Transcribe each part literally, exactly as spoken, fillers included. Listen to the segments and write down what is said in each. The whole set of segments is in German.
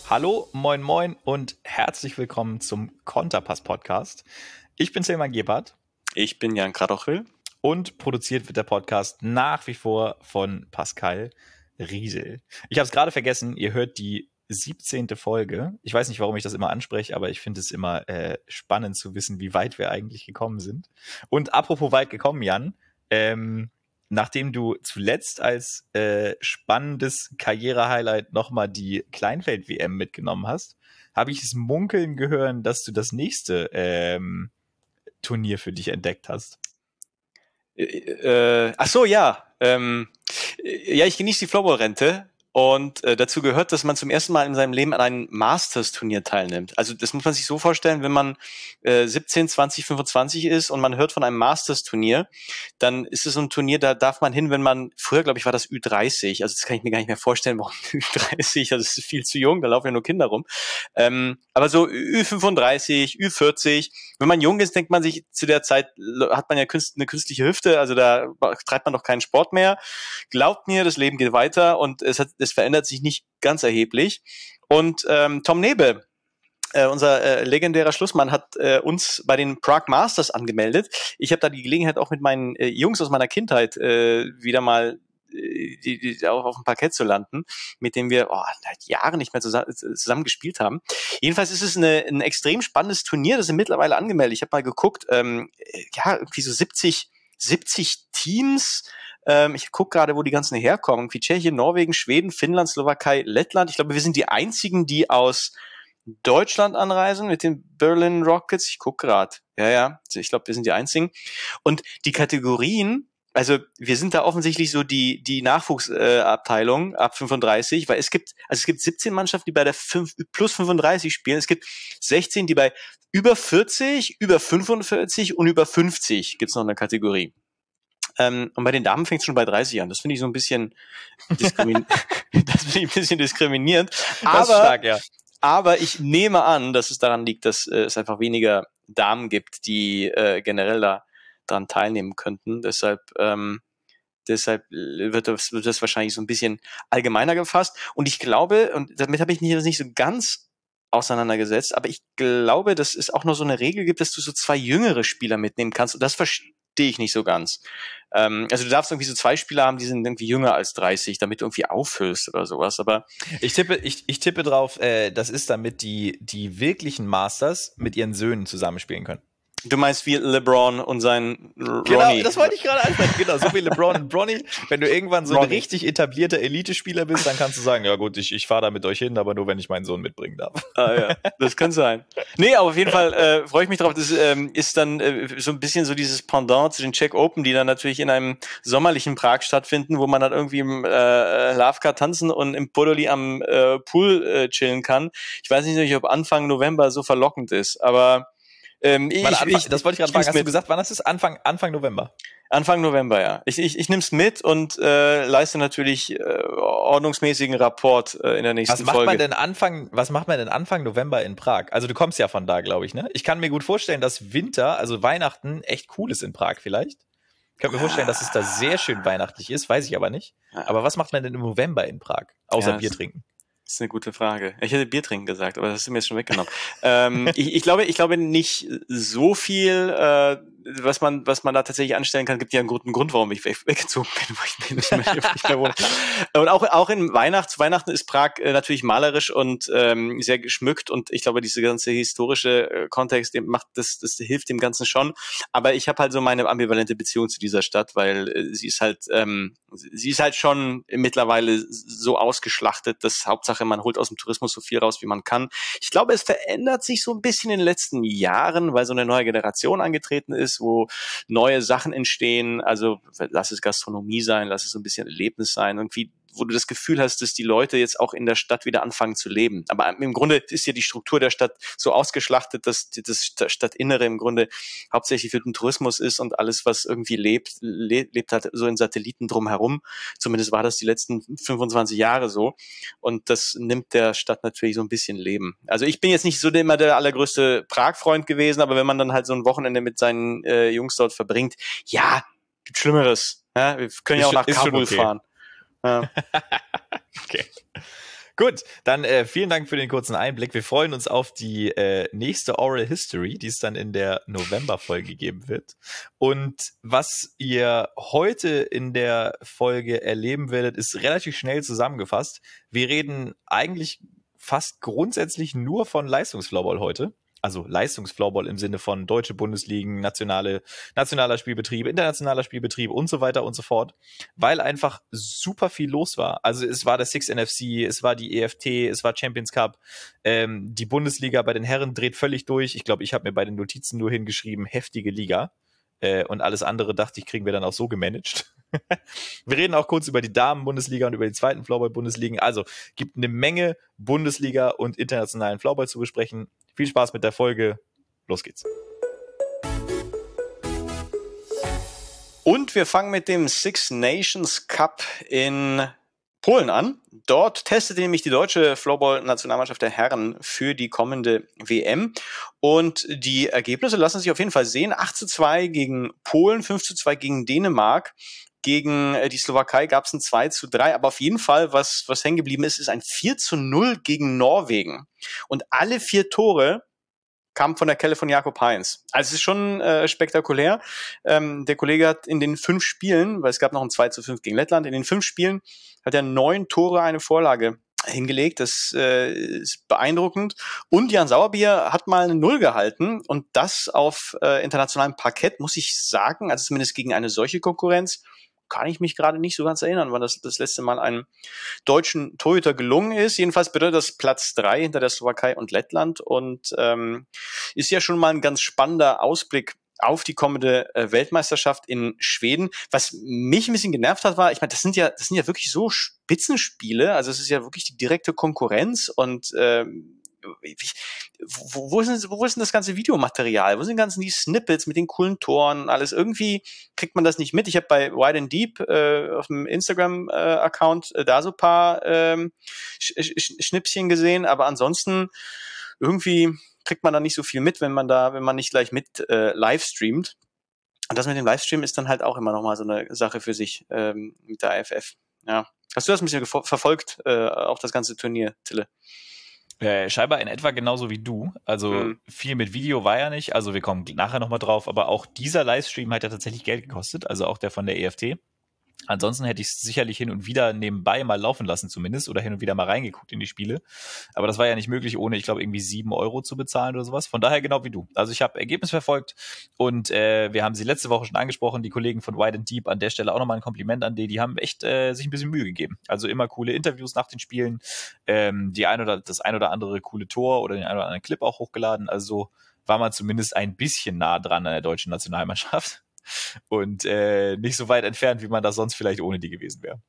Hallo, moin moin und herzlich willkommen zum Konterpass-Podcast. Ich bin Tilman Gebhardt. Ich bin Jan Kradochel. Und produziert wird der Podcast nach wie vor von Pascal Riesel. Ich habe es gerade vergessen, ihr hört die siebzehnte Folge. Ich weiß nicht, warum ich das immer anspreche, aber ich finde es immer äh, spannend zu wissen, wie weit wir eigentlich gekommen sind. Und apropos weit gekommen, Jan, ähm, nachdem du zuletzt als äh, spannendes Karriere-Highlight nochmal die Kleinfeld-W M mitgenommen hast, habe ich es munkeln gehört, dass du das nächste ähm, Turnier für dich entdeckt hast. Äh, äh, ach so, ja. Ähm, ja, ich genieße die Floorball-Rente. Und äh, dazu gehört, dass man zum ersten Mal in seinem Leben an einem Masters-Turnier teilnimmt. Also das muss man sich so vorstellen, wenn man äh, siebzehn, zwanzig, fünfundzwanzig ist und man hört von einem Masters-Turnier, dann ist es so ein Turnier, da darf man hin, wenn man, früher glaube ich war das Ü dreißig, also das kann ich mir gar nicht mehr vorstellen, warum Ü dreißig, also das ist viel zu jung, da laufen ja nur Kinder rum. Ähm, aber so Ü fünfunddreißig, Ü vierzig, wenn man jung ist, denkt man sich, zu der Zeit hat man ja künst, eine künstliche Hüfte, also da treibt man doch keinen Sport mehr. Glaubt mir, das Leben geht weiter und es hat es verändert sich nicht ganz erheblich. Und ähm, Tom Nebe, äh, unser äh, legendärer Schlussmann, hat äh, uns bei den Prague Masters angemeldet. Ich habe da die Gelegenheit, auch mit meinen äh, Jungs aus meiner Kindheit äh, wieder mal äh, die, die, auch auf dem Parkett zu landen, mit dem wir oh, seit Jahren nicht mehr zusammen, zusammen gespielt haben. Jedenfalls ist es eine, ein extrem spannendes Turnier, das sind mittlerweile angemeldet. Ich habe mal geguckt, ähm, ja, irgendwie so siebzig Teams. Ähm, ich gucke gerade, wo die ganzen herkommen. Irgendwie Tschechien, Norwegen, Schweden, Finnland, Slowakei, Lettland. Ich glaube, wir sind die einzigen, die aus Deutschland anreisen mit den Berlin Rockets. Ich gucke gerade. Ja, ja. Ich glaube, wir sind die einzigen. Und die Kategorien, also wir sind da offensichtlich so die die Nachwuchsabteilung äh, ab fünfunddreißig, weil es gibt also es gibt siebzehn Mannschaften, die bei der fünf, plus fünfunddreißig spielen. Es gibt sechzehn, die bei über vierzig, über fünfundvierzig und über fünfzig gibt's noch eine Kategorie. Ähm, und bei den Damen fängt es schon bei dreißig an. Das finde ich so ein bisschen diskriminieend. das finde ich ein bisschen diskriminierend. Aber, stark, ja. aber ich nehme an, dass es daran liegt, dass äh, es einfach weniger Damen gibt, die äh, generell da dran teilnehmen könnten. Deshalb, ähm, deshalb wird das, wird das wahrscheinlich so ein bisschen allgemeiner gefasst. Und ich glaube, und damit habe ich mich nicht so ganz auseinandergesetzt, aber ich glaube, dass es auch noch so eine Regel gibt, dass du so zwei jüngere Spieler mitnehmen kannst. Und das verstehe ich nicht so ganz. Ähm, also du darfst irgendwie so zwei Spieler haben, die sind irgendwie jünger als dreißig, damit du irgendwie aufhörst oder sowas. Aber ich tippe, ich, ich tippe drauf, äh, das ist damit die die wirklichen Masters mit ihren Söhnen zusammenspielen können. Du meinst wie LeBron und sein Ronnie. Genau, das wollte ich gerade ansprechen. Genau, so wie LeBron und Bronny. Wenn du irgendwann so ein Ronnie. richtig etablierter Elite-Spieler bist, dann kannst du sagen, ja gut, ich, ich fahre da mit euch hin, aber nur, wenn ich meinen Sohn mitbringen darf. Ah ja, das kann sein. Nee, aber auf jeden Fall äh, freue ich mich drauf. Das ähm, ist dann äh, so ein bisschen so dieses Pendant zu den Czech Open, die dann natürlich in einem sommerlichen Prag stattfinden, wo man dann irgendwie im äh, Lavka tanzen und im Podoli am äh, Pool äh, chillen kann. Ich weiß nicht, ob Anfang November so verlockend ist, aber Ähm, ich, Anfang, ich, das wollte ich gerade fragen. Hast mit. du gesagt, wann ist es? Anfang, Anfang November? Anfang November, ja. Ich, ich, ich nehme es mit und äh, leiste natürlich äh, ordnungsmäßigen Rapport äh, in der nächsten was macht Folge. Man denn Anfang, was macht man denn Anfang November in Prag? Also du kommst ja von da, glaube ich, ne? Ich kann mir gut vorstellen, dass Winter, also Weihnachten, echt cool ist in Prag vielleicht. Ich kann mir vorstellen, dass es da sehr schön weihnachtlich ist, weiß ich aber nicht. Aber was macht man denn im November in Prag? Außer ja, Bier trinken. Das ist eine gute Frage. Ich hätte Bier trinken gesagt, aber das hast du mir jetzt schon weggenommen. ähm, ich, ich glaube, ich glaube nicht so viel, äh, was man, was man da tatsächlich anstellen kann. Gibt ja einen guten Grund, warum ich weggezogen bin, wo ich nicht mehr, nicht mehr wohne. Und auch, auch in Weihnachts, Weihnachten ist Prag äh, natürlich malerisch und ähm, sehr geschmückt und ich glaube, diese ganze historische äh, Kontext dem macht das, das hilft dem Ganzen schon. Aber ich habe halt so meine ambivalente Beziehung zu dieser Stadt, weil äh, sie ist halt, ähm, sie ist halt schon mittlerweile so ausgeschlachtet, dass Hauptsache man holt aus dem Tourismus so viel raus, wie man kann. Ich glaube, es verändert sich so ein bisschen in den letzten Jahren, weil so eine neue Generation angetreten ist, wo neue Sachen entstehen. Also lass es Gastronomie sein, lass es so ein bisschen Erlebnis sein. Irgendwie, wo du das Gefühl hast, dass die Leute jetzt auch in der Stadt wieder anfangen zu leben. Aber im Grunde ist ja die Struktur der Stadt so ausgeschlachtet, dass das Stadtinnere im Grunde hauptsächlich für den Tourismus ist und alles, was irgendwie lebt, le- lebt halt so in Satelliten drumherum. Zumindest war das die letzten fünfundzwanzig Jahre so. Und das nimmt der Stadt natürlich so ein bisschen Leben. Also ich bin jetzt nicht so immer der allergrößte Prag-Freund gewesen, aber wenn man dann halt so ein Wochenende mit seinen äh, Jungs dort verbringt, ja, gibt Schlimmeres. Ja, wir können ist ja auch nach schon, Kabul okay. fahren. Ja. Okay. Gut, dann äh, vielen Dank für den kurzen Einblick. Wir freuen uns auf die äh, nächste Oral History, die es dann in der November-Folge geben wird. Und was ihr heute in der Folge erleben werdet, ist relativ schnell zusammengefasst. Wir reden eigentlich fast grundsätzlich nur von Leistungsfloorball heute. Also Leistungsfloorball im Sinne von deutsche Bundesligen, nationale, nationaler Spielbetrieb, internationaler Spielbetrieb und so weiter und so fort, weil einfach super viel los war. Also es war der Six N F C, es war die E F T, es war Champions Cup, ähm, die Bundesliga bei den Herren dreht völlig durch. Ich glaube, ich habe mir bei den Notizen nur hingeschrieben, heftige Liga. Äh, und alles andere, dachte ich, kriegen wir dann auch so gemanagt. Wir reden auch kurz über die Damen-Bundesliga und über die zweiten Floorball-Bundesligen. Also gibt eine Menge Bundesliga und internationalen Floorball zu besprechen. Viel Spaß mit der Folge. Los geht's. Und wir fangen mit dem Six Nations Cup in Polen an. Dort testete nämlich die deutsche Floorball-Nationalmannschaft der Herren für die kommende W M. Und die Ergebnisse lassen sich auf jeden Fall sehen. acht zu zwei gegen Polen, fünf zu zwei gegen Dänemark. Gegen die Slowakei gab es ein zwei zu drei, aber auf jeden Fall, was, was hängen geblieben ist, ist ein vier zu null gegen Norwegen. Und alle vier Tore kamen von der Kelle von Jakob Heinz. Also es ist schon äh, spektakulär. Ähm, der Kollege hat in den fünf Spielen, weil es gab noch ein zwei zu fünf gegen Lettland, in den fünf Spielen hat er neun Tore, eine Vorlage hingelegt. Das äh, ist beeindruckend. Und Jan Sauerbier hat mal eine Null gehalten. Und das auf äh, internationalem Parkett, muss ich sagen, also zumindest gegen eine solche Konkurrenz, kann ich mich gerade nicht so ganz erinnern, wann das das letzte Mal einem deutschen Torhüter gelungen ist. Jedenfalls bedeutet das Platz drei hinter der Slowakei und Lettland und ähm, ist ja schon mal ein ganz spannender Ausblick auf die kommende äh, Weltmeisterschaft in Schweden. Was mich ein bisschen genervt hat, war, ich meine, das sind ja das sind ja wirklich so Spitzenspiele, also es ist ja wirklich die direkte Konkurrenz und ähm, Ich, wo, wo, ist denn, wo ist denn das ganze Videomaterial? Wo sind die ganzen die Snippets mit den coolen Toren? Alles irgendwie kriegt man das nicht mit. Ich habe bei Wide and Deep äh, auf dem Instagram-Account äh, da so ein paar ähm, Sch Sch Schnipschen gesehen, aber ansonsten irgendwie kriegt man da nicht so viel mit, wenn man da, wenn man nicht gleich mit äh, live streamt. Und das mit dem Livestream ist dann halt auch immer nochmal so eine Sache für sich ähm, mit der I F F. Ja. Hast du das ein bisschen verfolgt, äh, auch das ganze Turnier, Tille? Äh, scheinbar in etwa genauso wie du. Also mhm. viel mit Video war ja nicht. Also wir kommen nachher nochmal drauf. Aber auch dieser Livestream hat ja tatsächlich Geld gekostet. Also auch der von der E F T. Ansonsten hätte ich es sicherlich hin und wieder nebenbei mal laufen lassen zumindest oder hin und wieder mal reingeguckt in die Spiele. Aber das war ja nicht möglich, ohne, ich glaube, irgendwie sieben Euro zu bezahlen oder sowas. Von daher genau wie du. Also ich habe Ergebnis verfolgt und äh, wir haben sie letzte Woche schon angesprochen, die Kollegen von Wide and Deep, an der Stelle auch nochmal ein Kompliment an die. Die haben echt äh, sich ein bisschen Mühe gegeben. Also immer coole Interviews nach den Spielen, ähm, die ein oder das ein oder andere coole Tor oder den ein oder anderen Clip auch hochgeladen. Also war man zumindest ein bisschen nah dran an der deutschen Nationalmannschaft. Und äh, nicht so weit entfernt, wie man das sonst vielleicht ohne die gewesen wäre.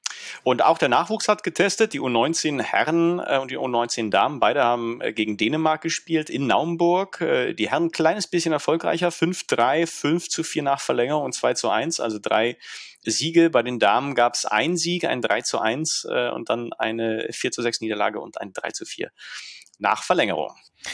Und auch der Nachwuchs hat getestet, die U neunzehn Herren äh, und die U neunzehn Damen, beide haben äh, gegen Dänemark gespielt in Naumburg. Äh, die Herren ein kleines bisschen erfolgreicher, fünf drei, fünf zu vier nach Verlängerung und zwei zu eins, also drei Siege. Bei den Damen gab es einen Sieg, ein drei zu eins äh, und dann eine vier zu sechs Niederlage und ein drei zu vier nach Verlängerung.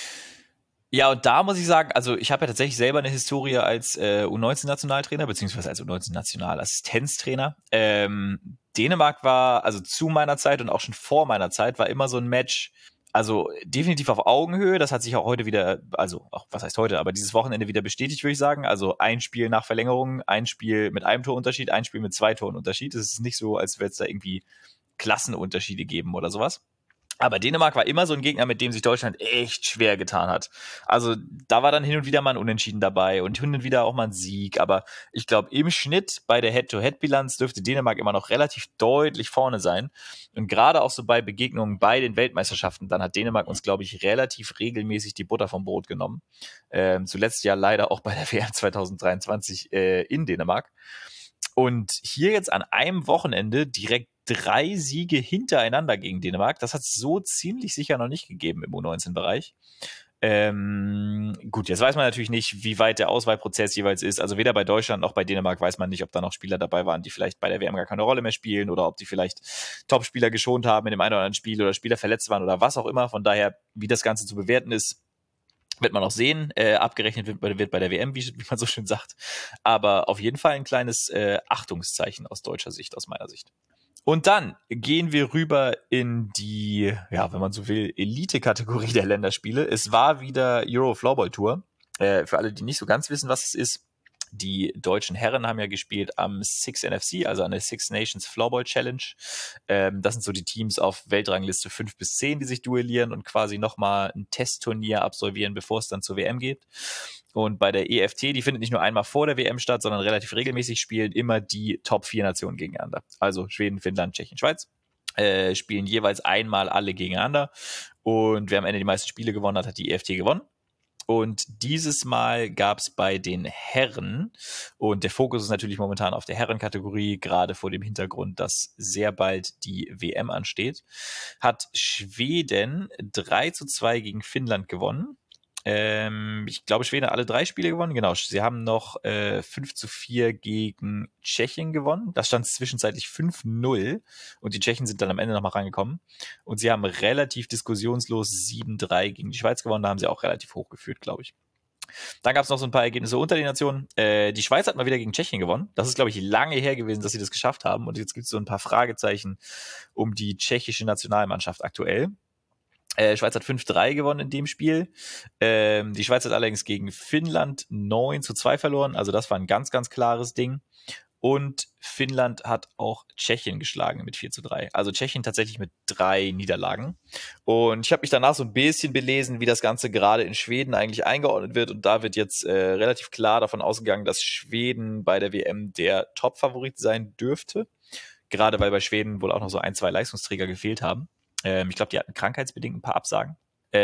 Ja, und da muss ich sagen, also ich habe ja tatsächlich selber eine Historie als äh, U neunzehn-Nationaltrainer, beziehungsweise als U neunzehn-Nationalassistenztrainer. Ähm, Dänemark war, also zu meiner Zeit und auch schon vor meiner Zeit, war immer so ein Match, also definitiv auf Augenhöhe. Das hat sich auch heute wieder, also auch was heißt heute, aber dieses Wochenende wieder bestätigt, würde ich sagen. Also ein Spiel nach Verlängerung, ein Spiel mit einem Torunterschied, ein Spiel mit zwei Torunterschied. Es ist nicht so, als würde es da irgendwie Klassenunterschiede geben oder sowas. Aber Dänemark war immer so ein Gegner, mit dem sich Deutschland echt schwer getan hat. Also da war dann hin und wieder mal ein Unentschieden dabei und hin und wieder auch mal ein Sieg. Aber ich glaube, im Schnitt bei der Head-to-Head-Bilanz dürfte Dänemark immer noch relativ deutlich vorne sein. Und gerade auch so bei Begegnungen bei den Weltmeisterschaften, dann hat Dänemark uns, glaube ich, relativ regelmäßig die Butter vom Brot genommen. Ähm, zuletzt ja leider auch bei der W M zwanzig dreiundzwanzig äh, in Dänemark. Und hier jetzt an einem Wochenende direkt drei Siege hintereinander gegen Dänemark. Das hat es so ziemlich sicher noch nicht gegeben im U neunzehn-Bereich. Ähm, gut, jetzt weiß man natürlich nicht, wie weit der Auswahlprozess jeweils ist. Also weder bei Deutschland noch bei Dänemark weiß man nicht, ob da noch Spieler dabei waren, die vielleicht bei der W M gar keine Rolle mehr spielen oder ob die vielleicht Topspieler geschont haben in dem einen oder anderen Spiel oder Spieler verletzt waren oder was auch immer. Von daher, wie das Ganze zu bewerten ist, wird man auch sehen. Äh, abgerechnet wird, wird bei der W M, wie, wie man so schön sagt. Aber auf jeden Fall ein kleines äh, Achtungszeichen aus deutscher Sicht, aus meiner Sicht. Und dann gehen wir rüber in die, ja, wenn man so will, Elite-Kategorie der Länderspiele. Es war wieder Euro Floorball Tour. Äh, für alle, die nicht so ganz wissen, was es ist. Die deutschen Herren haben ja gespielt am Six N F C, also an der Six Nations Floorball Challenge. Ähm, das sind so die Teams auf Weltrangliste fünf bis zehn, die sich duellieren und quasi nochmal ein Testturnier absolvieren, bevor es dann zur W M geht. Und bei der E F T, die findet nicht nur einmal vor der W M statt, sondern relativ regelmäßig, spielen immer die Top vier Nationen gegeneinander. Also Schweden, Finnland, Tschechien, Schweiz. Äh, spielen jeweils einmal alle gegeneinander. Und wer am Ende die meisten Spiele gewonnen hat, hat die E F T gewonnen. Und dieses Mal gab es bei den Herren, und der Fokus ist natürlich momentan auf der Herrenkategorie, gerade vor dem Hintergrund, dass sehr bald die W M ansteht, hat Schweden drei zu zwei gegen Finnland gewonnen. Ähm, ich glaube, Schweden hat alle drei Spiele gewonnen. Genau, sie haben noch äh, fünf zu vier gegen Tschechien gewonnen. Da stand zwischenzeitlich fünf null und die Tschechen sind dann am Ende nochmal rangekommen. Und sie haben relativ diskussionslos sieben drei gegen die Schweiz gewonnen. Da haben sie auch relativ hoch geführt, glaube ich. Dann gab es noch so ein paar Ergebnisse unter den Nationen. Äh, die Schweiz hat mal wieder gegen Tschechien gewonnen. Das ist, glaube ich, lange her gewesen, dass sie das geschafft haben. Und jetzt gibt es so ein paar Fragezeichen um die tschechische Nationalmannschaft aktuell. Äh, Schweiz hat fünf drei gewonnen in dem Spiel. Ähm, die Schweiz hat allerdings gegen Finnland neun zu zwei verloren. Also das war ein ganz, ganz klares Ding. Und Finnland hat auch Tschechien geschlagen mit vier zu drei. Also Tschechien tatsächlich mit drei Niederlagen. Und ich habe mich danach so ein bisschen belesen, wie das Ganze gerade in Schweden eigentlich eingeordnet wird. Und da wird jetzt äh, relativ klar davon ausgegangen, dass Schweden bei der W M der Top-Favorit sein dürfte. Gerade weil bei Schweden wohl auch noch so ein, zwei Leistungsträger gefehlt haben. Ähm, ich glaube, die hatten krankheitsbedingt ein paar Absagen.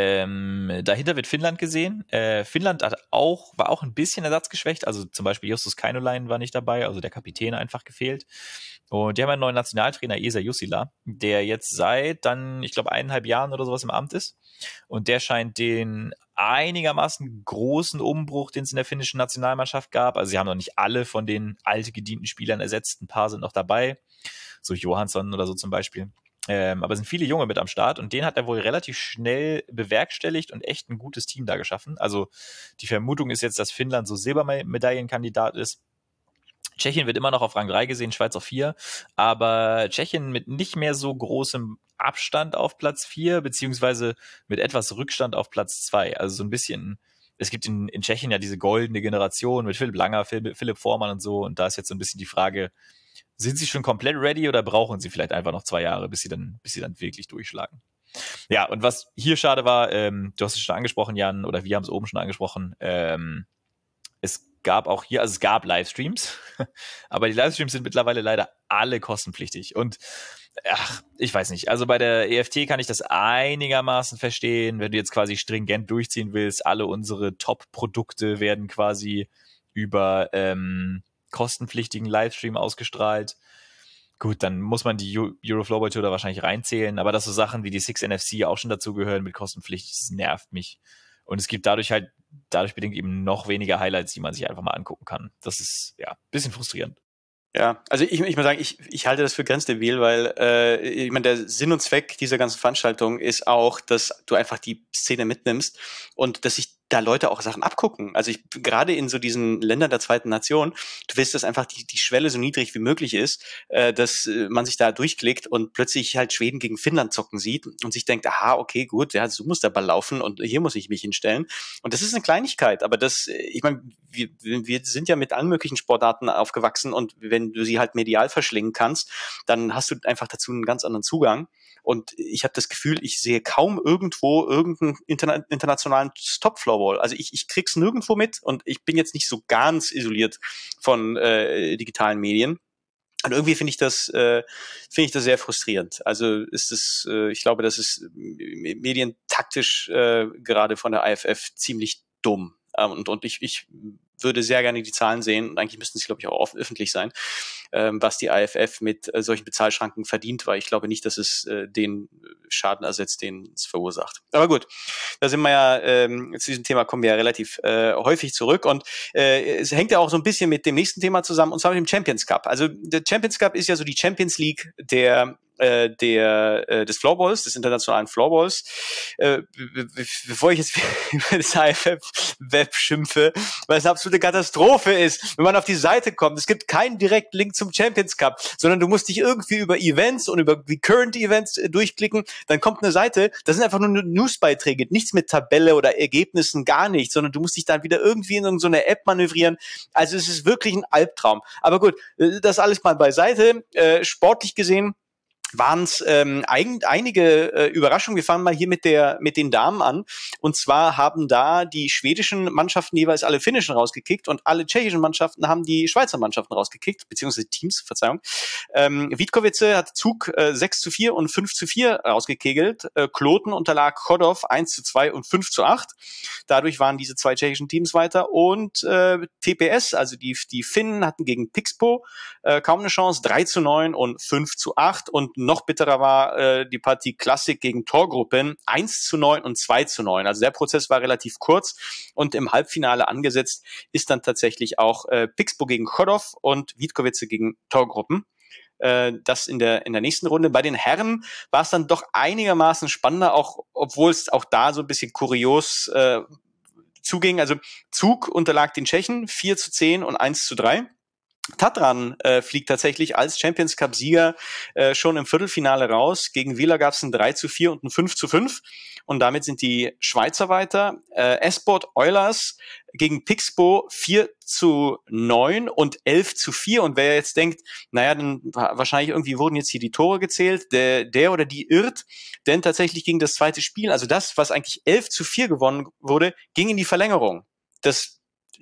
Ähm, dahinter wird Finnland gesehen. Äh, Finnland hat auch, war auch ein bisschen ersatzgeschwächt. Also zum Beispiel Justus Kainulainen war nicht dabei, also der Kapitän einfach gefehlt. Und die haben einen neuen Nationaltrainer, Esa Jussila, der jetzt seit dann, ich glaube, eineinhalb Jahren oder sowas im Amt ist. Und der scheint den einigermaßen großen Umbruch, den es in der finnischen Nationalmannschaft gab. Also sie haben noch nicht alle von den altgedienten Spielern ersetzt. Ein paar sind noch dabei. So Johansson oder so zum Beispiel. Ähm, aber es sind viele Junge mit am Start und den hat er wohl relativ schnell bewerkstelligt und echt ein gutes Team da geschaffen. Also die Vermutung ist jetzt, dass Finnland so Silbermedaillenkandidat ist. Tschechien wird immer noch auf Rang drei gesehen, Schweiz auf vier, aber Tschechien mit nicht mehr so großem Abstand auf Platz vier, beziehungsweise mit etwas Rückstand auf Platz zwei. Also so ein bisschen, es gibt in, in Tschechien ja diese goldene Generation mit Philipp Langer, Philipp, Philipp Vormann und so, und da ist jetzt so ein bisschen die Frage, sind sie schon komplett ready oder brauchen sie vielleicht einfach noch zwei Jahre, bis sie dann, bis sie dann wirklich durchschlagen? Ja, und was hier schade war, ähm, du hast es schon angesprochen, Jan, oder wir haben es oben schon angesprochen, ähm, es gab auch hier, also es gab Livestreams, aber die Livestreams sind mittlerweile leider alle kostenpflichtig. Und ach, ich weiß nicht, also bei der E F T kann ich das einigermaßen verstehen, wenn du jetzt quasi stringent durchziehen willst, alle unsere Top-Produkte werden quasi über ähm, kostenpflichtigen Livestream ausgestrahlt. Gut, dann muss man die Euro Floorball Tour da wahrscheinlich reinzählen, aber dass so Sachen wie die Six N F C auch schon dazugehören mit Kostenpflicht, das nervt mich. Und es gibt dadurch halt, dadurch bedingt eben noch weniger Highlights, die man sich einfach mal angucken kann. Das ist, ja, ein bisschen frustrierend. Ja, also ich, ich muss sagen, ich, ich halte das für grenzdebil, weil äh, ich meine, der Sinn und Zweck dieser ganzen Veranstaltung ist auch, dass du einfach die Szene mitnimmst und dass sich da Leute auch Sachen abgucken. Also ich gerade in so diesen Ländern der zweiten Nation, du willst, dass einfach die, die Schwelle so niedrig wie möglich ist, äh, dass äh, man sich da durchklickt und plötzlich halt Schweden gegen Finnland zocken sieht und sich denkt, aha, okay, gut, ja, so muss der Ball laufen und hier muss ich mich hinstellen. Und das ist eine Kleinigkeit, aber das, ich meine, wir, wir sind ja mit allen möglichen Sportarten aufgewachsen und wenn du sie halt medial verschlingen kannst, dann hast du einfach dazu einen ganz anderen Zugang. Und ich habe das Gefühl, ich sehe kaum irgendwo irgendeinen interna- internationalen Top-Floorball. Also ich, ich krieg's nirgendwo mit und ich bin jetzt nicht so ganz isoliert von äh, digitalen Medien. Und irgendwie finde ich das äh, finde ich das sehr frustrierend. Also ist es, äh, ich glaube, das ist medientaktisch äh, gerade von der I F F ziemlich dumm. Ähm, und und ich, ich würde sehr gerne die Zahlen sehen und eigentlich müssten sie, glaube ich, auch öffentlich sein, ähm, was die I F F mit äh, solchen Bezahlschranken verdient, weil ich glaube nicht, dass es äh, den Schaden ersetzt, den es verursacht. Aber gut, da sind wir ja, ähm, zu diesem Thema kommen wir ja relativ äh, häufig zurück und äh, es hängt ja auch so ein bisschen mit dem nächsten Thema zusammen, und zwar mit dem Champions Cup. Also der Champions Cup ist ja so die Champions League der äh, der äh, des Floorballs, des internationalen Floorballs. Äh, be- be- bevor ich jetzt über das I F F-Web schimpfe, weil es eine absolute Katastrophe ist, wenn man auf die Seite kommt. Es gibt keinen direkten Link zum Champions Cup, sondern du musst dich irgendwie über Events und über die Current Events äh, durchklicken. Dann kommt eine Seite, da sind einfach nur Newsbeiträge, nichts mit Tabelle oder Ergebnissen, gar nichts, sondern du musst dich dann wieder irgendwie in so eine App manövrieren. Also es ist wirklich ein Albtraum. Aber gut, das alles mal beiseite. Äh, sportlich gesehen waren es ähm, ein, einige äh, Überraschungen. Wir fangen mal hier mit der mit den Damen an. Und zwar haben da die schwedischen Mannschaften jeweils alle finnischen rausgekickt und alle tschechischen Mannschaften haben die Schweizer Mannschaften rausgekickt, beziehungsweise Teams, Verzeihung. Ähm, Vítkovice hat Zug äh, sechs zu vier und fünf zu vier rausgekegelt. Äh, Kloten unterlag Chodov eins zu zwei und fünf zu acht. Dadurch waren diese zwei tschechischen Teams weiter. Und äh, T P S, also die, die Finnen, hatten gegen Pixbo äh, kaum eine Chance, drei zu neun und fünf zu acht. Und noch bitterer war äh, die Partie Klassik gegen Torgruppen, eins zu neun und zwei zu neun. Also der Prozess war relativ kurz und im Halbfinale angesetzt ist dann tatsächlich auch äh, Pixbo gegen Chodov und Vítkovice gegen Torgruppen. Äh, das in der in der nächsten Runde. Bei den Herren war es dann doch einigermaßen spannender, auch obwohl es auch da so ein bisschen kurios äh, zuging. Also Zug unterlag den Tschechen vier zu zehn und eins zu drei. Tatran äh, fliegt tatsächlich als Champions Cup Sieger äh, schon im Viertelfinale raus. Gegen Wieler gab es ein drei zu vier und ein fünf zu fünf. Und damit sind die Schweizer weiter. Äh, Esport Oilers gegen Pixbo vier zu neun und elf zu vier. Und wer jetzt denkt, naja, dann wahrscheinlich irgendwie wurden jetzt hier die Tore gezählt, der, der oder die irrt. Denn tatsächlich ging das zweite Spiel, also das, was eigentlich elf zu vier gewonnen wurde, ging in die Verlängerung. Das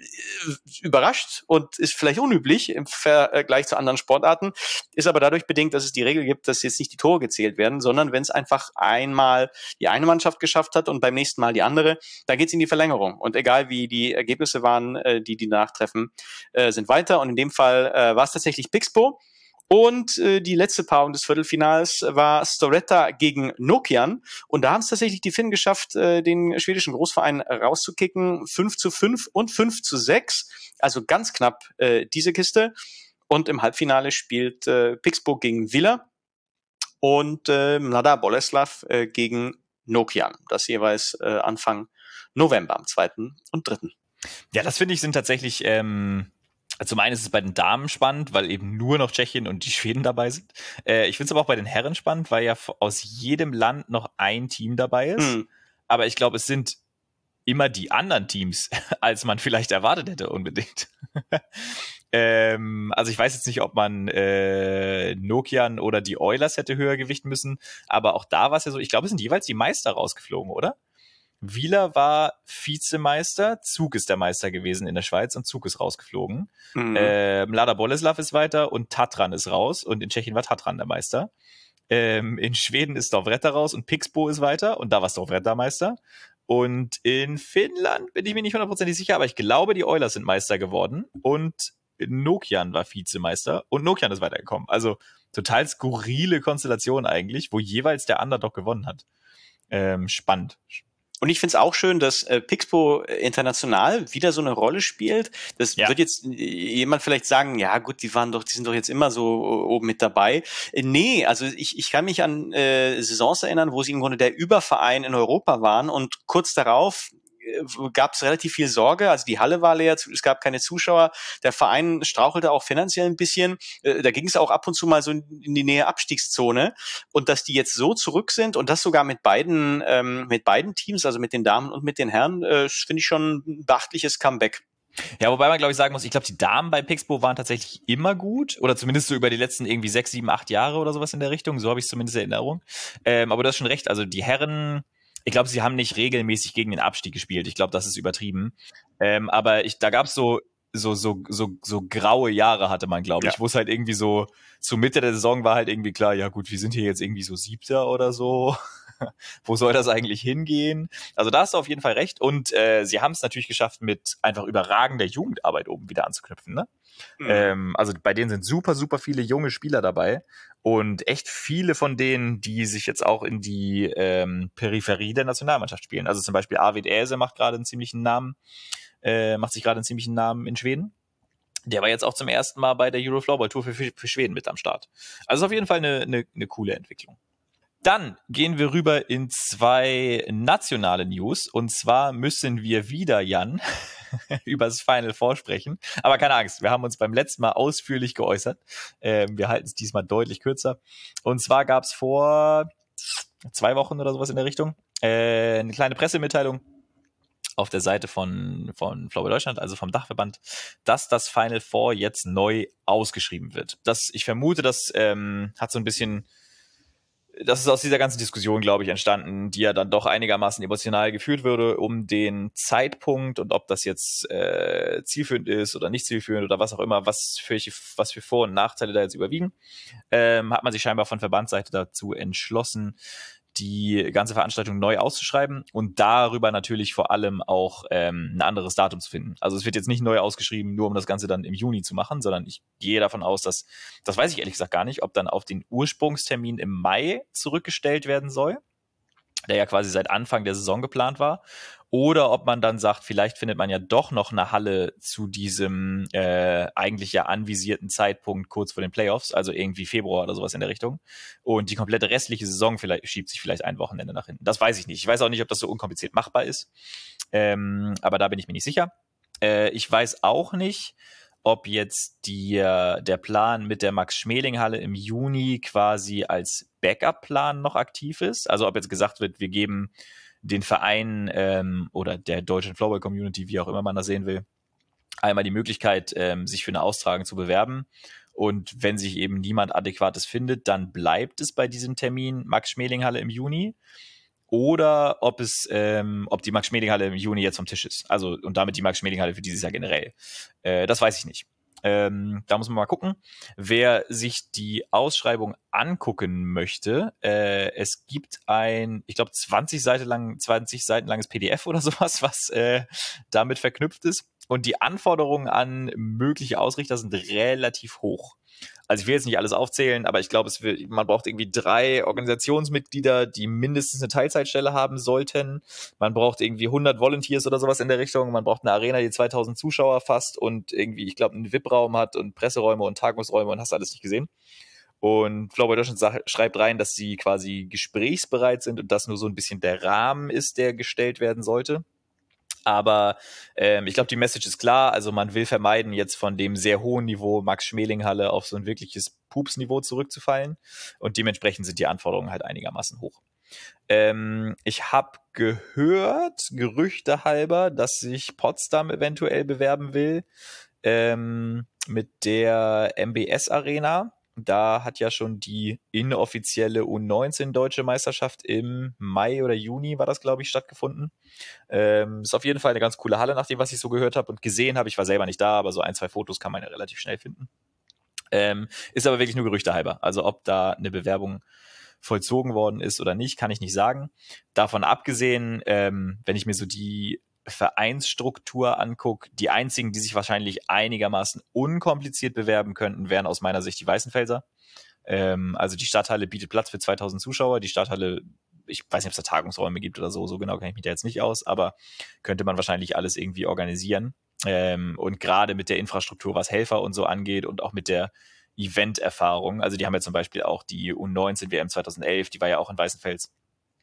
überrascht und ist vielleicht unüblich im Vergleich zu anderen Sportarten, ist aber dadurch bedingt, dass es die Regel gibt, dass jetzt nicht die Tore gezählt werden, sondern wenn es einfach einmal die eine Mannschaft geschafft hat und beim nächsten Mal die andere, da geht's in die Verlängerung. Und egal wie die Ergebnisse waren, die die nachtreffen, sind weiter. Und in dem Fall war es tatsächlich Pixbo. Und äh, die letzte Paarung des Viertelfinals war Storetta gegen Nokian. Und da haben es tatsächlich die Finnen geschafft, äh, den schwedischen Großverein rauszukicken. fünf zu fünf und fünf zu sechs. Also ganz knapp äh, diese Kiste. Und im Halbfinale spielt äh, Pixbo gegen Villa und äh, Mlada Boleslav äh, gegen Nokian. Das jeweils äh, Anfang November, am zweiten und dritten. Ja, das finde ich sind tatsächlich... Ähm Zum einen ist es bei den Damen spannend, weil eben nur noch Tschechien und die Schweden dabei sind. Äh, ich finde es aber auch bei den Herren spannend, weil ja aus jedem Land noch ein Team dabei ist. Hm. Aber ich glaube, es sind immer die anderen Teams, als man vielleicht erwartet hätte unbedingt. ähm, also ich weiß jetzt nicht, ob man äh, Nokian oder die Oilers hätte höher gewichten müssen. Aber auch da war es ja so, ich glaube, es sind jeweils die Meister rausgeflogen, oder? Wieler war Vizemeister, Zug ist der Meister gewesen in der Schweiz und Zug ist rausgeflogen. Mhm. Äh, Mlada Boleslav ist weiter und Tatran ist raus und in Tschechien war Tatran der Meister. Ähm, in Schweden ist Storvreta raus und Pixbo ist weiter und da war Storvreta Meister. Und in Finnland bin ich mir nicht hundertprozentig sicher, aber ich glaube, die Oilers sind Meister geworden und Nokian war Vizemeister und Nokian ist weitergekommen. Also total skurrile Konstellation eigentlich, wo jeweils der Underdog gewonnen hat. Ähm, spannend. Und ich finde es auch schön, dass äh, Pixbo international wieder so eine Rolle spielt. Das ja. wird jetzt jemand vielleicht sagen, ja gut, die waren doch, die sind doch jetzt immer so oben mit dabei. Äh, nee, also ich, ich kann mich an äh, Saisons erinnern, wo sie im Grunde der Überverein in Europa waren und kurz darauf gab es relativ viel Sorge, also die Halle war leer, es gab keine Zuschauer, der Verein strauchelte auch finanziell ein bisschen, da ging es auch ab und zu mal so in die Nähe Abstiegszone und dass die jetzt so zurück sind und das sogar mit beiden ähm, mit beiden Teams, also mit den Damen und mit den Herren, äh, finde ich schon ein beachtliches Comeback. Ja, wobei man, glaube ich, sagen muss, ich glaube, die Damen bei Pixbo waren tatsächlich immer gut oder zumindest so über die letzten irgendwie sechs, sieben, acht Jahre oder sowas in der Richtung, so habe ich zumindest in Erinnerung. Ähm, aber du hast schon recht, also die Herren, ich glaube, sie haben nicht regelmäßig gegen den Abstieg gespielt. Ich glaube, das ist übertrieben. Ähm, aber ich, da gab es so, so, so, so, so graue Jahre hatte man, glaube ich, ja. wo es halt irgendwie so, zur Mitte der Saison war halt irgendwie klar, ja gut, wir sind hier jetzt irgendwie so Siebter oder so. Wo soll das eigentlich hingehen? Also da hast du auf jeden Fall recht. Und äh, sie haben es natürlich geschafft, mit einfach überragender Jugendarbeit oben wieder anzuknüpfen. Ne? Mhm. Ähm, also bei denen sind super, super viele junge Spieler dabei. Und echt viele von denen, die sich jetzt auch in die ähm, Peripherie der Nationalmannschaft spielen. Also zum Beispiel Arvid Äse macht gerade einen ziemlichen Namen, äh, macht sich gerade einen ziemlichen Namen in Schweden. Der war jetzt auch zum ersten Mal bei der Euro Floorball Tour für, für Schweden mit am Start. Also auf jeden Fall eine, eine, eine coole Entwicklung. Dann gehen wir rüber in zwei nationale News. Und zwar müssen wir wieder, Jan, über das Final Four sprechen. Aber keine Angst, wir haben uns beim letzten Mal ausführlich geäußert. Ähm, wir halten es diesmal deutlich kürzer. Und zwar gab es vor zwei Wochen oder sowas in der Richtung äh, eine kleine Pressemitteilung auf der Seite von, von Floorball Deutschland, also vom Dachverband, dass das Final Four jetzt neu ausgeschrieben wird. Das, ich vermute, das ähm, hat so ein bisschen, das ist aus dieser ganzen Diskussion, glaube ich, entstanden, die ja dann doch einigermaßen emotional geführt wurde, um den Zeitpunkt und ob das jetzt äh, zielführend ist oder nicht zielführend oder was auch immer, was für, was für Vor- und Nachteile da jetzt überwiegen, ähm, hat man sich scheinbar von Verbandsseite dazu entschlossen, die ganze Veranstaltung neu auszuschreiben und darüber natürlich vor allem auch ähm, ein anderes Datum zu finden. Also es wird jetzt nicht neu ausgeschrieben, nur um das Ganze dann im Juni zu machen, sondern ich gehe davon aus, dass, das weiß ich ehrlich gesagt gar nicht, ob dann auf den Ursprungstermin im Mai zurückgestellt werden soll, der ja quasi seit Anfang der Saison geplant war, oder ob man dann sagt, vielleicht findet man ja doch noch eine Halle zu diesem äh, eigentlich ja anvisierten Zeitpunkt kurz vor den Playoffs, also irgendwie Februar oder sowas in der Richtung. Und die komplette restliche Saison vielleicht schiebt sich vielleicht ein Wochenende nach hinten. Das weiß ich nicht. Ich weiß auch nicht, ob das so unkompliziert machbar ist. Ähm, aber da bin ich mir nicht sicher. Äh, ich weiß auch nicht, ob jetzt die, der Plan mit der Max-Schmeling-Halle im Juni quasi als Backup-Plan noch aktiv ist. Also ob jetzt gesagt wird, wir geben den Verein ähm, oder der deutschen Floorball-Community, wie auch immer man das sehen will, einmal die Möglichkeit, ähm, sich für eine Austragung zu bewerben. Und wenn sich eben niemand Adäquates findet, dann bleibt es bei diesem Termin Max-Schmeling-Halle im Juni. Oder ob es, ähm, ob die Max-Schmeling-Halle im Juni jetzt vom Tisch ist. Also, und damit die Max-Schmeling-Halle für dieses Jahr generell. Äh, das weiß ich nicht. Ähm, da muss man mal gucken. Wer sich die Ausschreibung angucken möchte, äh, es gibt ein, ich glaube, zwanzig Seiten lang, zwanzig Seiten langes P D F oder sowas, was äh, damit verknüpft ist. Und die Anforderungen an mögliche Ausrichter sind relativ hoch. Also ich will jetzt nicht alles aufzählen, aber ich glaube, es will, man braucht irgendwie drei Organisationsmitglieder, die mindestens eine Teilzeitstelle haben sollten. Man braucht irgendwie hundert Volunteers oder sowas in der Richtung. Man braucht eine Arena, die zweitausend Zuschauer fasst und irgendwie, ich glaube, einen V I P-Raum hat und Presseräume und Tagungsräume und hast alles nicht gesehen. Und Floorball Deutschland schreibt rein, dass sie quasi gesprächsbereit sind und das nur so ein bisschen der Rahmen ist, der gestellt werden sollte. Aber ähm, ich glaube, die Message ist klar. Also man will vermeiden, jetzt von dem sehr hohen Niveau Max-Schmeling-Halle auf so ein wirkliches Pups-Niveau zurückzufallen. Und dementsprechend sind die Anforderungen halt einigermaßen hoch. Ähm, ich habe gehört, Gerüchte halber, dass sich Potsdam eventuell bewerben will ähm, mit der M B S-Arena. Da hat ja schon die inoffizielle U neunzehn Deutsche Meisterschaft im Mai oder Juni, war das, glaube ich, stattgefunden. Ähm, ist auf jeden Fall eine ganz coole Halle, nach dem, was ich so gehört habe und gesehen habe. Ich war selber nicht da, aber so ein, zwei Fotos kann man ja relativ schnell finden. Ähm, ist aber wirklich nur Gerüchte halber. Also ob da eine Bewerbung vollzogen worden ist oder nicht, kann ich nicht sagen. Davon abgesehen, ähm, wenn ich mir so die Vereinsstruktur angucke, die einzigen, die sich wahrscheinlich einigermaßen unkompliziert bewerben könnten, wären aus meiner Sicht die Weißenfelser. Ähm, also die Stadthalle bietet Platz für zweitausend Zuschauer. Die Stadthalle, ich weiß nicht, ob es da Tagungsräume gibt oder so, so genau kenne ich mich da jetzt nicht aus, aber könnte man wahrscheinlich alles irgendwie organisieren. Ähm, und gerade mit der Infrastruktur, was Helfer und so angeht und auch mit der Event-Erfahrung, also die haben ja zum Beispiel auch die U neunzehn W M zweitausendelf, die war ja auch in Weißenfels.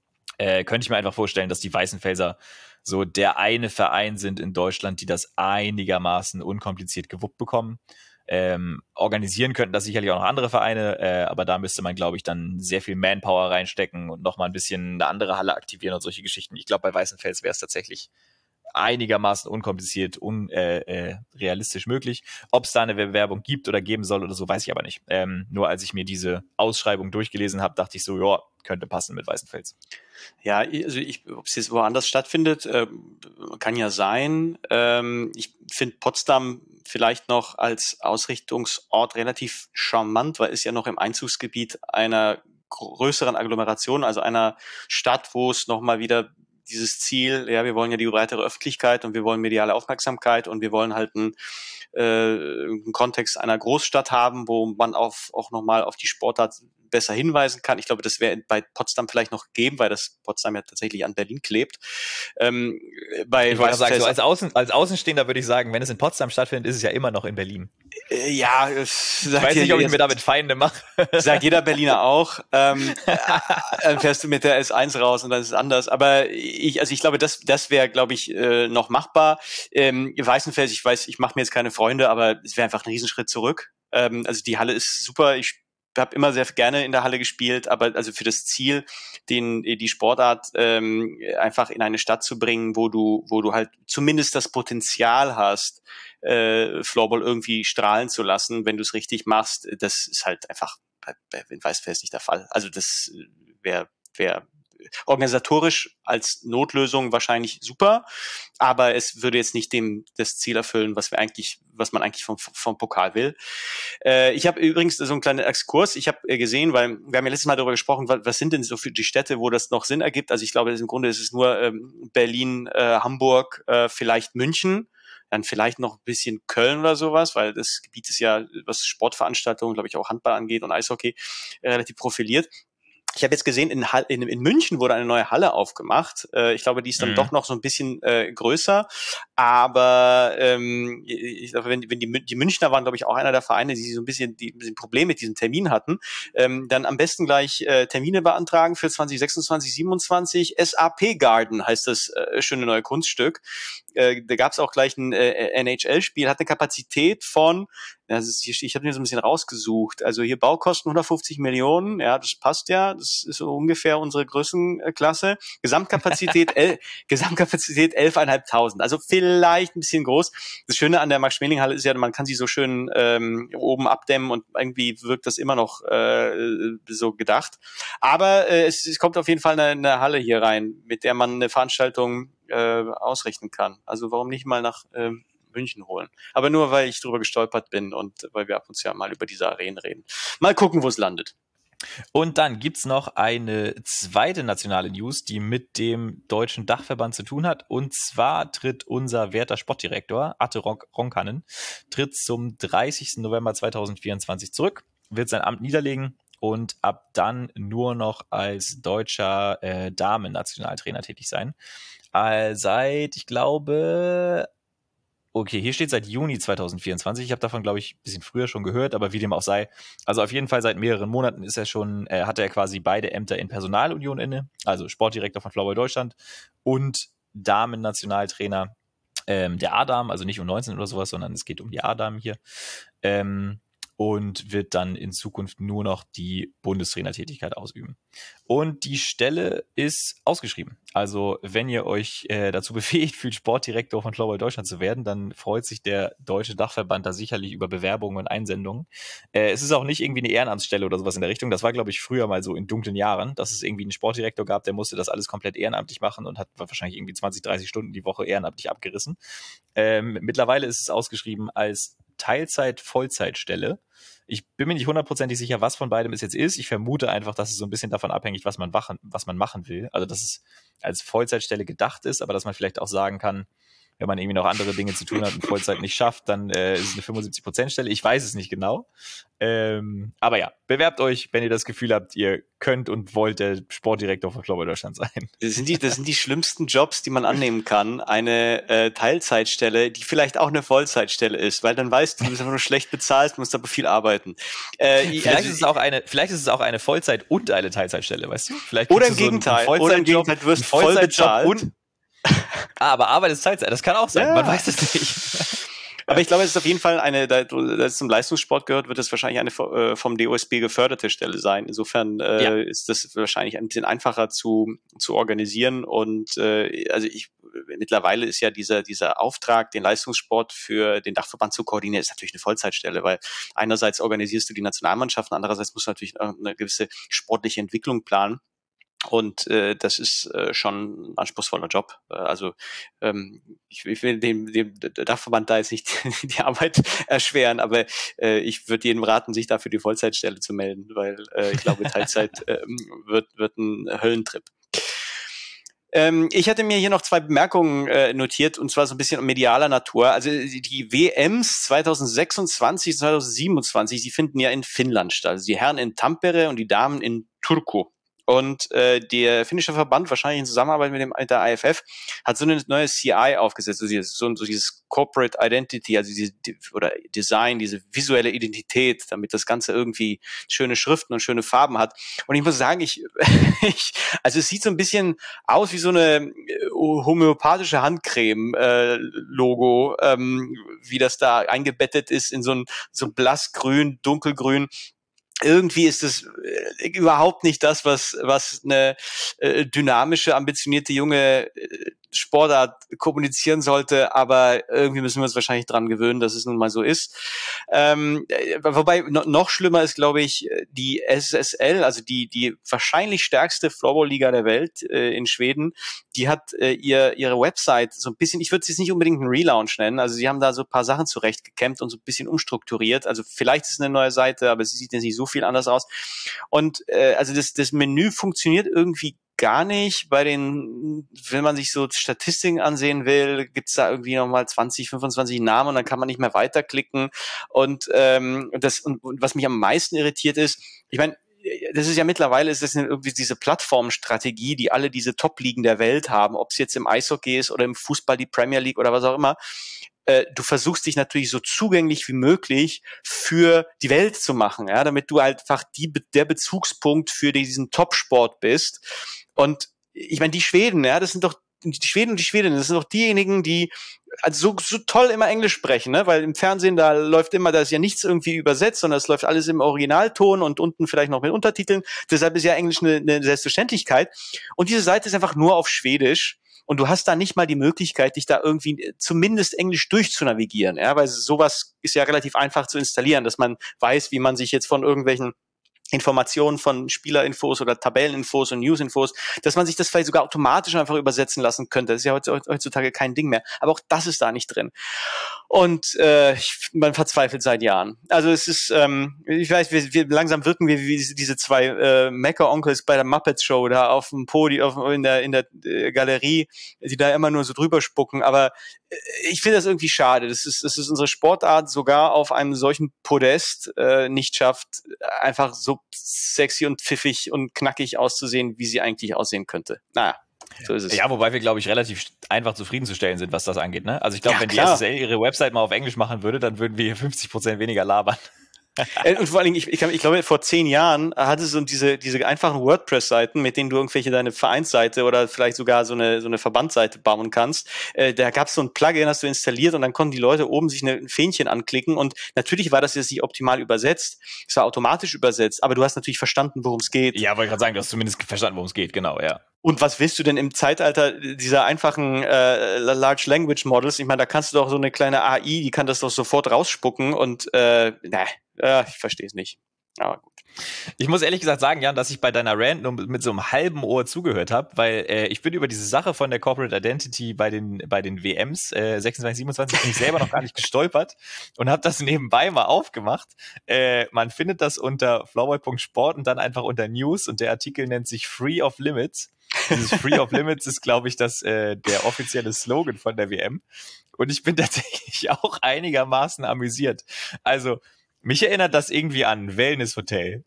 Äh, könnte ich mir einfach vorstellen, dass die Weißenfelser so der eine Verein sind in Deutschland, die das einigermaßen unkompliziert gewuppt bekommen. Ähm, organisieren könnten das sicherlich auch noch andere Vereine, äh, aber da müsste man, glaube ich, dann sehr viel Manpower reinstecken und nochmal ein bisschen eine andere Halle aktivieren und solche Geschichten. Ich glaube, bei Weißenfels wäre es tatsächlich einigermaßen unkompliziert, un, äh, äh, realistisch möglich. Ob es da eine Bewerbung gibt oder geben soll oder so, weiß ich aber nicht. Ähm, nur als ich mir diese Ausschreibung durchgelesen habe, dachte ich so, ja, könnte passen mit Weißenfels. Ja, also ich, ob es jetzt woanders stattfindet, äh, kann ja sein. Ähm, ich finde Potsdam vielleicht noch als Ausrichtungsort relativ charmant, weil es ja noch im Einzugsgebiet einer größeren Agglomeration, also einer Stadt, wo es nochmal wieder dieses Ziel, ja, wir wollen ja die breitere Öffentlichkeit und wir wollen mediale Aufmerksamkeit und wir wollen halt einen, äh, einen Kontext einer Großstadt haben, wo man auf, auch nochmal auf die Sportart besser hinweisen kann. Ich glaube, das wäre bei Potsdam vielleicht noch gegeben, weil das Potsdam ja tatsächlich an Berlin klebt. Ähm, bei ich wollte sagen, so als, Außen, als Außenstehender würde ich sagen, wenn es in Potsdam stattfindet, ist es ja immer noch in Berlin. Äh, ja, es Ich sagt weiß hier, nicht, ob ich mir damit Feinde mache. sagt jeder Berliner auch. Ähm, äh, dann fährst du mit der S eins raus und dann ist es anders. Aber ich, also ich glaube, das, das wäre, glaube ich, äh, noch machbar. Ähm, Weißenfels, ich weiß, ich mache mir jetzt keine Freunde, aber es wäre einfach ein Riesenschritt zurück. Ähm, also die Halle ist super. Ich habe immer sehr gerne in der Halle gespielt, aber also für das Ziel, den die Sportart ähm, einfach in eine Stadt zu bringen, wo du, wo du halt zumindest das Potenzial hast, äh, Floorball irgendwie strahlen zu lassen, wenn du es richtig machst, das ist halt einfach bei, bei Weißenfels nicht der Fall. Also das wäre wäre organisatorisch als Notlösung wahrscheinlich super, aber es würde jetzt nicht dem das Ziel erfüllen, was wir eigentlich, was man eigentlich vom, vom Pokal will. Äh, ich habe übrigens so einen kleinen Exkurs. Ich habe äh, gesehen, weil wir haben ja letztes Mal darüber gesprochen, was, was sind denn so für die Städte, wo das noch Sinn ergibt. Also ich glaube, im Grunde ist es nur ähm, Berlin, äh, Hamburg, äh, vielleicht München. Dann vielleicht noch ein bisschen Köln oder sowas, weil das Gebiet ist ja, was Sportveranstaltungen, glaube ich, auch Handball angeht und Eishockey, äh, relativ profiliert. Ich habe jetzt gesehen, in, Hall, in, in München wurde eine neue Halle aufgemacht. Äh, ich glaube, die ist dann mhm. doch noch so ein bisschen äh, größer. Aber ähm, ich glaube, wenn, wenn die, die Münchner waren, glaube ich, auch einer der Vereine, die so ein bisschen die ein bisschen Probleme mit diesem Termin hatten, ähm, dann am besten gleich äh, Termine beantragen für zwanzig sechsundzwanzig, siebenundzwanzig. S A P Garden heißt das äh, schöne neue Kunststück. Äh, da gab es auch gleich ein äh, N H L-Spiel, hat eine Kapazität von, das ist, ich habe mir so ein bisschen rausgesucht, also hier Baukosten hundertfünfzig Millionen, ja, das passt ja, das ist so ungefähr unsere Größenklasse. Gesamtkapazität, el, Gesamtkapazität elftausendfünfhundert, also vielleicht ein bisschen groß. Das Schöne an der Max-Schmeling-Halle ist ja, man kann sie so schön ähm, oben abdämmen und irgendwie wirkt das immer noch äh, so gedacht. Aber äh, es, es kommt auf jeden Fall eine, eine Halle hier rein, mit der man eine Veranstaltung äh, ausrichten kann. Also warum nicht mal nach äh, München holen? Aber nur, weil ich drüber gestolpert bin und weil wir ab und zu ja mal über diese Arenen reden. Mal gucken, wo es landet. Und dann gibt's noch eine zweite nationale News, die mit dem deutschen Dachverband zu tun hat. Und zwar tritt unser werter Sportdirektor, Atte Ronkanen, tritt zum dreißigsten November zweitausendvierundzwanzig zurück, wird sein Amt niederlegen und ab dann nur noch als deutscher äh, Damen-Nationaltrainer tätig sein. Äh, seit, ich glaube... Okay, hier steht seit Juni zweitausendvierundzwanzig. Ich habe davon, glaube ich, ein bisschen früher schon gehört, aber wie dem auch sei. Also auf jeden Fall seit mehreren Monaten ist er schon, äh, hat er quasi beide Ämter in Personalunion inne, also Sportdirektor von Floorball Deutschland und Damen-Nationaltrainer ähm, der A-Damen, also nicht um neunzehn oder sowas, sondern es geht um die A-Damen hier. Ähm, und wird dann in Zukunft nur noch die Bundestrainertätigkeit ausüben. Und die Stelle ist ausgeschrieben. Also wenn ihr euch äh, dazu befähigt fühlt, Sportdirektor von Floorball Deutschland zu werden, dann freut sich der Deutsche Dachverband da sicherlich über Bewerbungen und Einsendungen. Äh, es ist auch nicht irgendwie eine Ehrenamtsstelle oder sowas in der Richtung. Das war, glaube ich, früher mal so in dunklen Jahren, dass es irgendwie einen Sportdirektor gab, der musste das alles komplett ehrenamtlich machen und hat wahrscheinlich irgendwie zwanzig, dreißig Stunden die Woche ehrenamtlich abgerissen. Ähm, mittlerweile ist es ausgeschrieben als Teilzeit-Vollzeitstelle. Ich bin mir nicht hundertprozentig sicher, was von beidem es jetzt ist. Ich vermute einfach, dass es so ein bisschen davon abhängt, was man machen, was man machen will. Also, dass es als Vollzeitstelle gedacht ist, aber dass man vielleicht auch sagen kann, wenn man irgendwie noch andere Dinge zu tun hat und Vollzeit nicht schafft, dann äh, ist es eine fünfundsiebzig Prozent Stelle. Ich weiß es nicht genau. Ähm, aber ja, bewerbt euch, wenn ihr das Gefühl habt, ihr könnt und wollt der Sportdirektor von Floorball Deutschland sein. Das sind die, das sind die schlimmsten Jobs, die man annehmen kann. Eine äh, Teilzeitstelle, die vielleicht auch eine Vollzeitstelle ist, weil dann weißt du, du bist einfach nur schlecht bezahlt, musst aber viel arbeiten. Äh, vielleicht also, ist es auch eine, vielleicht ist es auch eine Vollzeit- und eine Teilzeitstelle, weißt du? Vielleicht oder im Gegenteil, so oder im Gegenteil, du wirst voll bezahlt. Und ah, aber Arbeit ist Teilzeit, das kann auch sein, ja. Man weiß es nicht. Aber ich glaube, es ist auf jeden Fall eine, da es zum Leistungssport gehört, wird es wahrscheinlich eine äh, vom D O S B geförderte Stelle sein. Insofern äh, ja. ist das wahrscheinlich ein bisschen einfacher zu zu organisieren. Und äh, also ich mittlerweile ist ja dieser dieser Auftrag, den Leistungssport für den Dachverband zu koordinieren, ist natürlich eine Vollzeitstelle, weil einerseits organisierst du die Nationalmannschaften, andererseits musst du natürlich eine gewisse sportliche Entwicklung planen. Und äh, das ist äh, schon ein anspruchsvoller Job. Äh, also ähm, ich, ich will dem, dem Dachverband da jetzt nicht die Arbeit erschweren, aber äh, ich würde jedem raten, sich da für die Vollzeitstelle zu melden, weil äh, ich glaube, Teilzeit äh, wird, wird ein Höllentrip. Ähm, ich hatte mir hier noch zwei Bemerkungen äh, notiert, und zwar so ein bisschen medialer Natur. Also die W Ms zweitausendsechsundzwanzig, zweitausendsiebenundzwanzig, die finden ja in Finnland statt. Also die Herren in Tampere und die Damen in Turku. Und äh, der finnische Verband, wahrscheinlich in Zusammenarbeit mit dem mit der I F F, hat so eine neue C I aufgesetzt, so dieses, so, so dieses Corporate Identity, also diese oder Design, diese visuelle Identität, damit das Ganze irgendwie schöne Schriften und schöne Farben hat. Und ich muss sagen, ich, ich also es sieht so ein bisschen aus wie so eine homöopathische Handcreme-Logo, äh, ähm, wie das da eingebettet ist in so ein so blassgrün, dunkelgrün. Irgendwie ist es äh, überhaupt nicht das, was was eine äh, dynamische, ambitionierte junge äh, Sportart kommunizieren sollte, aber irgendwie müssen wir uns wahrscheinlich dran gewöhnen, dass es nun mal so ist. Ähm, äh, wobei no, noch schlimmer ist, glaube ich, die S S L, also die die wahrscheinlich stärkste Floorball-Liga der Welt äh, in Schweden, die hat äh, ihr ihre Website so ein bisschen, ich würde es jetzt nicht unbedingt einen Relaunch nennen, also sie haben da so ein paar Sachen zurechtgekämmt und so ein bisschen umstrukturiert, also vielleicht ist es eine neue Seite, aber sie sieht jetzt nicht so viel anders aus. Und äh, also das, das Menü funktioniert irgendwie gar nicht. Bei den, wenn man sich so Statistiken ansehen will, gibt's da irgendwie nochmal zwanzig, fünfundzwanzig Namen und dann kann man nicht mehr weiterklicken. Und ähm, das und, und was mich am meisten irritiert ist, ich meine, das ist ja mittlerweile, ist das irgendwie diese Plattformstrategie, die alle diese Top-Ligen der Welt haben, ob es jetzt im Eishockey ist oder im Fußball, die Premier League oder was auch immer. Du versuchst dich natürlich so zugänglich wie möglich für die Welt zu machen, ja, damit du halt einfach die, der Bezugspunkt für diesen Top-Sport bist. Und ich meine, die Schweden, ja, das sind doch die Schweden und die Schwedinnen, das sind doch diejenigen, die also so, so toll immer Englisch sprechen, ne? Weil im Fernsehen, da läuft immer, da ist ja nichts irgendwie übersetzt, sondern es läuft alles im Originalton und unten vielleicht noch mit Untertiteln. Deshalb ist ja Englisch eine, eine Selbstverständlichkeit. Und diese Seite ist einfach nur auf Schwedisch. Und du hast da nicht mal die Möglichkeit, dich da irgendwie zumindest Englisch durchzunavigieren, ja, weil sowas ist ja relativ einfach zu installieren, dass man weiß, wie man sich jetzt von irgendwelchen Informationen von Spielerinfos oder Tabelleninfos und Newsinfos, dass man sich das vielleicht sogar automatisch einfach übersetzen lassen könnte. Das ist ja heutzutage kein Ding mehr. Aber auch das ist da nicht drin. Und äh, ich, man verzweifelt seit Jahren. Also es ist, ähm, ich weiß, wir, wir langsam wirken wir wie diese zwei äh, Mecker-Onkels bei der Muppets Show da auf dem Podium, auf, in der in der äh, Galerie, die da immer nur so drüber spucken. Aber äh, ich finde das irgendwie schade. Das ist, das ist unsere Sportart sogar auf einem solchen Podest äh, nicht schafft, einfach so sexy und pfiffig und knackig auszusehen, wie sie eigentlich aussehen könnte. Naja. So ist es. Ja, wobei wir, glaube ich, relativ einfach zufriedenzustellen sind, was das angeht. Ne? Also ich glaube, ja, wenn klar. die S S L ihre Website mal auf Englisch machen würde, dann würden wir hier fünfzig Prozent weniger labern. Und vor allen Dingen, ich, ich, ich glaube, vor zehn Jahren hatte es so diese, diese einfachen WordPress-Seiten, mit denen du irgendwelche deine Vereinsseite oder vielleicht sogar so eine, so eine Verbandsseite bauen kannst. Äh, da gab es so ein Plugin, hast du installiert und dann konnten die Leute oben sich ein Fähnchen anklicken und natürlich war das jetzt nicht optimal übersetzt. Es war automatisch übersetzt, aber du hast natürlich verstanden, worum es geht. Ja, wollte gerade sagen, du hast zumindest verstanden, worum es geht, genau, ja. Und was willst du denn im Zeitalter dieser einfachen äh, Large Language Models? Ich meine, da kannst du doch so eine kleine A I, die kann das doch sofort rausspucken und äh, ne, äh, ich verstehe es nicht. Aber gut. Ich muss ehrlich gesagt sagen, Jan, dass ich bei deiner Rant nur mit so einem halben Ohr zugehört habe, weil äh, ich bin über diese Sache von der Corporate Identity bei den bei den W Ms äh, sechsundzwanzig, siebenundzwanzig bin ich selber noch gar nicht gestolpert und habe das nebenbei mal aufgemacht. Äh, man findet das unter floorball punkt sport und dann einfach unter News und der Artikel nennt sich Free of Limits. Dieses Free of Limits ist, glaube ich, das äh, der offizielle Slogan von der W M. Und ich bin tatsächlich auch einigermaßen amüsiert. Also mich erinnert das irgendwie an Wellness-Hotel.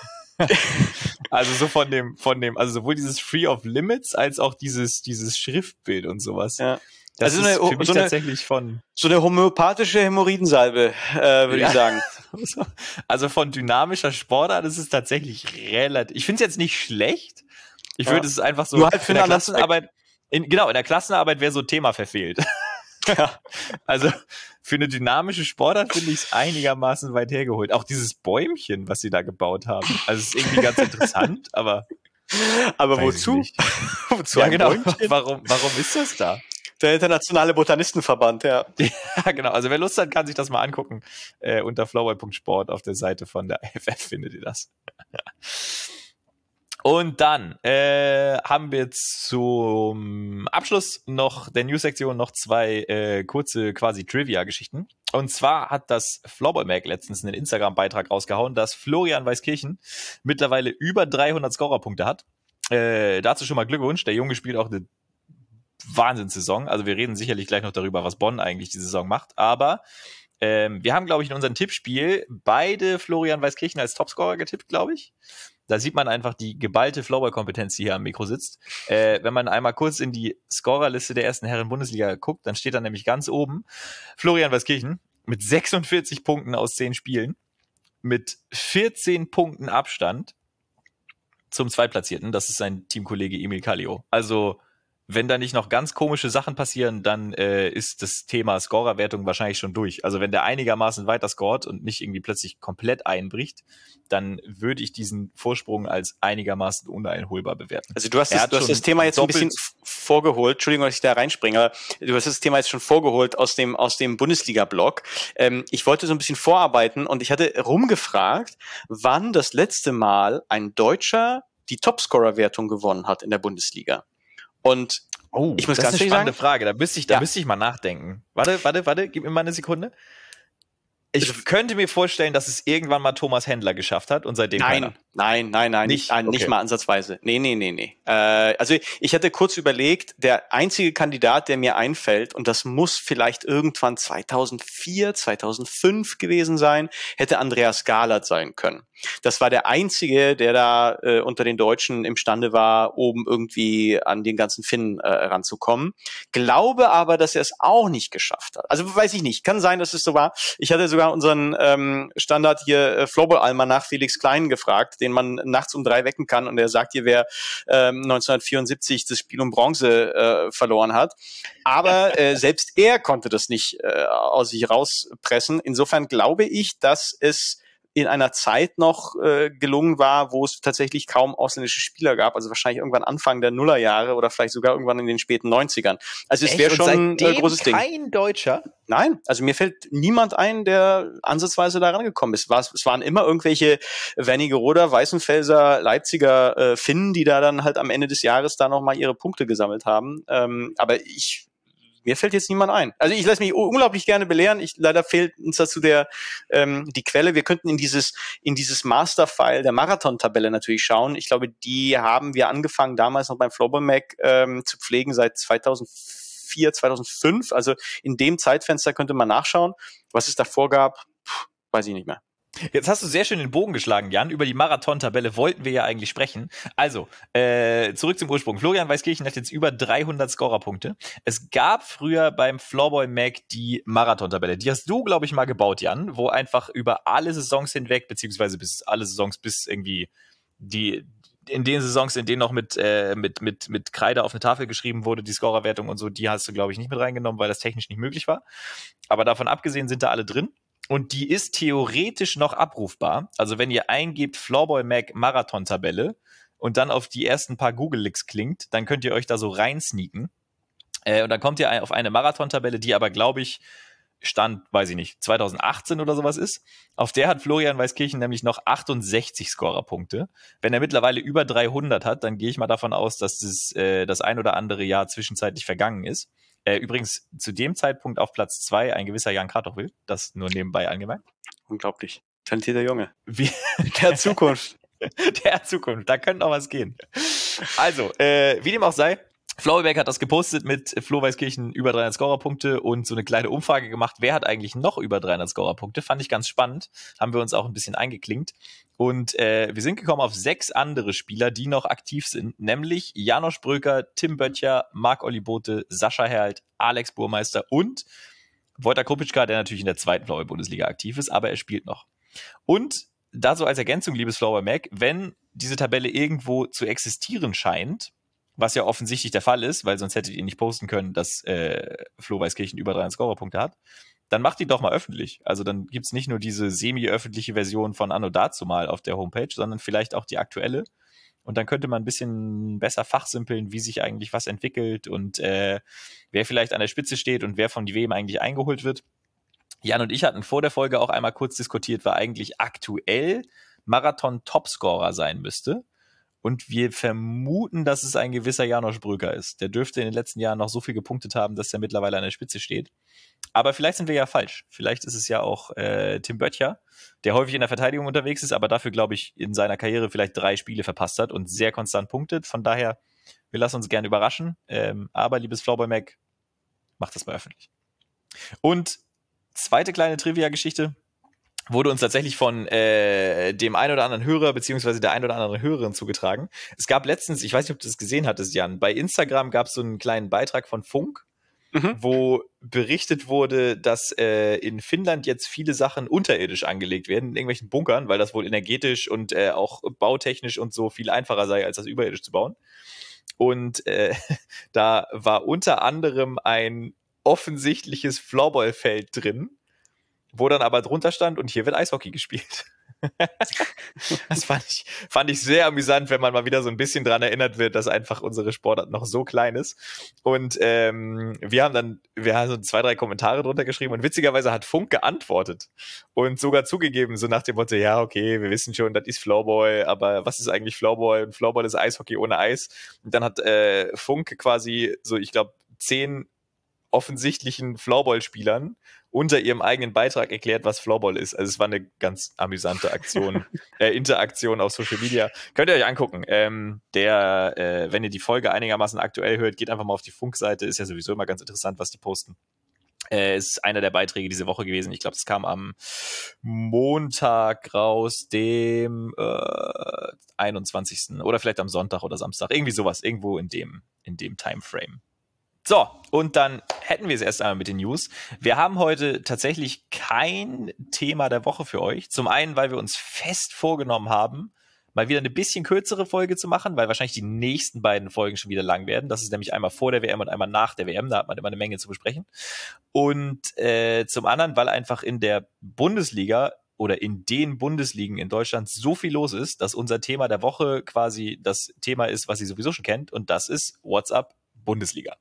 Also so von dem, von dem, also sowohl dieses Free of Limits als auch dieses, dieses Schriftbild und sowas. Ja. Das also ist eine, für mich so eine, tatsächlich von... So eine homöopathische Hämorrhoidensalbe, äh, würde Ja. ich sagen. Also von dynamischer Sportart ist es tatsächlich relativ... Ich finde es jetzt nicht schlecht. Ich Ja. würde es einfach so... Nur halt für in der einen anderen Zweck. Klassenarbeit... In, genau, in der Klassenarbeit wäre so Thema verfehlt. Ja. Also für eine dynamische Sportart finde ich es einigermaßen weit hergeholt. Auch dieses Bäumchen, was sie da gebaut haben. Also es ist irgendwie ganz interessant, aber... Aber Weiß wozu? ich nicht. wozu Ja, ein genau. Bäumchen? Warum, warum ist das da? Der internationale Botanistenverband, ja. Ja, genau. Also wer Lust hat, kann sich das mal angucken. Äh, unter floorball punkt sport auf der Seite von der I F F findet ihr das. Und dann äh, haben wir zum Abschluss noch der News-Sektion noch zwei äh, kurze quasi Trivia-Geschichten. Und zwar hat das Floorball-Mag letztens einen Instagram-Beitrag rausgehauen, dass Florian Weiskirchen mittlerweile über dreihundert Scorerpunkte hat. Äh, dazu schon mal Glückwunsch. Der Junge spielt auch eine Wahnsinnssaison. Also wir reden sicherlich gleich noch darüber, was Bonn eigentlich die Saison macht. Aber ähm, wir haben, glaube ich, in unserem Tippspiel beide Florian Weiskirchen als Topscorer getippt, glaube ich. Da sieht man einfach die geballte Flowball-Kompetenz, die hier am Mikro sitzt. Äh, wenn man einmal kurz in die Scorerliste der ersten Herren-Bundesliga guckt, dann steht da nämlich ganz oben Florian Weiskirchen mit sechsundvierzig Punkten aus zehn Spielen, mit vierzehn Punkten Abstand zum Zweitplatzierten. Das ist sein Teamkollege Emil Kallio. Also wenn da nicht noch ganz komische Sachen passieren, dann äh, ist das Thema Scorerwertung wahrscheinlich schon durch. Also wenn der einigermaßen weiter scoret und nicht irgendwie plötzlich komplett einbricht, dann würde ich diesen Vorsprung als einigermaßen uneinholbar bewerten. Also du hast, das, du hast das Thema jetzt ein bisschen vorgeholt. Entschuldigung, dass ich da reinspringe, aber du hast das Thema jetzt schon vorgeholt aus dem aus dem Bundesliga-Blog. Ähm, ich wollte so ein bisschen vorarbeiten und ich hatte rumgefragt, wann das letzte Mal ein Deutscher die Topscorer-Wertung gewonnen hat in der Bundesliga. Und oh, ich muss das ganz ist eine spannende sagen, Frage. Da müsste ich, da ja. müsste ich mal nachdenken. Warte, warte, warte, gib mir mal eine Sekunde. Ich also, könnte mir vorstellen, dass es irgendwann mal Thomas Händler geschafft hat und seitdem nein, keiner. Nein, nein, nein, nicht, nein, nicht okay. mal ansatzweise. Nee, nee, nee, nee. Äh, also ich hatte kurz überlegt, der einzige Kandidat, der mir einfällt, und das muss vielleicht irgendwann zweitausendvier, zweitausendfünf gewesen sein, hätte Andreas Gahlert sein können. Das war der einzige, der da äh, unter den Deutschen imstande war, oben irgendwie an den ganzen Finnen äh, ranzukommen. Glaube aber, dass er es auch nicht geschafft hat. Also weiß ich nicht. Kann sein, dass es so war. Ich hatte sogar unseren ähm, Standard hier äh, Floorball-Almanach Felix Klein gefragt, den man nachts um drei wecken kann, und er sagt dir, wer ähm, neunzehnhundertvierundsiebzig das Spiel um Bronze äh, verloren hat. Aber äh, selbst er konnte das nicht äh, aus sich rauspressen. Insofern glaube ich, dass es in einer Zeit noch äh, gelungen war, wo es tatsächlich kaum ausländische Spieler gab, also wahrscheinlich irgendwann Anfang der Nullerjahre oder vielleicht sogar irgendwann in den späten neunzigern. Also es wäre schon ein äh, großes Ding. Kein Deutscher? Nein, also mir fällt niemand ein, der ansatzweise da rangekommen ist. Es waren immer irgendwelche Wernigeroder, Weißenfelser, Leipziger äh, Finnen, die da dann halt am Ende des Jahres da nochmal ihre Punkte gesammelt haben. Ähm, aber ich Mir fällt jetzt niemand ein. Also ich lasse mich unglaublich gerne belehren. Ich, leider fehlt uns dazu der ähm, die Quelle. Wir könnten in dieses in dieses Masterfile der Marathon-Tabelle natürlich schauen. Ich glaube, die haben wir angefangen damals noch beim Floorball Mag ähm, zu pflegen seit zweitausendvier, zweitausendfünf. Also in dem Zeitfenster könnte man nachschauen. Was es davor gab, pff, weiß ich nicht mehr. Jetzt hast du sehr schön den Bogen geschlagen, Jan. Über die Marathon-Tabelle wollten wir ja eigentlich sprechen. Also, äh, zurück zum Ursprung. Florian Weiskirchen hat jetzt über dreihundert Scorerpunkte. Es gab früher beim Floorball Mag die Marathon-Tabelle. Die hast du, glaube ich, mal gebaut, Jan, wo einfach über alle Saisons hinweg, beziehungsweise bis alle Saisons bis irgendwie die in den Saisons, in denen noch mit, äh, mit, mit, mit Kreide auf eine Tafel geschrieben wurde, die Scorerwertung und so, die hast du, glaube ich, nicht mit reingenommen, weil das technisch nicht möglich war. Aber davon abgesehen sind da alle drin. Und die ist theoretisch noch abrufbar. Also wenn ihr eingebt Floorball Mag Marathon-Tabelle und dann auf die ersten paar Google-Licks klingt, dann könnt ihr euch da so reinsneaken. Äh, und dann kommt ihr auf eine Marathon-Tabelle, die aber, glaube ich, Stand, weiß ich nicht, zweitausendachtzehn oder sowas ist. Auf der hat Florian Weiskirchen nämlich noch achtundsechzig Scorerpunkte. Wenn er mittlerweile über dreihundert hat, dann gehe ich mal davon aus, dass das, äh, das ein oder andere Jahr zwischenzeitlich vergangen ist. Äh, übrigens zu dem Zeitpunkt auf Platz zwei ein gewisser Jan Kratochwil, das nur nebenbei angemerkt. Unglaublich. Talentierter Junge. Wie? Der Zukunft. Der Zukunft, da könnte noch was gehen. Also, äh, wie dem auch sei, Flowback hat das gepostet mit Flo Weiskirchen über dreihundert Scorerpunkte und so eine kleine Umfrage gemacht, wer hat eigentlich noch über dreihundert Scorerpunkte. Fand ich ganz spannend, haben wir uns auch ein bisschen eingeklinkt. Und äh, wir sind gekommen auf sechs andere Spieler, die noch aktiv sind, nämlich Janosch Bröker, Tim Böttcher, Marc-Olli Bothe, Sascha Herlt, Alex Burmeister und Wojtek Krupitschka, der natürlich in der zweiten Floorball-Bundesliga aktiv ist, aber er spielt noch. Und da so als Ergänzung, liebes Floorball Mag, wenn diese Tabelle irgendwo zu existieren scheint, was ja offensichtlich der Fall ist, weil sonst hättet ihr nicht posten können, dass äh, Flo Weiskirchen über dreihundert Scorerpunkte hat, dann macht die doch mal öffentlich. Also dann gibt's nicht nur diese semi-öffentliche Version von Anno dazumal auf der Homepage, sondern vielleicht auch die aktuelle. Und dann könnte man ein bisschen besser fachsimpeln, wie sich eigentlich was entwickelt und äh, wer vielleicht an der Spitze steht und wer von wem eigentlich eingeholt wird. Jan und ich hatten vor der Folge auch einmal kurz diskutiert, wer eigentlich aktuell Marathon-Topscorer sein müsste. Und wir vermuten, dass es ein gewisser Janosch Bröker ist. Der dürfte in den letzten Jahren noch so viel gepunktet haben, dass er mittlerweile an der Spitze steht. Aber vielleicht sind wir ja falsch. Vielleicht ist es ja auch äh, Tim Böttcher, der häufig in der Verteidigung unterwegs ist, aber dafür, glaube ich, in seiner Karriere vielleicht drei Spiele verpasst hat und sehr konstant punktet. Von daher, wir lassen uns gerne überraschen. Ähm, aber, liebes Floorball Mag, macht das mal öffentlich. Und zweite kleine Trivia-Geschichte. wurde uns tatsächlich von äh, dem ein oder anderen Hörer beziehungsweise der ein oder anderen Hörerin zugetragen. Es gab letztens, ich weiß nicht, ob du das gesehen hattest, Jan, bei Instagram gab es so einen kleinen Beitrag von Funk, Mhm. wo berichtet wurde, dass äh, in Finnland jetzt viele Sachen unterirdisch angelegt werden, in irgendwelchen Bunkern, weil das wohl energetisch und äh, auch bautechnisch und so viel einfacher sei, als das überirdisch zu bauen. Und äh, da war unter anderem ein offensichtliches Floorballfeld drin, wo dann aber drunter stand, und hier wird Eishockey gespielt. Das fand ich, fand ich sehr amüsant, wenn man mal wieder so ein bisschen dran erinnert wird, dass einfach unsere Sportart noch so klein ist. Und ähm, wir haben dann, wir haben so zwei, drei Kommentare drunter geschrieben und witzigerweise hat Funk geantwortet und sogar zugegeben, so nach dem Motto, ja, okay, wir wissen schon, das ist Floorball, aber was ist eigentlich Floorball? Und Floorball ist Eishockey ohne Eis. Und dann hat äh, Funk quasi so, ich glaube, zehn offensichtlichen Floorball-Spielern unter ihrem eigenen Beitrag erklärt, was Floorball ist. Also es war eine ganz amüsante Aktion, äh, Interaktion auf Social Media. Könnt ihr euch angucken. Ähm, der, äh, wenn ihr die Folge einigermaßen aktuell hört, geht einfach mal auf die Funk-Seite. Ist ja sowieso immer ganz interessant, was die posten. Äh, ist einer der Beiträge diese Woche gewesen. Ich glaube, es kam am Montag raus, dem äh, einundzwanzigsten oder vielleicht am Sonntag oder Samstag. Irgendwie sowas, irgendwo in dem, in dem Timeframe. So, und dann hätten wir es erst einmal mit den News. Wir haben heute tatsächlich kein Thema der Woche für euch. Zum einen, weil wir uns fest vorgenommen haben, mal wieder eine bisschen kürzere Folge zu machen, weil wahrscheinlich die nächsten beiden Folgen schon wieder lang werden. Das ist nämlich einmal vor der W M und einmal nach der W M. Da hat man immer eine Menge zu besprechen. Und äh, zum anderen, weil einfach in der Bundesliga oder in den Bundesligen in Deutschland so viel los ist, dass unser Thema der Woche quasi das Thema ist, was ihr sowieso schon kennt. Und das ist What's Up Bundesliga.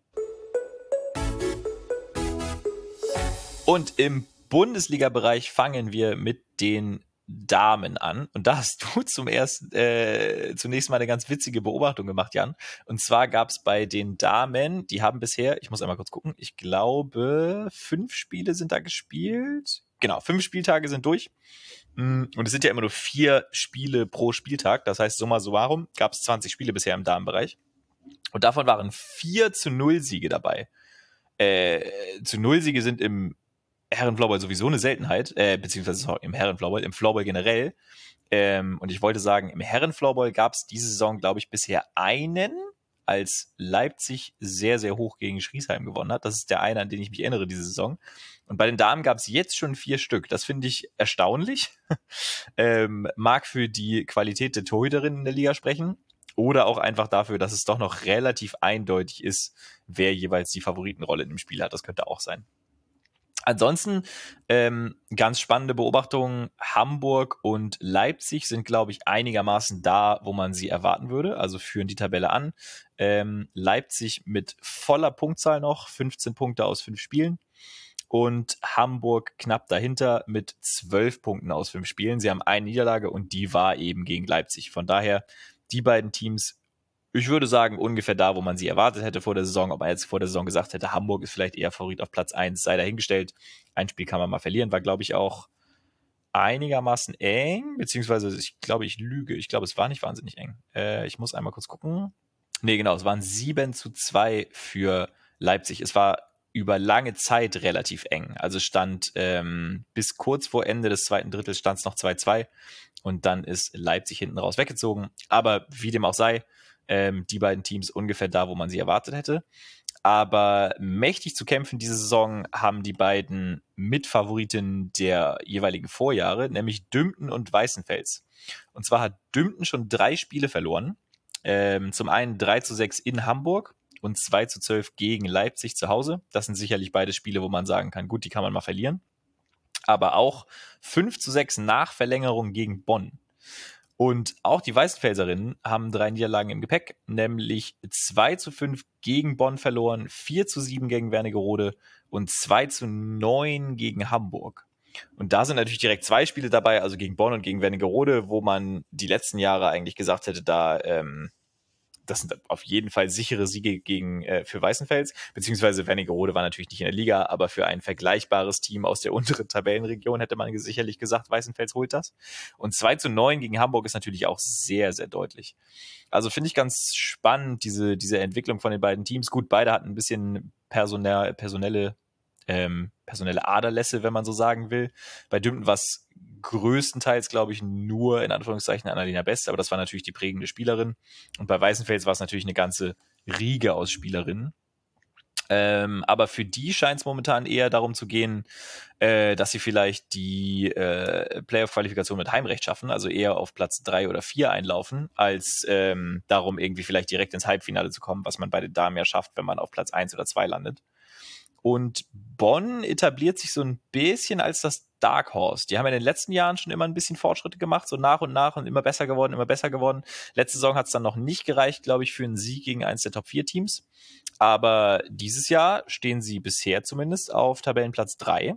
Und im Bundesliga-Bereich fangen wir mit den Damen an. Und da hast du zum ersten, äh, zunächst mal eine ganz witzige Beobachtung gemacht, Jan. Und zwar gab es bei den Damen, die haben bisher, ich muss einmal kurz gucken, ich glaube, fünf Spiele sind da gespielt. Genau, fünf Spieltage sind durch. Und es sind ja immer nur vier Spiele pro Spieltag. Das heißt, summa summarum gab es zwanzig Spiele bisher im Damenbereich. Und davon waren vier zu null Siege dabei. Äh, zu null Siege sind im Herrenfloorball sowieso eine Seltenheit, äh, beziehungsweise sorry, im Herrenfloorball, im Floorball generell. Ähm, und ich wollte sagen, im Herrenfloorball gab es diese Saison, glaube ich, bisher einen, als Leipzig sehr, sehr hoch gegen Schriesheim gewonnen hat. Das ist der eine, an den ich mich erinnere, diese Saison. Und bei den Damen gab es jetzt schon vier Stück. Das finde ich erstaunlich. ähm, mag für die Qualität der Torhüterinnen in der Liga sprechen. Oder auch einfach dafür, dass es doch noch relativ eindeutig ist, wer jeweils die Favoritenrolle in dem Spiel hat. Das könnte auch sein. Ansonsten ähm, ganz spannende Beobachtungen. Hamburg und Leipzig sind, glaube ich, einigermaßen da, wo man sie erwarten würde. Also führen die Tabelle an. Ähm, Leipzig mit voller Punktzahl noch, fünfzehn Punkte aus fünf Spielen. Und Hamburg knapp dahinter mit zwölf Punkten aus fünf Spielen. Sie haben eine Niederlage und die war eben gegen Leipzig. Von daher die beiden Teams, ich würde sagen, ungefähr da, wo man sie erwartet hätte vor der Saison. Ob man jetzt vor der Saison gesagt hätte, Hamburg ist vielleicht eher Favorit auf Platz eins, sei dahingestellt. Ein Spiel kann man mal verlieren, war, glaube ich, auch einigermaßen eng, beziehungsweise ich glaube, ich lüge. Ich glaube, es war nicht wahnsinnig eng. Äh, ich muss einmal kurz gucken. Nee, genau, es waren sieben zu zwei für Leipzig. Es war über lange Zeit relativ eng. Also stand ähm, bis kurz vor Ende des zweiten Drittels stand es noch zwei zwei und dann ist Leipzig hinten raus weggezogen. Aber wie dem auch sei, ähm, die beiden Teams ungefähr da, wo man sie erwartet hätte. Aber mächtig zu kämpfen diese Saison haben die beiden Mitfavoriten der jeweiligen Vorjahre, nämlich Dümpten und Weißenfels. Und zwar hat Dümpten schon drei Spiele verloren. Ähm, zum einen drei zu sechs in Hamburg und zwei zu zwölf gegen Leipzig zu Hause. Das sind sicherlich beide Spiele, wo man sagen kann, gut, die kann man mal verlieren. Aber auch fünf zu sechs nach Verlängerung gegen Bonn. Und auch die Weißenfelserinnen haben drei Niederlagen im Gepäck, nämlich zwei zu fünf gegen Bonn verloren, vier zu sieben gegen Wernigerode und zwei zu neun gegen Hamburg. Und da sind natürlich direkt zwei Spiele dabei, also gegen Bonn und gegen Wernigerode, wo man die letzten Jahre eigentlich gesagt hätte, da ähm, das sind auf jeden Fall sichere Siege gegen äh, für Weißenfels, beziehungsweise Wernigerode war natürlich nicht in der Liga, aber für ein vergleichbares Team aus der unteren Tabellenregion hätte man sicherlich gesagt, Weißenfels holt das. Und zwei zu neun gegen Hamburg ist natürlich auch sehr, sehr deutlich. Also finde ich ganz spannend, diese, diese Entwicklung von den beiden Teams. Gut, beide hatten ein bisschen personell, personelle ähm, personelle Aderlässe, wenn man so sagen will. Bei Dümpten war es größtenteils, glaube ich, nur in Anführungszeichen Annalena Best, aber das war natürlich die prägende Spielerin. Und bei Weißenfels war es natürlich eine ganze Riege aus Spielerinnen. Ähm, aber für die scheint es momentan eher darum zu gehen, äh, dass sie vielleicht die äh, Playoff-Qualifikation mit Heimrecht schaffen, also eher auf Platz drei oder vier einlaufen, als ähm, darum irgendwie vielleicht direkt ins Halbfinale zu kommen, was man bei den Damen ja schafft, wenn man auf Platz eins oder zwei landet. Und Bonn etabliert sich so ein bisschen als das Dark Horse. Die haben ja in den letzten Jahren schon immer ein bisschen Fortschritte gemacht, so nach und nach und immer besser geworden, immer besser geworden. Letzte Saison hat es dann noch nicht gereicht, glaube ich, für einen Sieg gegen eins der Top vier Teams. Aber dieses Jahr stehen sie bisher zumindest auf Tabellenplatz drei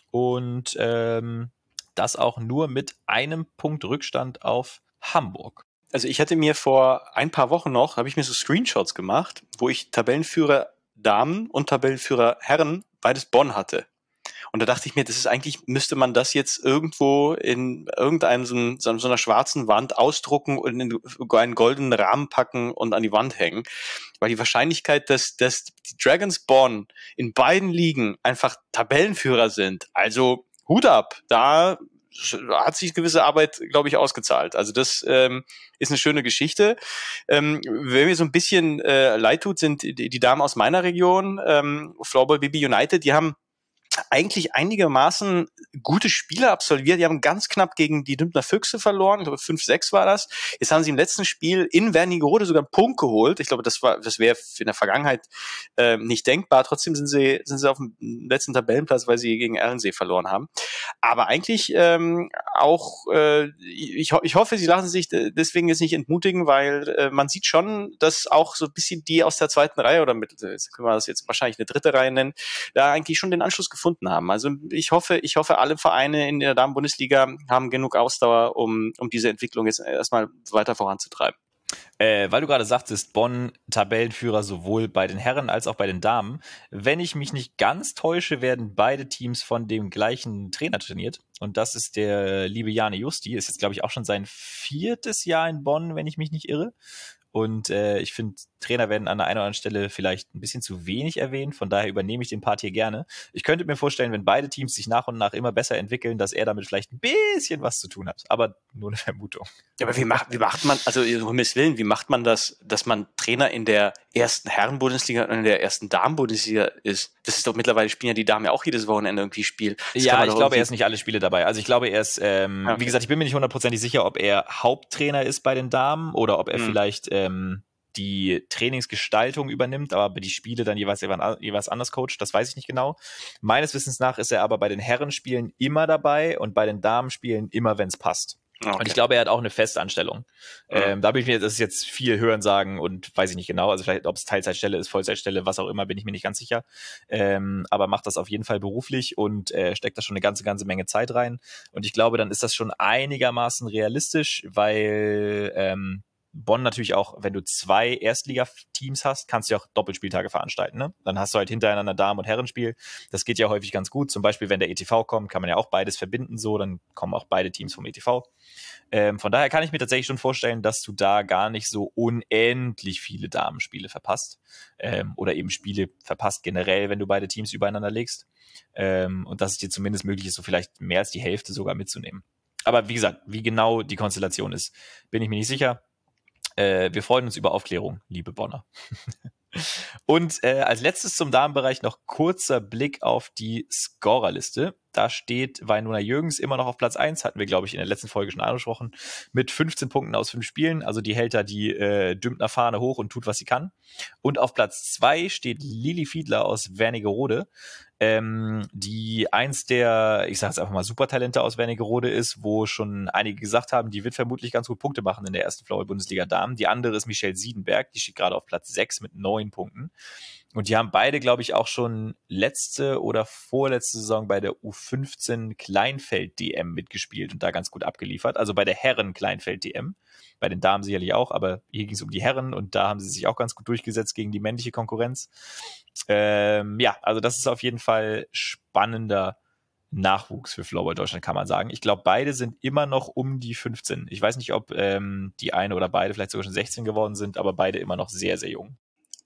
und ähm, das auch nur mit einem Punkt Rückstand auf Hamburg. Also ich hatte mir vor ein paar Wochen noch, habe ich mir so Screenshots gemacht, wo ich Tabellenführer Damen und Tabellenführer Herren beides Bonn hatte. Und da dachte ich mir, das ist eigentlich, müsste man das jetzt irgendwo in irgendeinem so, so, so einer schwarzen Wand ausdrucken und in einen goldenen Rahmen packen und an die Wand hängen. Weil die Wahrscheinlichkeit, dass, dass die Dragons Bonn in beiden Ligen einfach Tabellenführer sind, also Hut ab, da hat sich gewisse Arbeit, glaube ich, ausgezahlt. Also das ähm, ist eine schöne Geschichte. Ähm, wer mir so ein bisschen äh, leid tut, sind die, die Damen aus meiner Region, ähm, Floorball B B United, die haben eigentlich einigermaßen gute Spiele absolviert. Die haben ganz knapp gegen die Dümpner Füchse verloren. Ich glaube, fünf sechs war das. Jetzt haben sie im letzten Spiel in Wernigerode sogar einen Punkt geholt. Ich glaube, das war, das wäre in der Vergangenheit äh, nicht denkbar. Trotzdem sind sie, sind sie auf dem letzten Tabellenplatz, weil sie gegen Erlensee verloren haben. Aber eigentlich ähm, auch, äh, ich, ich hoffe, sie lassen sich deswegen jetzt nicht entmutigen, weil äh, man sieht schon, dass auch so ein bisschen die aus der zweiten Reihe oder mit, können wir das jetzt wahrscheinlich eine dritte Reihe nennen, da eigentlich schon den Anschluss gefunden haben. Also ich hoffe, ich hoffe, alle Vereine in der Damen-Bundesliga haben genug Ausdauer, um, um diese Entwicklung jetzt erstmal weiter voranzutreiben. Äh, weil du gerade sagtest, Bonn Tabellenführer sowohl bei den Herren als auch bei den Damen. Wenn ich mich nicht ganz täusche, werden beide Teams von dem gleichen Trainer trainiert. Und das ist der liebe Jane Justi. Ist jetzt, glaube ich, auch schon sein viertes Jahr in Bonn, wenn ich mich nicht irre. Und äh, ich finde, Trainer werden an der einen oder anderen Stelle vielleicht ein bisschen zu wenig erwähnt. Von daher übernehme ich den Part hier gerne. Ich könnte mir vorstellen, wenn beide Teams sich nach und nach immer besser entwickeln, dass er damit vielleicht ein bisschen was zu tun hat. Aber nur eine Vermutung. Ja, aber wie macht, wie macht man, also um Himmels Willen, wie macht man das, dass man Trainer in der ersten Herren-Bundesliga und in der ersten Damen-Bundesliga ist? Das ist doch mittlerweile, spielen ja die Damen ja auch jedes Wochenende irgendwie Spiel. Das ja, ich glaube, er ist nicht alle Spiele dabei. Also ich glaube, er ist, ähm, okay. Wie gesagt, ich bin mir nicht hundertprozentig sicher, ob er Haupttrainer ist bei den Damen oder ob er hm. vielleicht ähm, die Trainingsgestaltung übernimmt, aber die Spiele dann jeweils, jeweils anders coacht, das weiß ich nicht genau. Meines Wissens nach ist er aber bei den Herrenspielen immer dabei und bei den Damenspielen immer, wenn es passt. Okay. Und ich glaube, er hat auch eine Festanstellung. Mhm. Ähm, da bin ich mir, das ist jetzt viel Hören sagen und weiß ich nicht genau, also vielleicht, ob es Teilzeitstelle ist, Vollzeitstelle, was auch immer, bin ich mir nicht ganz sicher. Ähm, aber macht das auf jeden Fall beruflich und äh, steckt da schon eine ganze, ganze Menge Zeit rein. Und ich glaube, dann ist das schon einigermaßen realistisch, weil ähm, Bonn natürlich auch, wenn du zwei Erstligateams hast, kannst du ja auch Doppelspieltage veranstalten. Ne? Dann hast du halt hintereinander Damen- und Herrenspiel. Das geht ja häufig ganz gut. Zum Beispiel, wenn der E T V kommt, kann man ja auch beides verbinden. So, dann kommen auch beide Teams vom E T V. Ähm, von daher kann ich mir tatsächlich schon vorstellen, dass du da gar nicht so unendlich viele Damenspiele verpasst. Ähm, oder eben Spiele verpasst generell, wenn du beide Teams übereinander legst. Ähm, und dass es dir zumindest möglich ist, so vielleicht mehr als die Hälfte sogar mitzunehmen. Aber wie gesagt, wie genau die Konstellation ist, bin ich mir nicht sicher. Äh, wir freuen uns über Aufklärung, liebe Bonner. Und äh, als letztes zum Damenbereich noch kurzer Blick auf die Scorerliste. Da steht Weinona Jürgens immer noch auf Platz eins, hatten wir, glaube ich, in der letzten Folge schon angesprochen, mit fünfzehn Punkten aus fünf Spielen. Also die hält da die äh, Dümpner Fahne hoch und tut, was sie kann. Und auf Platz zwei steht Lili Fiedler aus Wernigerode, ähm, die eins der, ich sage jetzt einfach mal, Supertalente aus Wernigerode ist, wo schon einige gesagt haben, die wird vermutlich ganz gut Punkte machen in der ersten Floorball-Bundesliga Damen. Die andere ist Michelle Siedenberg, die steht gerade auf Platz sechs mit neun Punkten. Und die haben beide, glaube ich, auch schon letzte oder vorletzte Saison bei der U fünfzehn Kleinfeld-D M mitgespielt und da ganz gut abgeliefert. Also bei der Herren-Kleinfeld-D M. Bei den Damen sicherlich auch, aber hier ging es um die Herren und da haben sie sich auch ganz gut durchgesetzt gegen die männliche Konkurrenz. Ähm, ja, also das ist auf jeden Fall spannender Nachwuchs für Floorball Deutschland, kann man sagen. Ich glaube, beide sind immer noch um die fünfzehn. Ich weiß nicht, ob ähm, die eine oder beide vielleicht sogar schon sechzehn geworden sind, aber beide immer noch sehr, sehr jung.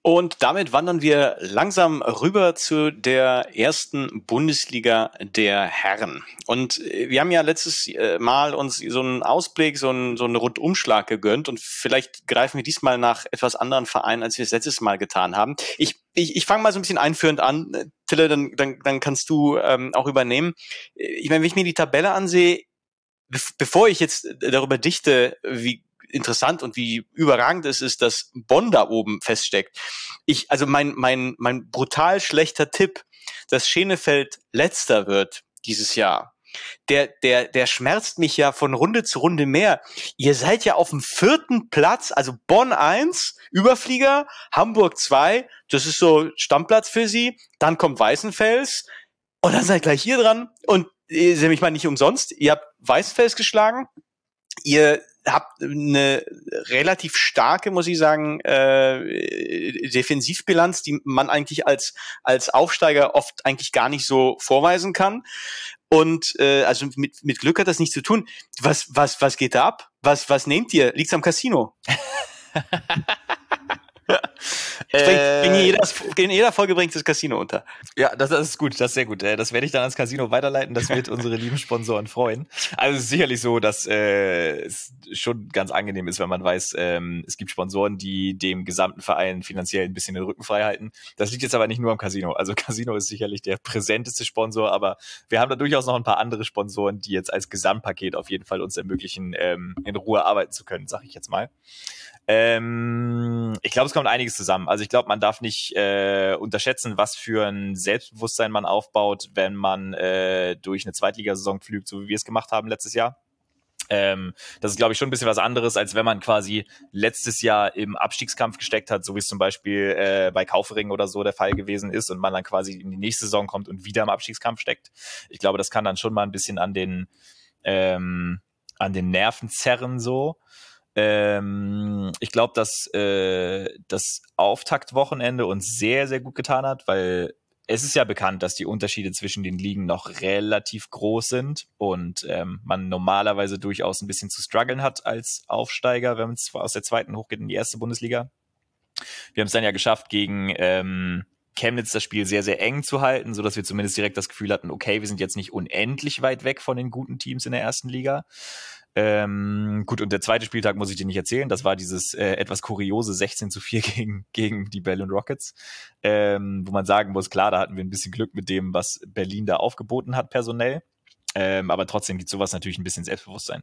Und damit wandern wir langsam rüber zu der ersten Bundesliga der Herren. Und wir haben ja letztes Mal uns so einen Ausblick, so einen, so einen Rundumschlag gegönnt und vielleicht greifen wir diesmal nach etwas anderen Vereinen, als wir es letztes Mal getan haben. Ich, ich, ich fange mal so ein bisschen einführend an. Tille, dann, dann, dann kannst du ähm, auch übernehmen. Ich meine, wenn ich mir die Tabelle ansehe, bevor ich jetzt darüber dichte, wie interessant und wie überragend es ist, dass Bonn da oben feststeckt. Ich, also mein, mein, mein brutal schlechter Tipp, dass Schenefeld letzter wird dieses Jahr, der, der, der schmerzt mich ja von Runde zu Runde mehr. Ihr seid ja auf dem vierten Platz, also Bonn eins, Überflieger, Hamburg zwei, das ist so Stammplatz für sie, dann kommt Weißenfels und dann seid gleich ihr dran und ich meine nicht umsonst, ihr habt Weißenfels geschlagen, ihr habt eine relativ starke, muss ich sagen, äh, Defensivbilanz, die man eigentlich als als Aufsteiger oft eigentlich gar nicht so vorweisen kann. Und äh, also mit mit Glück hat das nichts zu tun. Was was was geht da ab? Was was nehmt ihr? Liegt's am Casino? Äh, in, jeder, in jeder Folge bringt das Casino unter. Ja, das, das ist gut, das ist sehr gut. Das werde ich dann ans Casino weiterleiten, das wird unsere lieben Sponsoren freuen. Also es ist sicherlich so, dass äh, es schon ganz angenehm ist, wenn man weiß, ähm, es gibt Sponsoren, die dem gesamten Verein finanziell ein bisschen den Rücken frei halten. Das liegt jetzt aber nicht nur am Casino. Also Casino ist sicherlich der präsenteste Sponsor, aber wir haben da durchaus noch ein paar andere Sponsoren, die jetzt als Gesamtpaket auf jeden Fall uns ermöglichen, ähm, in Ruhe arbeiten zu können, sag ich jetzt mal. Ähm, ich glaube, es kommt einiges zusammen. Also ich glaube, man darf nicht äh, unterschätzen, was für ein Selbstbewusstsein man aufbaut, wenn man äh, durch eine Zweitligasaison pflügt, so wie wir es gemacht haben letztes Jahr. Ähm, das ist, glaube ich, schon ein bisschen was anderes, als wenn man quasi letztes Jahr im Abstiegskampf gesteckt hat, so wie es zum Beispiel äh, bei Kaufering oder so der Fall gewesen ist und man dann quasi in die nächste Saison kommt und wieder im Abstiegskampf steckt. Ich glaube, das kann dann schon mal ein bisschen an den ähm, an den Nerven zerren so. Ähm, ich glaube, dass äh, das Auftaktwochenende uns sehr, sehr gut getan hat, weil es ist ja bekannt, dass die Unterschiede zwischen den Ligen noch relativ groß sind und ähm, man normalerweise durchaus ein bisschen zu strugglen hat als Aufsteiger, wenn man zwar aus der zweiten hochgeht in die erste Bundesliga. Wir haben es dann ja geschafft, gegen ähm, Chemnitz das Spiel sehr, sehr eng zu halten, sodass wir zumindest direkt das Gefühl hatten, okay, wir sind jetzt nicht unendlich weit weg von den guten Teams in der ersten Liga. Ähm, gut, und der zweite Spieltag muss ich dir nicht erzählen. Das war dieses äh, etwas kuriose sechzehn zu vier gegen, gegen die Berlin Rockets, ähm, wo man sagen muss, klar, da hatten wir ein bisschen Glück mit dem, was Berlin da aufgeboten hat personell. Ähm, aber trotzdem gibt sowas natürlich ein bisschen Selbstbewusstsein.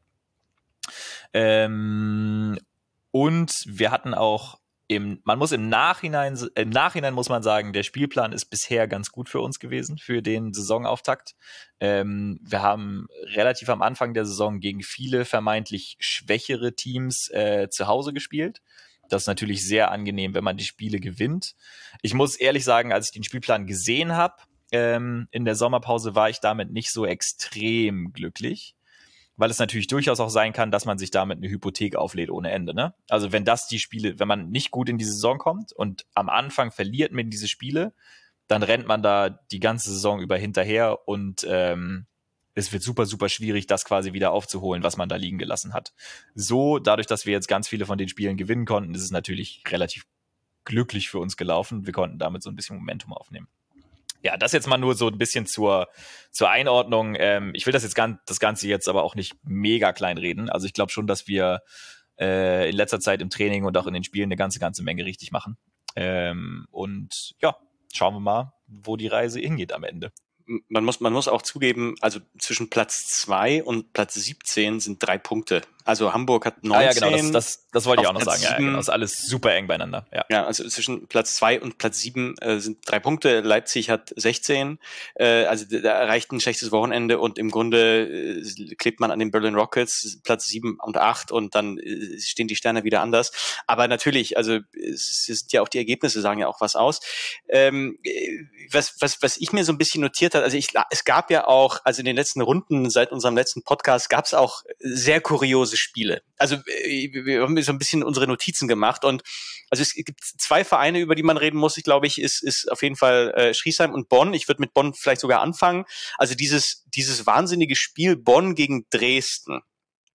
Ähm, und wir hatten auch Im, man muss im Nachhinein, im Nachhinein muss man sagen, der Spielplan ist bisher ganz gut für uns gewesen, für den Saisonauftakt. Ähm, wir haben relativ am Anfang der Saison gegen viele vermeintlich schwächere Teams äh, zu Hause gespielt. Das ist natürlich sehr angenehm, wenn man die Spiele gewinnt. Ich muss ehrlich sagen, als ich den Spielplan gesehen habe, ähm, in der Sommerpause war ich damit nicht so extrem glücklich. Weil es natürlich durchaus auch sein kann, dass man sich damit eine Hypothek auflädt ohne Ende, ne? Also wenn das die Spiele, wenn man nicht gut in die Saison kommt und am Anfang verliert man diese Spiele, dann rennt man da die ganze Saison über hinterher und ähm, es wird super, super schwierig, das quasi wieder aufzuholen, was man da liegen gelassen hat. So, dadurch, dass wir jetzt ganz viele von den Spielen gewinnen konnten, ist es natürlich relativ glücklich für uns gelaufen. Wir konnten damit so ein bisschen Momentum aufnehmen. Ja, das jetzt mal nur so ein bisschen zur, zur Einordnung. Ähm, ich will das jetzt ganz, das Ganze jetzt aber auch nicht mega klein reden. Also ich glaube schon, dass wir äh, in letzter Zeit im Training und auch in den Spielen eine ganze, ganze Menge richtig machen. Ähm, und ja, schauen wir mal, wo die Reise hingeht am Ende. Man muss, man muss auch zugeben, also zwischen Platz zwei und Platz siebzehn sind drei Punkte. Also Hamburg hat neunzehn. Ah ja, genau, das, das, das wollte ich auch noch Platz sagen. Ja, genau, ist alles super eng beieinander. Ja, ja, also zwischen Platz zwei und Platz sieben äh, sind drei Punkte. Leipzig hat sechzehn. Äh, also da erreicht ein schlechtes Wochenende und im Grunde äh, klebt man an den Berlin Rockets Platz sieben und acht und dann äh, stehen die Sterne wieder anders. Aber natürlich, also es sind ja auch die Ergebnisse, sagen ja auch was aus. Ähm, was, was, was ich mir so ein bisschen notiert habe, also ich, es gab ja auch, also in den letzten Runden seit unserem letzten Podcast gab es auch sehr kuriose Spiele. Also wir haben so ein bisschen unsere Notizen gemacht und also es gibt zwei Vereine, über die man reden muss, ich glaube ich, ist ist auf jeden Fall äh, Schriesheim und Bonn. Ich würde mit Bonn vielleicht sogar anfangen. Also dieses dieses wahnsinnige Spiel Bonn gegen Dresden.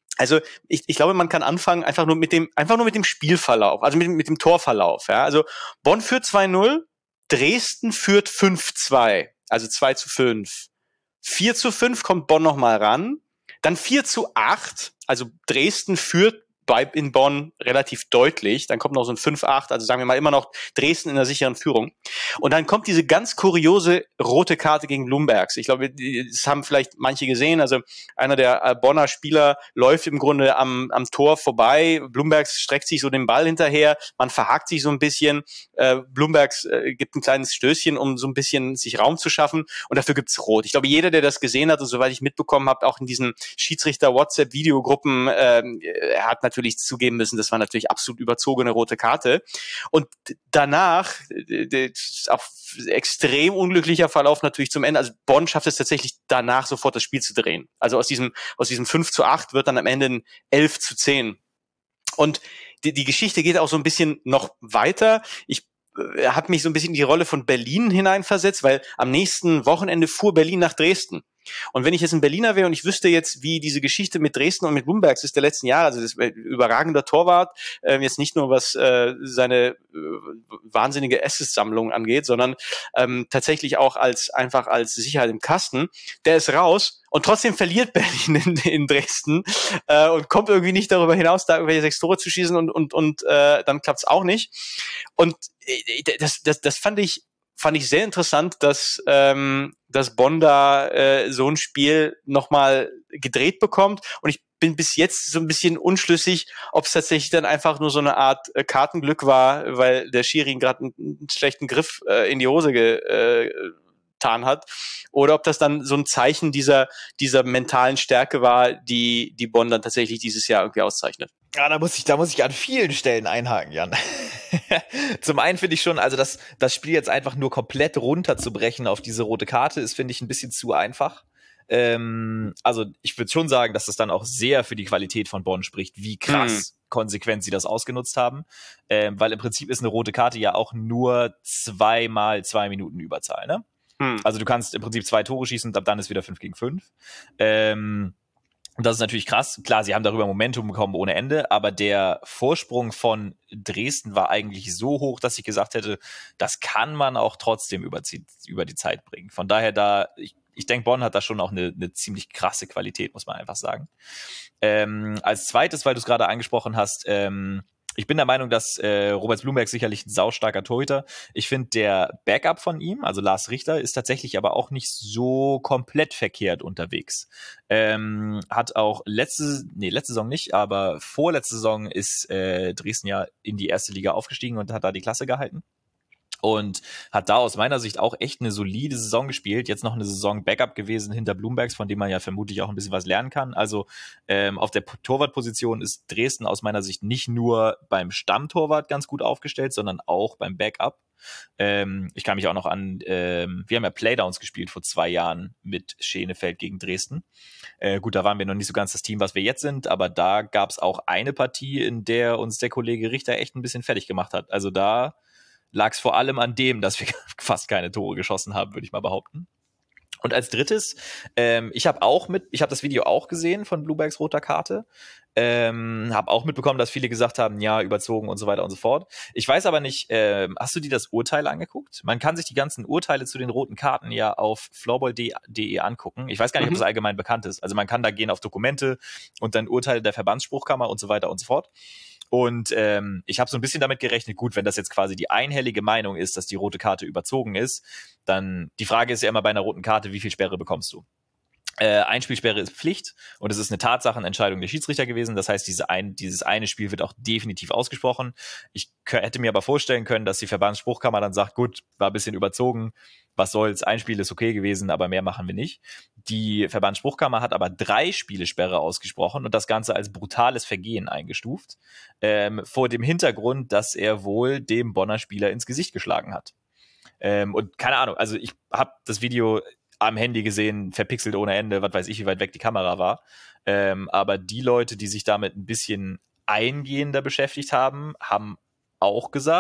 Also ich, ich glaube, man kann anfangen einfach nur mit dem einfach nur mit dem Spielverlauf, also mit, mit dem Torverlauf. Ja? Also Bonn führt zwei null, Dresden führt fünf zwei, also zwei zu fünf. vier zu fünf kommt Bonn nochmal ran, dann vier zu acht, also Dresden führt bei in Bonn relativ deutlich, dann kommt noch so ein fünf acht, also sagen wir mal immer noch Dresden in der sicheren Führung. Und dann kommt diese ganz kuriose rote Karte gegen Blumbergs. Ich glaube, das haben vielleicht manche gesehen, also einer der Bonner Spieler läuft im Grunde am, am Tor vorbei, Blumbergs streckt sich so den Ball hinterher, man verhakt sich so ein bisschen, äh, Blumbergs äh, gibt ein kleines Stößchen, um so ein bisschen sich Raum zu schaffen und dafür gibt's Rot. Ich glaube, jeder, der das gesehen hat und soweit ich mitbekommen habe, auch in diesen Schiedsrichter-WhatsApp-Videogruppen, äh, er hat natürlich zugeben müssen, das war natürlich absolut überzogene rote Karte. Und danach, auch extrem unglücklicher Verlauf natürlich zum Ende. Also Bonn schafft es tatsächlich danach sofort das Spiel zu drehen. Also aus diesem, aus diesem fünf zu acht wird dann am Ende ein elf zu zehn. Und die, die Geschichte geht auch so ein bisschen noch weiter. Ich äh, habe mich so ein bisschen in die Rolle von Berlin hineinversetzt, weil am nächsten Wochenende fuhr Berlin nach Dresden. Und wenn ich jetzt ein Berliner wäre und ich wüsste jetzt, wie diese Geschichte mit Dresden und mit Blumbergs ist der letzten Jahre, also das ist überragender Torwart, äh, jetzt nicht nur was äh, seine äh, wahnsinnige Assist-Sammlung angeht, sondern ähm, tatsächlich auch als einfach als Sicherheit im Kasten, der ist raus und trotzdem verliert Berlin in, in Dresden äh, und kommt irgendwie nicht darüber hinaus, da irgendwelche sechs Tore zu schießen und und und äh, dann klappt's auch nicht. Und äh, das das das fand ich fand ich sehr interessant, dass ähm, dass Bonn da äh, so ein Spiel nochmal gedreht bekommt. Und ich bin bis jetzt so ein bisschen unschlüssig, ob es tatsächlich dann einfach nur so eine Art äh, Kartenglück war, weil der Schiri gerade einen, einen schlechten Griff äh, in die Hose getan hat, oder ob das dann so ein Zeichen dieser dieser mentalen Stärke war, die die Bonn dann tatsächlich dieses Jahr irgendwie auszeichnet. Ja, da muss ich, da muss ich an vielen Stellen einhaken, Jan. Zum einen finde ich schon, also das, das Spiel jetzt einfach nur komplett runterzubrechen auf diese rote Karte ist, finde ich, ein bisschen zu einfach. Ähm, also ich würde schon sagen, dass das dann auch sehr für die Qualität von Bonn spricht, wie krass hm. konsequent sie das ausgenutzt haben. Ähm, weil im Prinzip ist eine rote Karte ja auch nur zweimal zwei Minuten Überzahl, ne? Hm. Also du kannst im Prinzip zwei Tore schießen und ab dann ist wieder fünf gegen fünf. Ähm, Und das ist natürlich krass. Klar, sie haben darüber Momentum bekommen ohne Ende, aber der Vorsprung von Dresden war eigentlich so hoch, dass ich gesagt hätte, das kann man auch trotzdem über, über die Zeit bringen. Von daher da, ich, ich denke, Bonn hat da schon auch eine, eine ziemlich krasse Qualität, muss man einfach sagen. Ähm, als zweites, weil du es gerade angesprochen hast, ähm, ich bin der Meinung, dass äh, Robert Blumberg sicherlich ein saustarker Torhüter. Ich finde, der Backup von ihm, also Lars Richter, ist tatsächlich aber auch nicht so komplett verkehrt unterwegs. Ähm, hat auch letzte, nee, letzte Saison nicht, aber vorletzte Saison ist äh, Dresden ja in die erste Liga aufgestiegen und hat da die Klasse gehalten. Und hat da aus meiner Sicht auch echt eine solide Saison gespielt. Jetzt noch eine Saison Backup gewesen hinter Blumbergs, von dem man ja vermutlich auch ein bisschen was lernen kann. Also ähm, auf der Torwartposition ist Dresden aus meiner Sicht nicht nur beim Stammtorwart ganz gut aufgestellt, sondern auch beim Backup. Ähm, ich kann mich auch noch an, ähm, wir haben ja Playdowns gespielt vor zwei Jahren mit Schenefeld gegen Dresden. Äh, gut, da waren wir noch nicht so ganz das Team, was wir jetzt sind, aber da gab es auch eine Partie, in der uns der Kollege Richter echt ein bisschen fertig gemacht hat. Also da lag es vor allem an dem, dass wir fast keine Tore geschossen haben, würde ich mal behaupten. Und als drittes, ähm, ich habe auch mit, ich habe das Video auch gesehen von Blumbergs roter Karte, ähm, habe auch mitbekommen, dass viele gesagt haben, ja, überzogen und so weiter und so fort. Ich weiß aber nicht, ähm, hast du dir das Urteil angeguckt? Man kann sich die ganzen Urteile zu den roten Karten ja auf floorball punkt de angucken. Ich weiß gar nicht, mhm. ob das allgemein bekannt ist. Also man kann da gehen auf Dokumente und dann Urteile der Verbandsspruchkammer und so weiter und so fort. Und ähm, ich habe so ein bisschen damit gerechnet, gut, wenn das jetzt quasi die einhellige Meinung ist, dass die rote Karte überzogen ist, dann die Frage ist ja immer bei einer roten Karte, wie viel Sperre bekommst du? Äh, Einspielsperre ist Pflicht und es ist eine Tatsachenentscheidung der Schiedsrichter gewesen. Das heißt, diese ein, dieses eine Spiel wird auch definitiv ausgesprochen. Ich k- hätte mir aber vorstellen können, dass die Verbandsspruchkammer dann sagt, gut, war ein bisschen überzogen, was soll's, ein Spiel ist okay gewesen, aber mehr machen wir nicht. Die Verbandsspruchkammer hat aber drei Spiele Sperre ausgesprochen und das Ganze als brutales Vergehen eingestuft, ähm, vor dem Hintergrund, dass er wohl dem Bonner Spieler ins Gesicht geschlagen hat. Ähm, und keine Ahnung, also ich habe das Video am Handy gesehen, verpixelt ohne Ende, was weiß ich, wie weit weg die Kamera war. Ähm, aber die Leute, die sich damit ein bisschen eingehender beschäftigt haben, haben auch gesagt,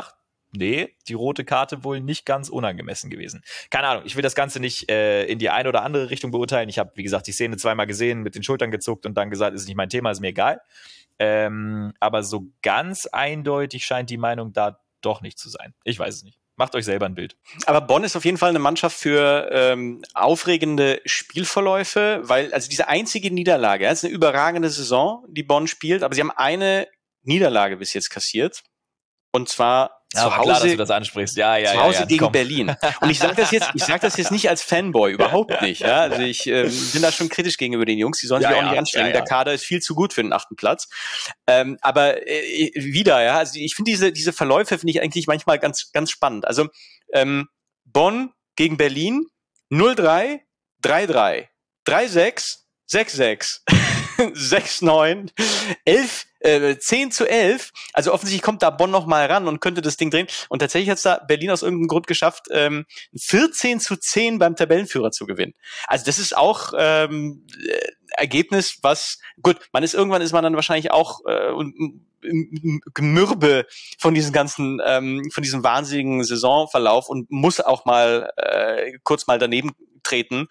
nee, die rote Karte wohl nicht ganz unangemessen gewesen. Keine Ahnung, ich will das Ganze nicht äh, in die eine oder andere Richtung beurteilen. Ich habe, wie gesagt, die Szene zweimal gesehen, mit den Schultern gezuckt und dann gesagt, ist nicht mein Thema, ist mir egal. Ähm, aber so ganz eindeutig scheint die Meinung da doch nicht zu sein. Ich weiß es nicht. Macht euch selber ein Bild. Aber Bonn ist auf jeden Fall eine Mannschaft für ähm, aufregende Spielverläufe, weil also diese einzige Niederlage, ja, ist eine überragende Saison, die Bonn spielt, aber sie haben eine Niederlage bis jetzt kassiert. Und zwar ja, zu Hause, klar, dass du das ansprichst. Ja, ja, zu ja, Hause ja, gegen komm. Berlin. Und ich sage das jetzt, ich sage das jetzt nicht als Fanboy, überhaupt nicht. Ja? Also ich ähm, bin da schon kritisch gegenüber den Jungs. Die sollen Ja, sich auch ja, nicht anstrengen. ja, ja. Der Kader ist viel zu gut für den achten Platz. Ähm, aber äh, wieder, ja, also ich finde diese diese Verläufe finde ich eigentlich manchmal ganz ganz spannend. Also ähm, Bonn gegen Berlin null drei, drei drei, drei sechs, sechs sechs, sechs neun, elf, äh, zehn zu elf. Also offensichtlich kommt da Bonn noch mal ran und könnte das Ding drehen. Und tatsächlich hat es da Berlin aus irgendeinem Grund geschafft, ähm, vierzehn zu zehn beim Tabellenführer zu gewinnen. Also das ist auch ähm, Ergebnis, was, gut, man ist irgendwann ist man dann wahrscheinlich auch äh, im Gemürbe von diesem ganzen, ähm, von diesem wahnsinnigen Saisonverlauf und muss auch mal äh, kurz mal daneben treten,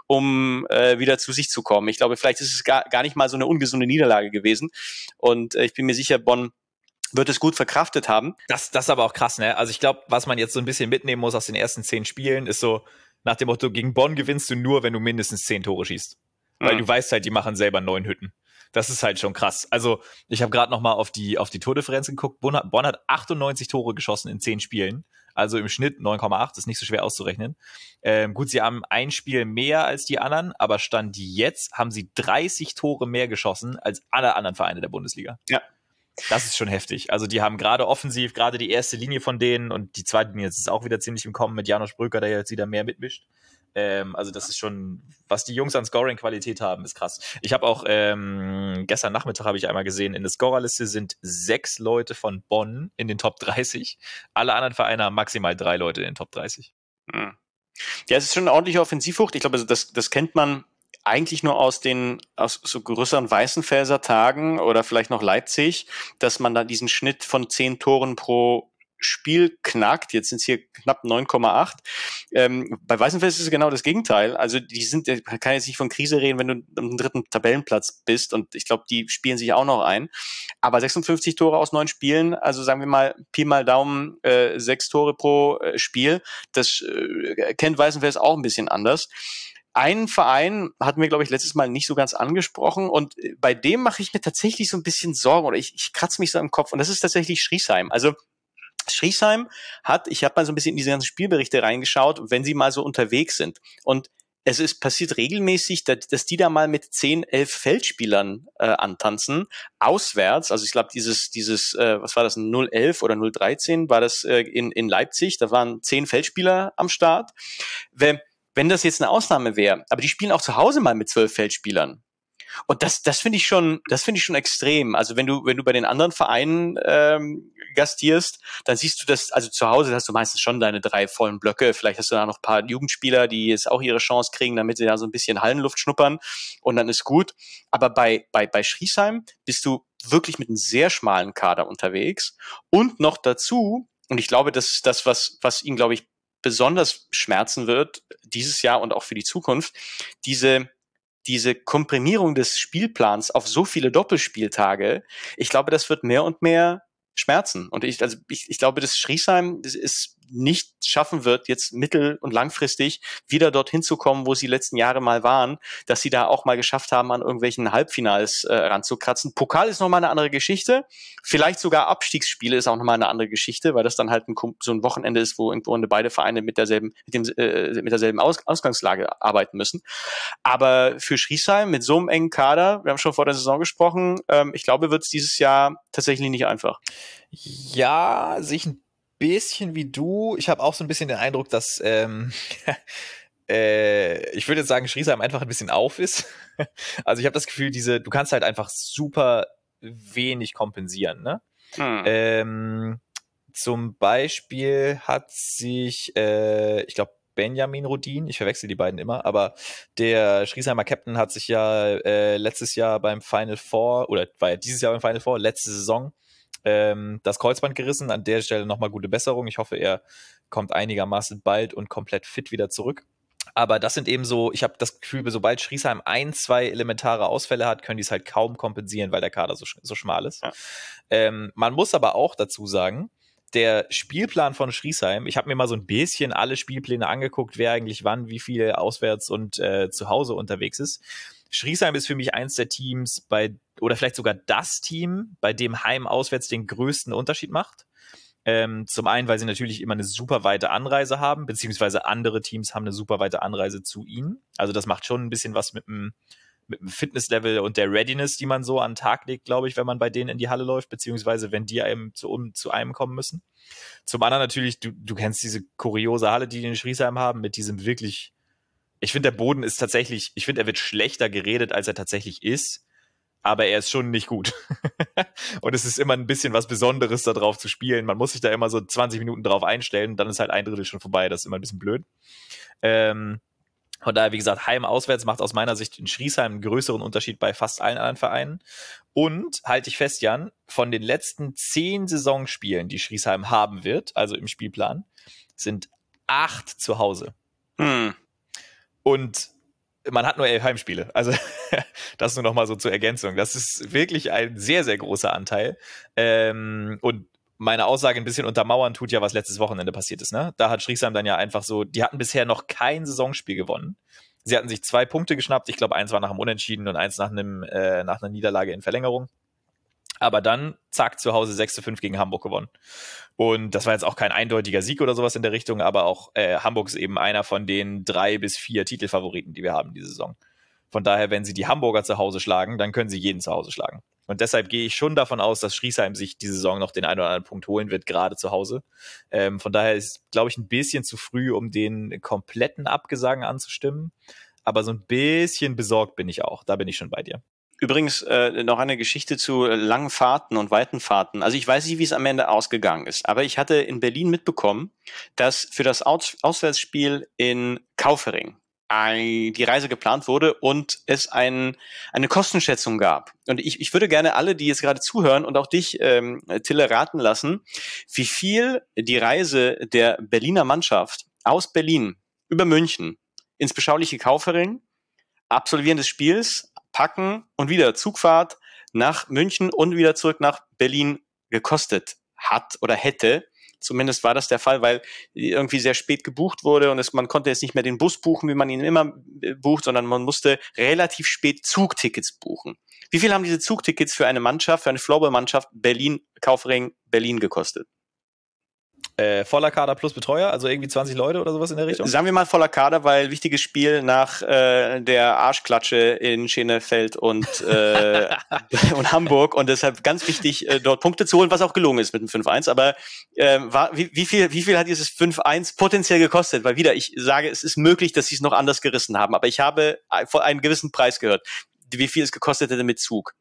um äh, wieder zu sich zu kommen. Ich glaube, vielleicht ist es gar, gar nicht mal so eine ungesunde Niederlage gewesen und äh, ich bin mir sicher, Bonn wird es gut verkraftet haben. Das, das ist aber auch krass, ne? Also ich glaube, was man jetzt so ein bisschen mitnehmen muss aus den ersten zehn Spielen, ist so nach dem Motto, gegen Bonn gewinnst du nur, wenn du mindestens zehn Tore schießt. Weil mhm. du weißt halt, die machen selber neun Hütten. Das ist halt schon krass. Also ich habe gerade noch mal auf die auf die Tordifferenz geguckt. Bonn hat, Bonn hat achtundneunzig Tore geschossen in zehn Spielen. Also im Schnitt neun Komma acht, ist nicht so schwer auszurechnen. Ähm, gut, sie haben ein Spiel mehr als die anderen, aber Stand jetzt haben sie dreißig Tore mehr geschossen als alle anderen Vereine der Bundesliga. Ja. Das ist schon heftig. Also die haben gerade offensiv, gerade die erste Linie von denen und die zweite Linie ist auch wieder ziemlich im Kommen mit Janosch Brücker, der jetzt wieder mehr mitmischt. Ähm, also das ist schon, was die Jungs an Scoring-Qualität haben, ist krass. Ich habe auch, ähm, gestern Nachmittag habe ich einmal gesehen, in der Scorerliste sind sechs Leute von Bonn in den Top dreißig. Alle anderen Vereine haben maximal drei Leute in den Top dreißig. Hm. Ja, es ist schon eine ordentliche Offensivwucht. Ich glaube, das, das kennt man eigentlich nur aus den aus so größeren Weißenfelser Tagen oder vielleicht noch Leipzig, dass man da diesen Schnitt von zehn Toren pro Spiel knackt. Jetzt sind es hier knapp neun Komma acht. Ähm, bei Weißenfels ist es genau das Gegenteil. Also die sind, man kann jetzt nicht von Krise reden, wenn du am dritten Tabellenplatz bist und ich glaube, die spielen sich auch noch ein. Aber sechsundfünfzig Tore aus neun Spielen, also sagen wir mal Pi mal Daumen, äh, sechs Tore pro äh, Spiel, das äh, kennt Weißenfels auch ein bisschen anders. Einen Verein hatten wir, glaube ich, letztes Mal nicht so ganz angesprochen und bei dem mache ich mir tatsächlich so ein bisschen Sorgen oder ich, ich kratze mich so im Kopf und das ist tatsächlich Schriesheim. Also Schriesheim hat, ich habe mal so ein bisschen in diese ganzen Spielberichte reingeschaut, wenn sie mal so unterwegs sind und es ist passiert regelmäßig, dass, dass die da mal mit zehn, elf Feldspielern äh, antanzen, auswärts, also ich glaube dieses, dieses äh, was war das, null elf oder null dreizehn war das äh, in, in Leipzig, da waren zehn Feldspieler am Start. Wenn, wenn das jetzt eine Ausnahme wäre, aber die spielen auch zu Hause mal mit zwölf Feldspielern. Und das, das finde ich schon, das finde ich schon extrem. Also wenn du, wenn du bei den anderen Vereinen ähm, gastierst, dann siehst du das. Also zu Hause hast du meistens schon deine drei vollen Blöcke. Vielleicht hast du da noch ein paar Jugendspieler, die jetzt auch ihre Chance kriegen, damit sie da so ein bisschen Hallenluft schnuppern. Und dann ist gut. Aber bei bei bei Schriesheim bist du wirklich mit einem sehr schmalen Kader unterwegs. Und noch dazu, und ich glaube, das ist das, was was ihn, glaube ich, besonders schmerzen wird dieses Jahr und auch für die Zukunft. Diese diese Komprimierung des Spielplans auf so viele Doppelspieltage, ich glaube, das wird mehr und mehr schmerzen. Und ich, also ich, ich glaube, dass Schriesheim es nicht schaffen wird, jetzt mittel- und langfristig wieder dorthin zu kommen, wo sie die letzten Jahre mal waren, dass sie da auch mal geschafft haben, an irgendwelchen Halbfinals äh, ranzukratzen. Pokal ist nochmal eine andere Geschichte. Vielleicht sogar Abstiegsspiele ist auch nochmal eine andere Geschichte, weil das dann halt ein, so ein Wochenende ist, wo irgendwo beide Vereine mit derselben, mit dem, äh, mit derselben Aus, Ausgangslage arbeiten müssen. Aber für Schriesheim mit so einem engen Kader, wir haben schon vor der Saison gesprochen, ähm, ich glaube, wird es dieses Jahr tatsächlich nicht einfach. Ja, sich ein bisschen wie du. Ich habe auch so ein bisschen den Eindruck, dass ähm, äh, ich würde jetzt sagen, Schriesheim einfach ein bisschen auf ist. Also ich habe das Gefühl, diese, du kannst halt einfach super wenig kompensieren, ne? Hm. Ähm, zum Beispiel hat sich, äh, ich glaube, Benjamin Rudin, ich verwechsel die beiden immer, aber der Schriesheimer Captain hat sich ja äh, letztes Jahr beim Final Four, oder war ja dieses Jahr beim Final Four, letzte Saison, ähm, das Kreuzband gerissen. An der Stelle nochmal gute Besserung. Ich hoffe, er kommt einigermaßen bald und komplett fit wieder zurück. Aber das sind eben so, ich habe das Gefühl, sobald Schriesheim ein, zwei elementare Ausfälle hat, können die es halt kaum kompensieren, weil der Kader so, so schmal ist. Ja. Ähm, man muss aber auch dazu sagen, der Spielplan von Schriesheim, ich habe mir mal so ein bisschen alle Spielpläne angeguckt, wer eigentlich wann, wie viel auswärts und äh, zu Hause unterwegs ist. Schriesheim ist für mich eins der Teams, bei oder vielleicht sogar das Team, bei dem Heim-Auswärts den größten Unterschied macht. Ähm, zum einen, weil sie natürlich immer eine super weite Anreise haben, beziehungsweise andere Teams haben eine super weite Anreise zu ihnen. Also das macht schon ein bisschen was mit dem, mit dem Fitnesslevel und der Readiness, die man so an den Tag legt, glaube ich, wenn man bei denen in die Halle läuft, beziehungsweise wenn die einem zu, um, zu einem kommen müssen. Zum anderen natürlich, du, du kennst diese kuriose Halle, die die in Schriesheim haben, mit diesem wirklich, ich finde, der Boden ist tatsächlich, ich finde, er wird schlechter geredet, als er tatsächlich ist. Aber er ist schon nicht gut. Und es ist immer ein bisschen was Besonderes, da drauf zu spielen. Man muss sich da immer so zwanzig Minuten drauf einstellen, dann ist halt ein Drittel schon vorbei. Das ist immer ein bisschen blöd. Ähm, von daher, wie gesagt, Heim-Auswärts macht aus meiner Sicht in Schriesheim einen größeren Unterschied bei fast allen anderen Vereinen. Und, halte ich fest, Jan, von den letzten zehn Saisonspielen, die Schriesheim haben wird, also im Spielplan, sind acht zu Hause. Hm. Und man hat nur elf Heimspiele. Also das nur noch mal so zur Ergänzung. Das ist wirklich ein sehr, sehr großer Anteil. Ähm, und meine Aussage ein bisschen untermauern tut ja, was letztes Wochenende passiert ist. Ne? Da hat Schriesheim dann ja einfach so, die hatten bisher noch kein Saisonspiel gewonnen. Sie hatten sich zwei Punkte geschnappt. Ich glaube, eins war nach einem Unentschieden und eins nach, einem, äh, nach einer Niederlage in Verlängerung. Aber dann, zack, zu Hause sechs zu fünf gegen Hamburg gewonnen. Und das war jetzt auch kein eindeutiger Sieg oder sowas in der Richtung, aber auch äh, Hamburg ist eben einer von den drei bis vier Titelfavoriten, die wir haben diese Saison. Von daher, wenn sie die Hamburger zu Hause schlagen, dann können sie jeden zu Hause schlagen. Und deshalb gehe ich schon davon aus, dass Schriesheim sich diese Saison noch den einen oder anderen Punkt holen wird, gerade zu Hause. Ähm, von daher ist, glaube ich, ein bisschen zu früh, um den kompletten Abgesang anzustimmen. Aber so ein bisschen besorgt bin ich auch. Da bin ich schon bei dir. Übrigens äh, noch eine Geschichte zu langen Fahrten und weiten Fahrten. Also ich weiß nicht, wie es am Ende ausgegangen ist, aber ich hatte in Berlin mitbekommen, dass für das Aus- Auswärtsspiel in Kaufering ein, die Reise geplant wurde und es ein, eine Kostenschätzung gab. Und ich, ich würde gerne alle, die jetzt gerade zuhören und auch dich, ähm, Tille, raten lassen, wie viel die Reise der Berliner Mannschaft aus Berlin über München ins beschauliche Kaufering, Absolvieren des Spiels, packen und wieder Zugfahrt nach München und wieder zurück nach Berlin gekostet hat oder hätte. Zumindest war das der Fall, weil irgendwie sehr spät gebucht wurde und es, man konnte jetzt nicht mehr den Bus buchen, wie man ihn immer bucht, sondern man musste relativ spät Zugtickets buchen. Wie viel haben diese Zugtickets für eine Mannschaft, für eine Floorball-Mannschaft Berlin, Kaufering, Berlin gekostet? Äh, voller Kader plus Betreuer, also irgendwie zwanzig Leute oder sowas in der Richtung? Sagen wir mal voller Kader, weil wichtiges Spiel nach äh, der Arschklatsche in Schenefeld und, äh, und Hamburg und deshalb ganz wichtig, äh, dort Punkte zu holen, was auch gelungen ist mit dem fünf eins. Aber äh, war, wie, wie, viel, wie viel hat dieses fünf eins potenziell gekostet? Weil wieder, ich sage, es ist möglich, dass sie es noch anders gerissen haben, aber ich habe vor einen gewissen Preis gehört. Wie viel es gekostet hätte mit Zug?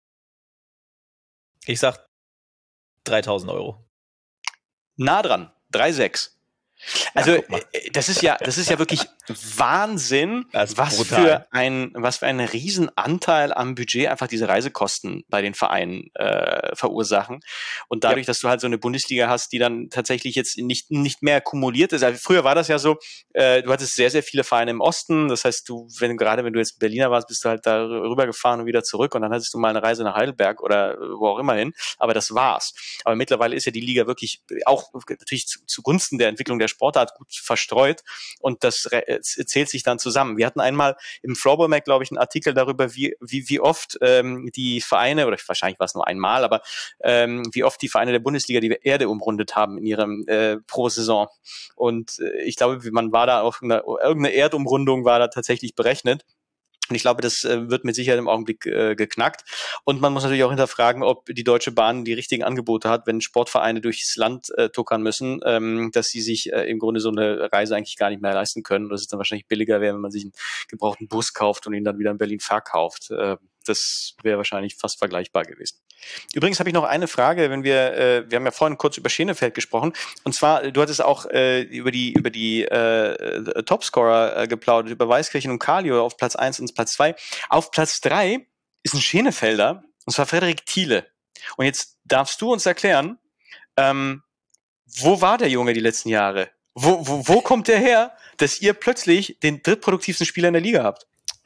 Ich sag dreitausend Euro. Nah dran, drei Komma sechs. Also ja, das ist ja, das ist ja wirklich Wahnsinn, was brutal. für ein, was für einen Riesenanteil am Budget einfach diese Reisekosten bei den Vereinen äh, verursachen. Und dadurch, ja. dass du halt so eine Bundesliga hast, die dann tatsächlich jetzt nicht nicht mehr kumuliert ist. Also früher war das ja so, äh, du hattest sehr sehr viele Vereine im Osten. Das heißt, du, wenn gerade wenn du jetzt Berliner warst, bist du halt da rübergefahren und wieder zurück. Und dann hattest du mal eine Reise nach Heidelberg oder wo auch immer hin. Aber das war's. Aber mittlerweile ist ja die Liga wirklich auch natürlich zu, zugunsten der Entwicklung der Sportart gut verstreut und das zählt sich dann zusammen. Wir hatten einmal im Floorball-Mag, glaube ich, einen Artikel darüber, wie wie wie oft ähm, die Vereine, oder wahrscheinlich war es nur einmal, aber ähm, wie oft die Vereine der Bundesliga die Erde umrundet haben in ihrem äh, pro Saison. Und äh, ich glaube, man war da auf eine, irgendeine Erdumrundung war da tatsächlich berechnet. Und ich glaube, das äh, wird mit Sicherheit im Augenblick äh, geknackt. Und man muss natürlich auch hinterfragen, ob die Deutsche Bahn die richtigen Angebote hat, wenn Sportvereine durchs Land äh, tuckern müssen, ähm, dass sie sich äh, im Grunde so eine Reise eigentlich gar nicht mehr leisten können. Und dass es dann wahrscheinlich billiger wäre, wenn man sich einen gebrauchten Bus kauft und ihn dann wieder in Berlin verkauft. Äh, das wäre wahrscheinlich fast vergleichbar gewesen. Übrigens habe ich noch eine Frage, wenn wir, äh, wir haben ja vorhin kurz über Schenefeld gesprochen, und zwar, du hattest auch äh, über die über die äh, Topscorer äh, geplaudert, über Weißkirchen und Kallio auf Platz eins und Platz zwei. Auf Platz drei ist ein Schenefelder, und zwar Frederik Thiele. Und jetzt darfst du uns erklären, ähm, wo war der Junge die letzten Jahre? Wo, wo, wo kommt der her, dass ihr plötzlich den drittproduktivsten Spieler in der Liga habt?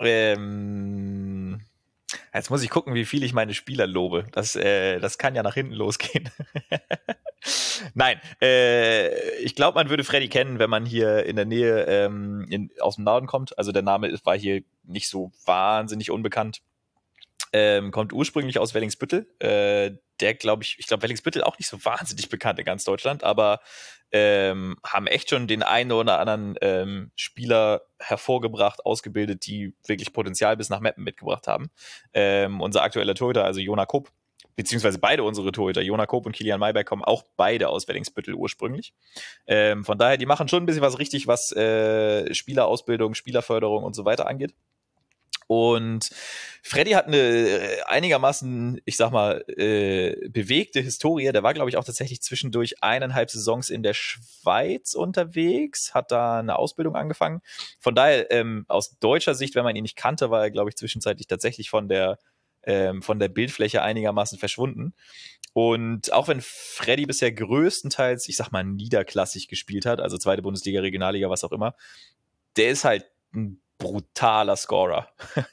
Ähm, jetzt muss ich gucken, wie viel ich meine Spieler lobe. Das, äh, das kann ja nach hinten losgehen. Nein, äh, ich glaube, man würde Freddy kennen, wenn man hier in der Nähe ähm, in, aus dem Norden kommt. Also der Name ist, war hier nicht so wahnsinnig unbekannt. Ähm, kommt ursprünglich aus Wellingsbüttel. Äh, der, glaube ich, ich glaube, Wellingsbüttel auch nicht so wahnsinnig bekannt in ganz Deutschland, aber ähm, haben echt schon den einen oder anderen ähm, Spieler hervorgebracht, ausgebildet, die wirklich Potenzial bis nach Meppen mitgebracht haben. Ähm, unser aktueller Torhüter, also Jona Kopp, beziehungsweise beide unsere Torhüter, Jona Kopp und Kilian Mayberg, kommen auch beide aus Wellingsbüttel ursprünglich. Ähm, von daher, die machen schon ein bisschen was richtig, was äh, Spielerausbildung, Spielerförderung und so weiter angeht. Und Freddy hat eine einigermaßen, ich sag mal, äh, bewegte Historie. Der war, glaube ich, auch tatsächlich zwischendurch eineinhalb Saisons in der Schweiz unterwegs, hat da eine Ausbildung angefangen. Von daher, ähm, aus deutscher Sicht, wenn man ihn nicht kannte, war er, glaube ich, zwischenzeitlich tatsächlich von der, ähm, von der Bildfläche einigermaßen verschwunden. Und auch wenn Freddy bisher größtenteils, ich sag mal, niederklassig gespielt hat, also zweite Bundesliga, Regionalliga, was auch immer, der ist halt ein brutaler Scorer.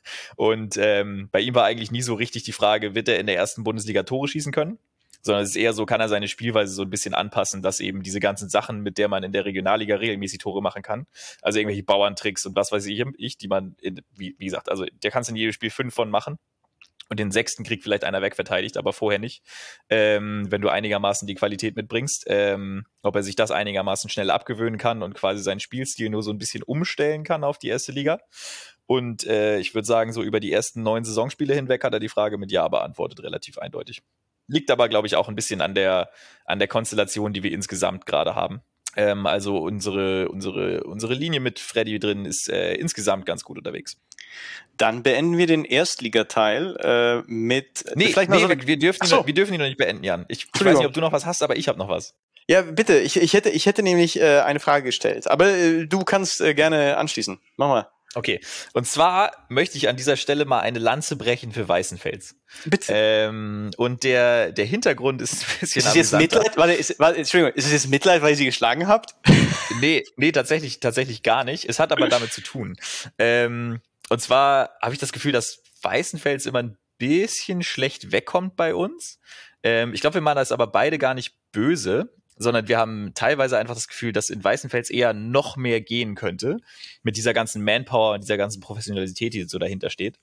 Und ähm, bei ihm war eigentlich nie so richtig die Frage, wird er in der ersten Bundesliga Tore schießen können? Sondern es ist eher so, kann er seine Spielweise so ein bisschen anpassen, dass eben diese ganzen Sachen, mit der man in der Regionalliga regelmäßig Tore machen kann, also irgendwelche Bauerntricks und was weiß ich, ich die man, in, wie, wie gesagt, also der kannst in jedem Spiel fünf von machen. Und den sechsten kriegt vielleicht einer wegverteidigt, aber vorher nicht. Ähm, wenn du einigermaßen die Qualität mitbringst, ähm, ob er sich das einigermaßen schnell abgewöhnen kann und quasi seinen Spielstil nur so ein bisschen umstellen kann auf die erste Liga. Und äh, ich würde sagen, so über die ersten neun Saisonspiele hinweg hat er die Frage mit Ja beantwortet, relativ eindeutig. Liegt aber, glaube ich, auch ein bisschen an der, an der Konstellation, die wir insgesamt gerade haben. Ähm, also unsere, unsere, unsere Linie mit Freddy drin ist äh, insgesamt ganz gut unterwegs. Dann beenden wir den Erstligateil äh, mit... Nee, vielleicht nee mal so wir, wir, dürfen so. noch, wir dürfen ihn noch nicht beenden, Jan. Ich, ich weiß nicht, ob du noch was hast, aber ich habe noch was. Ja, bitte. Ich, ich, hätte, ich hätte nämlich äh, eine Frage gestellt. Aber äh, du kannst äh, gerne anschließen. Mach mal. Okay, und zwar möchte ich an dieser Stelle mal eine Lanze brechen für Weißenfels. Bitte. Ähm, und der, der Hintergrund ist ein bisschen Ist es jetzt Mitleid? Warte, ist, warte, Entschuldigung, ist es jetzt Mitleid, weil ihr sie geschlagen habt? Nee, nee, tatsächlich, tatsächlich gar nicht. Es hat aber damit zu tun. Ähm, und zwar habe ich das Gefühl, dass Weißenfels immer ein bisschen schlecht wegkommt bei uns. Ähm, ich glaube, wir machen das aber beide gar nicht böse, sondern wir haben teilweise einfach das Gefühl, dass in Weißenfels eher noch mehr gehen könnte mit dieser ganzen Manpower und dieser ganzen Professionalität, die so dahinter steht.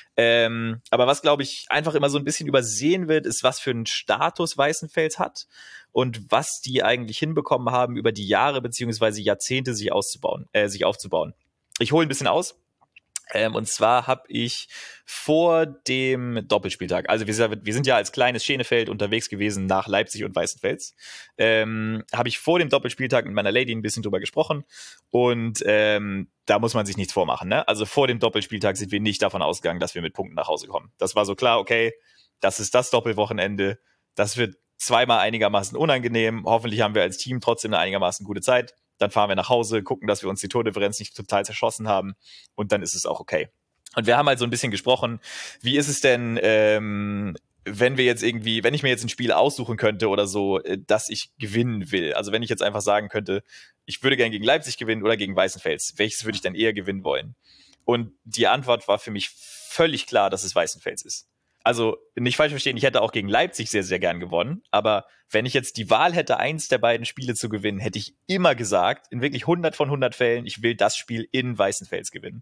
Ähm, aber was, glaube ich, einfach immer so ein bisschen übersehen wird, ist, was für einen Status Weißenfels hat und was die eigentlich hinbekommen haben, über die Jahre beziehungsweise Jahrzehnte sich auszubauen, äh, sich aufzubauen. Ich hole ein bisschen aus. Ähm, und zwar habe ich vor dem Doppelspieltag, also wir, wir sind ja als kleines Schenefeld unterwegs gewesen nach Leipzig und Weißenfels, ähm, habe ich vor dem Doppelspieltag mit meiner Lady ein bisschen drüber gesprochen und ähm, da muss man sich nichts vormachen, ne? Also vor dem Doppelspieltag sind wir nicht davon ausgegangen, dass wir mit Punkten nach Hause kommen. Das war so klar, okay, das ist das Doppelwochenende, das wird zweimal einigermaßen unangenehm, hoffentlich haben wir als Team trotzdem eine einigermaßen gute Zeit. Dann fahren wir nach Hause, gucken, dass wir uns die Tordifferenz nicht total zerschossen haben und dann ist es auch okay. Und wir haben halt so ein bisschen gesprochen, wie ist es denn, ähm, wenn wir jetzt irgendwie, wenn ich mir jetzt ein Spiel aussuchen könnte oder so, dass ich gewinnen will. Also wenn ich jetzt einfach sagen könnte, ich würde gerne gegen Leipzig gewinnen oder gegen Weißenfels, welches würde ich dann eher gewinnen wollen? Und die Antwort war für mich völlig klar, dass es Weißenfels ist. Also nicht falsch verstehen, ich hätte auch gegen Leipzig sehr, sehr gern gewonnen. Aber wenn ich jetzt die Wahl hätte, eins der beiden Spiele zu gewinnen, hätte ich immer gesagt, in wirklich hundert von hundert Fällen, ich will das Spiel in Weißenfels gewinnen.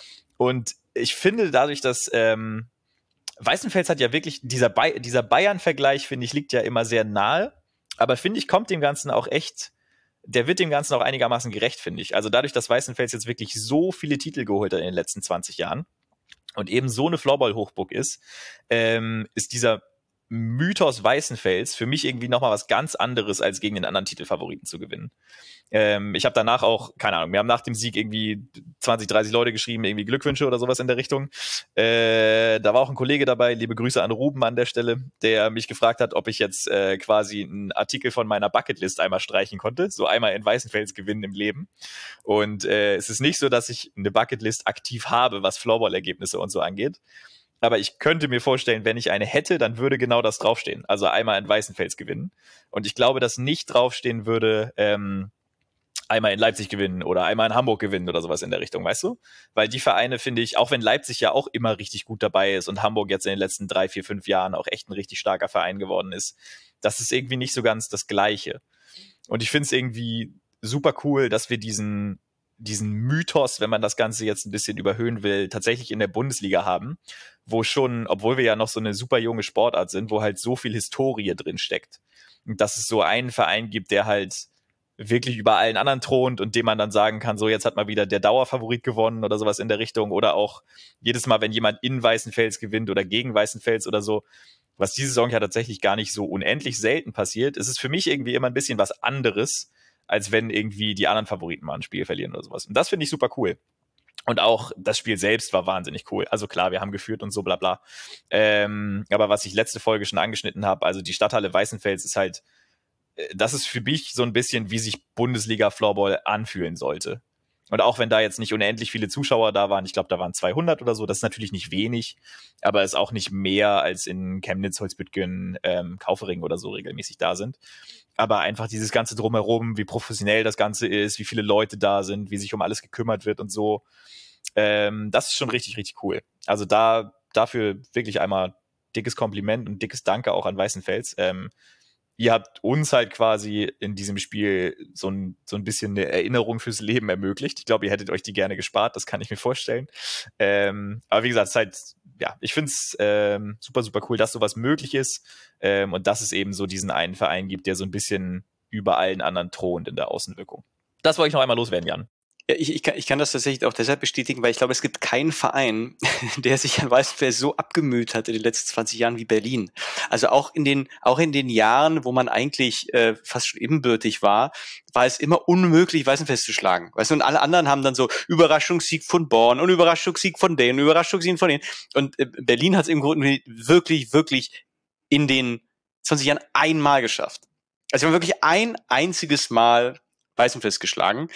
Und ich finde dadurch, dass ähm, Weißenfels hat ja wirklich, dieser, Bay- dieser Bayern-Vergleich, finde ich, liegt ja immer sehr nahe. Aber finde ich, kommt dem Ganzen auch echt, der wird dem Ganzen auch einigermaßen gerecht, finde ich. Also dadurch, dass Weißenfels jetzt wirklich so viele Titel geholt hat in den letzten zwanzig Jahren, und eben so eine Floorball-Hochburg ist, ähm, ist dieser Mythos Weißenfels für mich irgendwie nochmal was ganz anderes, als gegen den anderen Titelfavoriten zu gewinnen. Ähm, ich habe danach auch, keine Ahnung, wir haben nach dem Sieg irgendwie zwanzig, dreißig Leute geschrieben, irgendwie Glückwünsche oder sowas in der Richtung. Äh, da war auch ein Kollege dabei, liebe Grüße an Ruben an der Stelle, der mich gefragt hat, ob ich jetzt äh, quasi einen Artikel von meiner Bucketlist einmal streichen konnte, so einmal in Weißenfels gewinnen im Leben. Und äh, es ist nicht so, dass ich eine Bucketlist aktiv habe, was Floorball-Ergebnisse und so angeht. Aber ich könnte mir vorstellen, wenn ich eine hätte, dann würde genau das draufstehen. Also einmal in Weißenfels gewinnen. Und ich glaube, dass nicht draufstehen würde, ähm, einmal in Leipzig gewinnen oder einmal in Hamburg gewinnen oder sowas in der Richtung, weißt du? Weil die Vereine, finde ich, auch wenn Leipzig ja auch immer richtig gut dabei ist und Hamburg jetzt in den letzten drei, vier, fünf Jahren auch echt ein richtig starker Verein geworden ist, das ist irgendwie nicht so ganz das Gleiche. Und ich finde es irgendwie super cool, dass wir diesen diesen Mythos, wenn man das Ganze jetzt ein bisschen überhöhen will, tatsächlich in der Bundesliga haben, wo schon, obwohl wir ja noch so eine super junge Sportart sind, wo halt so viel Historie drin steckt. Und dass es so einen Verein gibt, der halt wirklich über allen anderen thront und dem man dann sagen kann, so jetzt hat mal wieder der Dauerfavorit gewonnen oder sowas in der Richtung. Oder auch jedes Mal, wenn jemand in Weißenfels gewinnt oder gegen Weißenfels oder so, was diese Saison ja tatsächlich gar nicht so unendlich selten passiert, ist es für mich irgendwie immer ein bisschen was anderes, als wenn irgendwie die anderen Favoriten mal ein Spiel verlieren oder sowas. Und das finde ich super cool. Und auch das Spiel selbst war wahnsinnig cool. Also klar, wir haben geführt und so bla bla. Ähm, aber was ich letzte Folge schon angeschnitten habe, also die Stadthalle Weißenfels ist halt, das ist für mich so ein bisschen, wie sich Bundesliga-Floorball anfühlen sollte. Und auch wenn da jetzt nicht unendlich viele Zuschauer da waren, ich glaube, da waren zweihundert oder so, das ist natürlich nicht wenig, aber ist auch nicht mehr als in Chemnitz, Holzbüttgen, ähm, Kaufering oder so regelmäßig da sind. Aber einfach dieses ganze Drumherum, wie professionell das Ganze ist, wie viele Leute da sind, wie sich um alles gekümmert wird und so, ähm, das ist schon richtig, richtig cool. Also da dafür wirklich einmal dickes Kompliment und dickes Danke auch an Weißenfels. Ähm, ihr habt uns halt quasi in diesem Spiel so ein, so ein bisschen eine Erinnerung fürs Leben ermöglicht. Ich glaube, ihr hättet euch die gerne gespart, das kann ich mir vorstellen. Ähm, aber wie gesagt, es ist halt, ja, ich finde es ähm, super, super cool, dass sowas möglich ist ähm, und dass es eben so diesen einen Verein gibt, der so ein bisschen über allen anderen thront in der Außenwirkung. Das wollte ich noch einmal loswerden, Jan. Ja, ich, ich, kann, ich kann das tatsächlich auch deshalb bestätigen, weil ich glaube, es gibt keinen Verein, der sich an Weißenfels so abgemüht hat in den letzten zwanzig Jahren wie Berlin. Also auch in den, auch in den Jahren, wo man eigentlich äh, fast schon ebenbürtig war, war es immer unmöglich, Weißenfels zu schlagen. Weißt du, und alle anderen haben dann so Überraschungssieg von Born und Überraschungssieg von denen, Überraschungssieg von denen. Und äh, Berlin hat es im Grunde wirklich, wirklich in den zwanzig Jahren einmal geschafft. Also wir haben wirklich ein einziges Mal Weißenfels geschlagen,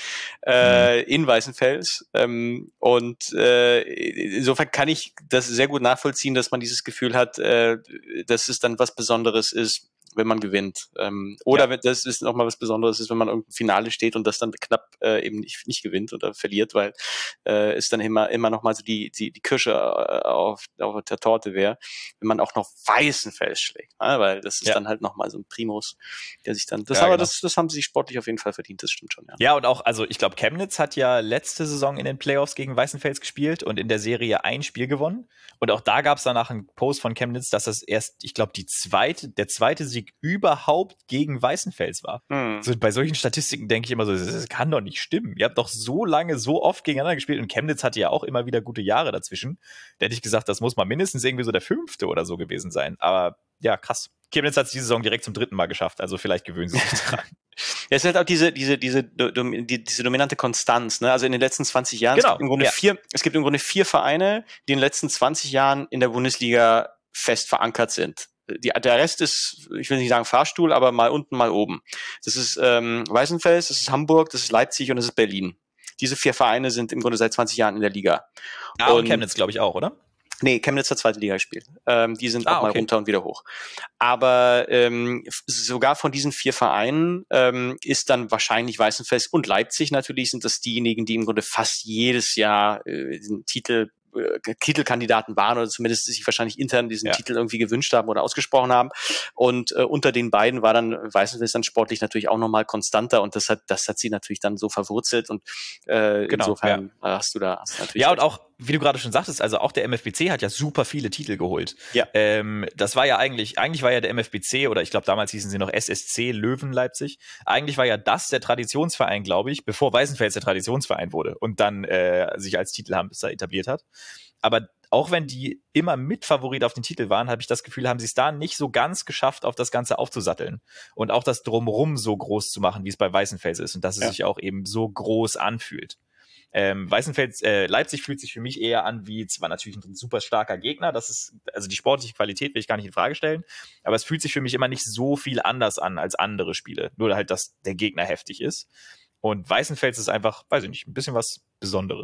äh, in Weißenfels. Ähm, und äh, insofern kann ich das sehr gut nachvollziehen, dass man dieses Gefühl hat, äh, dass es dann was Besonderes ist, wenn man gewinnt. Ähm, oder ja. wenn das ist nochmal was Besonderes ist, wenn man irgendein Finale steht und das dann knapp äh, eben nicht, nicht gewinnt oder verliert, weil äh, es dann immer immer nochmal so die, die, die Kirsche auf, auf der Torte wäre, wenn man auch noch Weißenfels schlägt. Ne? Weil das ist ja. dann halt nochmal so ein Primus, der sich dann. Das, ja, aber genau. das, das haben sie sportlich auf jeden Fall verdient, das stimmt schon, ja. Ja, und auch, also ich glaube, Chemnitz hat ja letzte Saison in den Playoffs gegen Weißenfels gespielt und in der Serie ein Spiel gewonnen. Und auch da gab es danach einen Post von Chemnitz, dass das erst, ich glaube, die zweite, der zweite Sieg überhaupt gegen Weißenfels war. Hm. So, bei solchen Statistiken denke ich immer so, das, das kann doch nicht stimmen. Ihr habt doch so lange, so oft gegeneinander gespielt und Chemnitz hatte ja auch immer wieder gute Jahre dazwischen. Da hätte ich gesagt, das muss mal mindestens irgendwie so der fünfte oder so gewesen sein. Aber ja, krass. Chemnitz hat es diese Saison direkt zum dritten Mal geschafft, also vielleicht gewöhnen sie sich dran. Ja, es ist halt auch diese, diese, diese, die, diese dominante Konstanz, ne? Also in den letzten zwanzig Jahren, genau, es gibt im Grunde ja. vier, es gibt im Grunde vier Vereine, die in den letzten zwanzig Jahren in der Bundesliga fest verankert sind. Die, der Rest ist, ich will nicht sagen Fahrstuhl, aber mal unten, mal oben. Das ist ähm, Weißenfels, das ist Hamburg, das ist Leipzig und das ist Berlin. Diese vier Vereine sind im Grunde seit zwanzig Jahren in der Liga. Ah, und, und Chemnitz, glaube ich, auch, oder? Nee, Chemnitz hat zweite Liga gespielt. Ähm, die sind ah, auch mal okay. runter und wieder hoch. Aber ähm, sogar von diesen vier Vereinen ähm, ist dann wahrscheinlich Weißenfels und Leipzig natürlich sind das diejenigen, die im Grunde fast jedes Jahr äh, den Titel äh, Titelkandidaten waren oder zumindest sich wahrscheinlich intern diesen ja. Titel irgendwie gewünscht haben oder ausgesprochen haben. Und äh, unter den beiden war dann Weißenfels dann sportlich natürlich auch nochmal konstanter und das hat das hat sie natürlich dann so verwurzelt und äh, genau, insofern ja. hast du da hast du natürlich ja und auch wie du gerade schon sagtest, also auch der M F B C hat ja super viele Titel geholt. Ja. Ähm, das war ja eigentlich, eigentlich war ja der M F B C oder ich glaube damals hießen sie noch S S C Löwen Leipzig. Eigentlich war ja das der Traditionsverein, glaube ich, bevor Weißenfels der Traditionsverein wurde und dann äh, sich als Titelhamster etabliert hat. Aber auch wenn die immer Mitfavorit auf den Titel waren, habe ich das Gefühl, haben sie es da nicht so ganz geschafft, auf das Ganze aufzusatteln und auch das Drumherum so groß zu machen, wie es bei Weißenfels ist und dass es ja. sich auch eben so groß anfühlt. Ähm, Weißenfels, äh, Leipzig fühlt sich für mich eher an wie, zwar natürlich ein super starker Gegner, das ist, also die sportliche Qualität will ich gar nicht in Frage stellen, aber es fühlt sich für mich immer nicht so viel anders an als andere Spiele, nur halt, dass der Gegner heftig ist und Weißenfels ist einfach, weiß ich nicht, ein bisschen was Besonderes.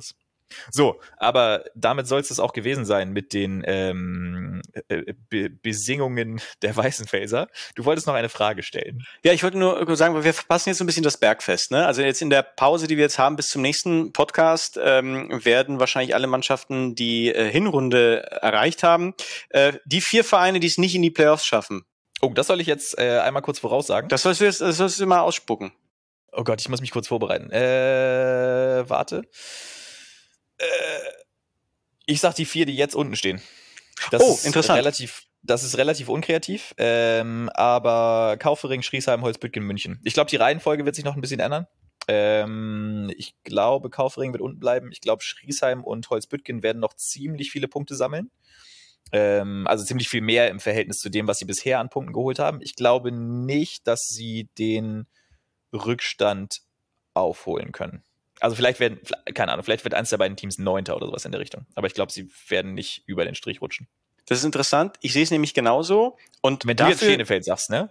So, aber damit soll es das auch gewesen sein mit den ähm, Be- Besingungen der weißen Phaser. Du wolltest noch eine Frage stellen. Ja, ich wollte nur sagen, wir verpassen jetzt so ein bisschen das Bergfest. Ne? Also jetzt in der Pause, die wir jetzt haben bis zum nächsten Podcast, ähm, werden wahrscheinlich alle Mannschaften die äh, Hinrunde erreicht haben. Äh, die vier Vereine, die es nicht in die Playoffs schaffen. Oh, das soll ich jetzt äh, einmal kurz voraussagen. Das sollst du jetzt, das sollst du mal ausspucken. Oh Gott, ich muss mich kurz vorbereiten. Äh, warte. Äh, ich sag die vier, die jetzt unten stehen. Das oh, ist interessant. Relativ, das ist relativ unkreativ, ähm, aber Kaufering, Schriesheim, Holzbüttgen, München. Ich glaube, die Reihenfolge wird sich noch ein bisschen ändern. Ähm, ich glaube, Kaufering wird unten bleiben. Ich glaube, Schriesheim und Holzbüttgen werden noch ziemlich viele Punkte sammeln. Ähm, also ziemlich viel mehr im Verhältnis zu dem, was sie bisher an Punkten geholt haben. Ich glaube nicht, dass sie den Rückstand aufholen können. Also vielleicht werden, keine Ahnung, vielleicht wird eins der beiden Teams Neunter oder sowas in der Richtung. Aber ich glaube, sie werden nicht über den Strich rutschen. Das ist interessant. Ich sehe es nämlich genauso. Und wenn du jetzt Schenefeld sagst, ne?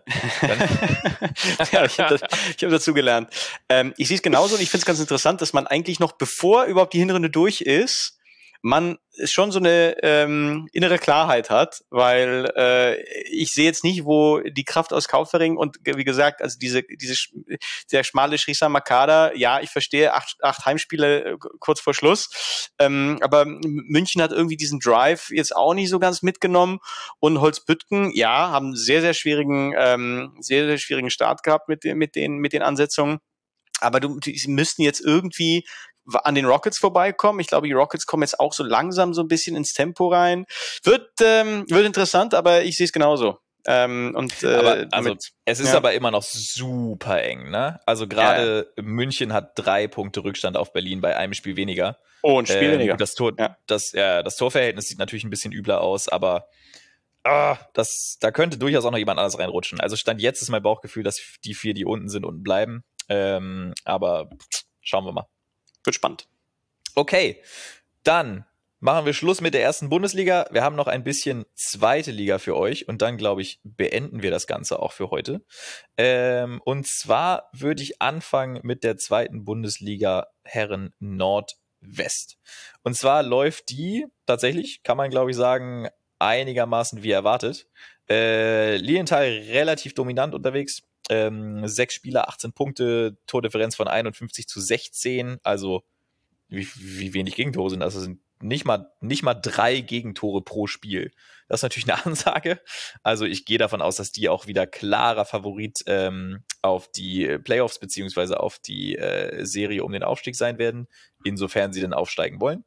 ja, ich habe hab dazu gelernt. Ähm, ich sehe es genauso und ich finde es ganz interessant, dass man eigentlich noch, bevor überhaupt die Hinrunde durch ist, man schon so eine ähm, innere Klarheit hat, weil äh, ich sehe jetzt nicht, wo die Kraft aus Kaufering und wie gesagt, also diese diese sehr schmale Schriesheimer Kader, ja, ich verstehe, acht, acht Heimspiele kurz vor Schluss, ähm, aber München hat irgendwie diesen Drive jetzt auch nicht so ganz mitgenommen und Holzbüttgen, ja, haben einen sehr, sehr schwierigen, ähm, sehr, sehr schwierigen Start gehabt mit, mit, den, mit den Ansetzungen. Aber du, die müssten jetzt irgendwie an den Rockets vorbeikommen. Ich glaube, die Rockets kommen jetzt auch so langsam so ein bisschen ins Tempo rein. Wird, ähm, wird interessant, aber ich sehe es genauso. Ähm, und, äh, aber, also, mit, es ist ja. aber immer noch super eng, ne? Also gerade ja. München hat drei Punkte Rückstand auf Berlin bei einem Spiel weniger. Oh, ein Spiel ähm, weniger. Das, Tor, ja. das, ja, das Torverhältnis sieht natürlich ein bisschen übler aus, aber ah, das, da könnte durchaus auch noch jemand anders reinrutschen. Also Stand jetzt ist mein Bauchgefühl, dass die vier, die unten sind, unten bleiben. Ähm, aber schauen wir mal. Wird spannend. Okay, dann machen wir Schluss mit der ersten Bundesliga. Wir haben noch ein bisschen zweite Liga für euch und dann, glaube ich, beenden wir das Ganze auch für heute. Ähm, und zwar würde ich anfangen mit der zweiten Bundesliga Herren Nordwest. Und zwar läuft die tatsächlich, kann man glaube ich sagen, einigermaßen wie erwartet. Äh, Lilienthal relativ dominant unterwegs. Ähm, sechs Spieler, achtzehn Punkte, Tordifferenz von einundfünfzig zu sechzehn, also wie, wie wenig Gegentore sind das? Das sind nicht mal, nicht mal drei Gegentore pro Spiel. Das ist natürlich eine Ansage. Also ich gehe davon aus, dass die auch wieder klarer Favorit ähm, auf die Playoffs beziehungsweise auf die äh, Serie um den Aufstieg sein werden, insofern sie denn aufsteigen wollen.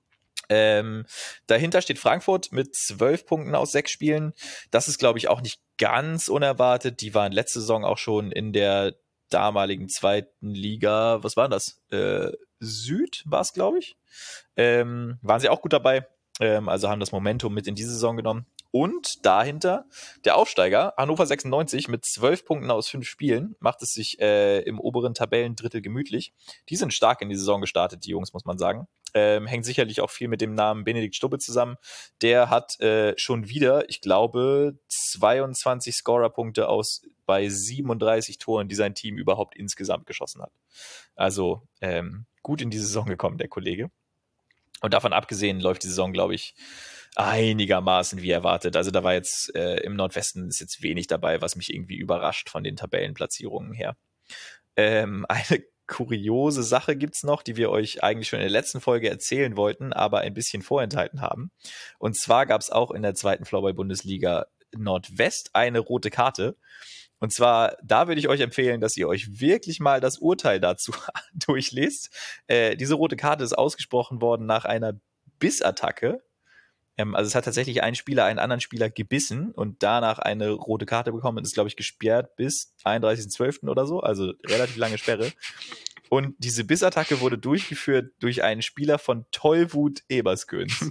Ähm, dahinter steht Frankfurt mit zwölf Punkten aus sechs Spielen. Das ist, glaube ich, auch nicht ganz unerwartet. Die waren letzte Saison auch schon in der damaligen zweiten Liga. Was war das? Äh, Süd war es, glaube ich. Ähm, waren sie auch gut dabei. Ähm, also haben das Momentum mit in diese Saison genommen. Und dahinter der Aufsteiger, Hannover sechsundneunzig, mit zwölf Punkten aus fünf Spielen, macht es sich äh, im oberen Tabellendrittel gemütlich. Die sind stark in die Saison gestartet, die Jungs, muss man sagen. Ähm, hängt sicherlich auch viel mit dem Namen Benedikt Stubbe zusammen. Der hat äh, schon wieder, ich glaube, zweiundzwanzig Scorerpunkte aus bei siebenunddreißig Toren, die sein Team überhaupt insgesamt geschossen hat. Also ähm, gut in die Saison gekommen, der Kollege. Und davon abgesehen läuft die Saison, glaube ich, einigermaßen wie erwartet. Also da war jetzt äh, im Nordwesten ist jetzt wenig dabei, was mich irgendwie überrascht von den Tabellenplatzierungen her. Ähm, eine kuriose Sache gibt's noch, die wir euch eigentlich schon in der letzten Folge erzählen wollten, aber ein bisschen vorenthalten haben. Und zwar gab's auch in der zweiten Floorball-Bundesliga Nordwest eine rote Karte. Und zwar, da würde ich euch empfehlen, dass ihr euch wirklich mal das Urteil dazu durchlest. Äh, diese rote Karte ist ausgesprochen worden nach einer Bissattacke. Ähm, also es hat tatsächlich ein Spieler einen anderen Spieler gebissen und danach eine rote Karte bekommen und ist, glaube ich, gesperrt bis einunddreißigsten zwölften oder so, also relativ lange Sperre. Und diese Bissattacke wurde durchgeführt durch einen Spieler von Tollwut Ebersköns.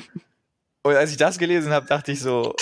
Und als ich das gelesen habe, dachte ich so,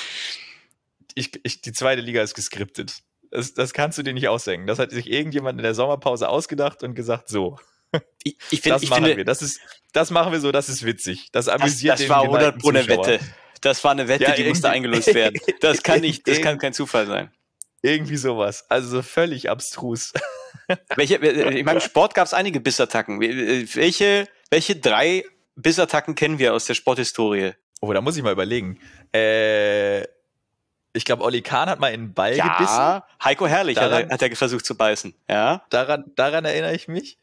ich, ich, die zweite Liga ist geskriptet. Das, das kannst du dir nicht ausdenken. Das hat sich irgendjemand in der Sommerpause ausgedacht und gesagt, so. Ich, ich find, das ich machen finde, wir. Das ist, das machen wir so, das ist witzig. Das amüsiert das, das den war hundert Pro eine Zuschauer. Wette. Das war eine Wette, ja, die musste eingelöst werden. Das kann nicht, das kann kein Zufall sein. Irgendwie sowas. Also so völlig abstrus. Welche, ich meine, im Sport gab es einige Bissattacken. Welche, welche drei Bissattacken kennen wir aus der Sporthistorie? Oh, da muss ich mal überlegen. Äh, ich glaube, Olli Kahn hat mal in den Ball ja, gebissen. Ja, Heiko Herrlich daran, hat, er, hat er versucht zu beißen. Ja. Daran, daran erinnere ich mich.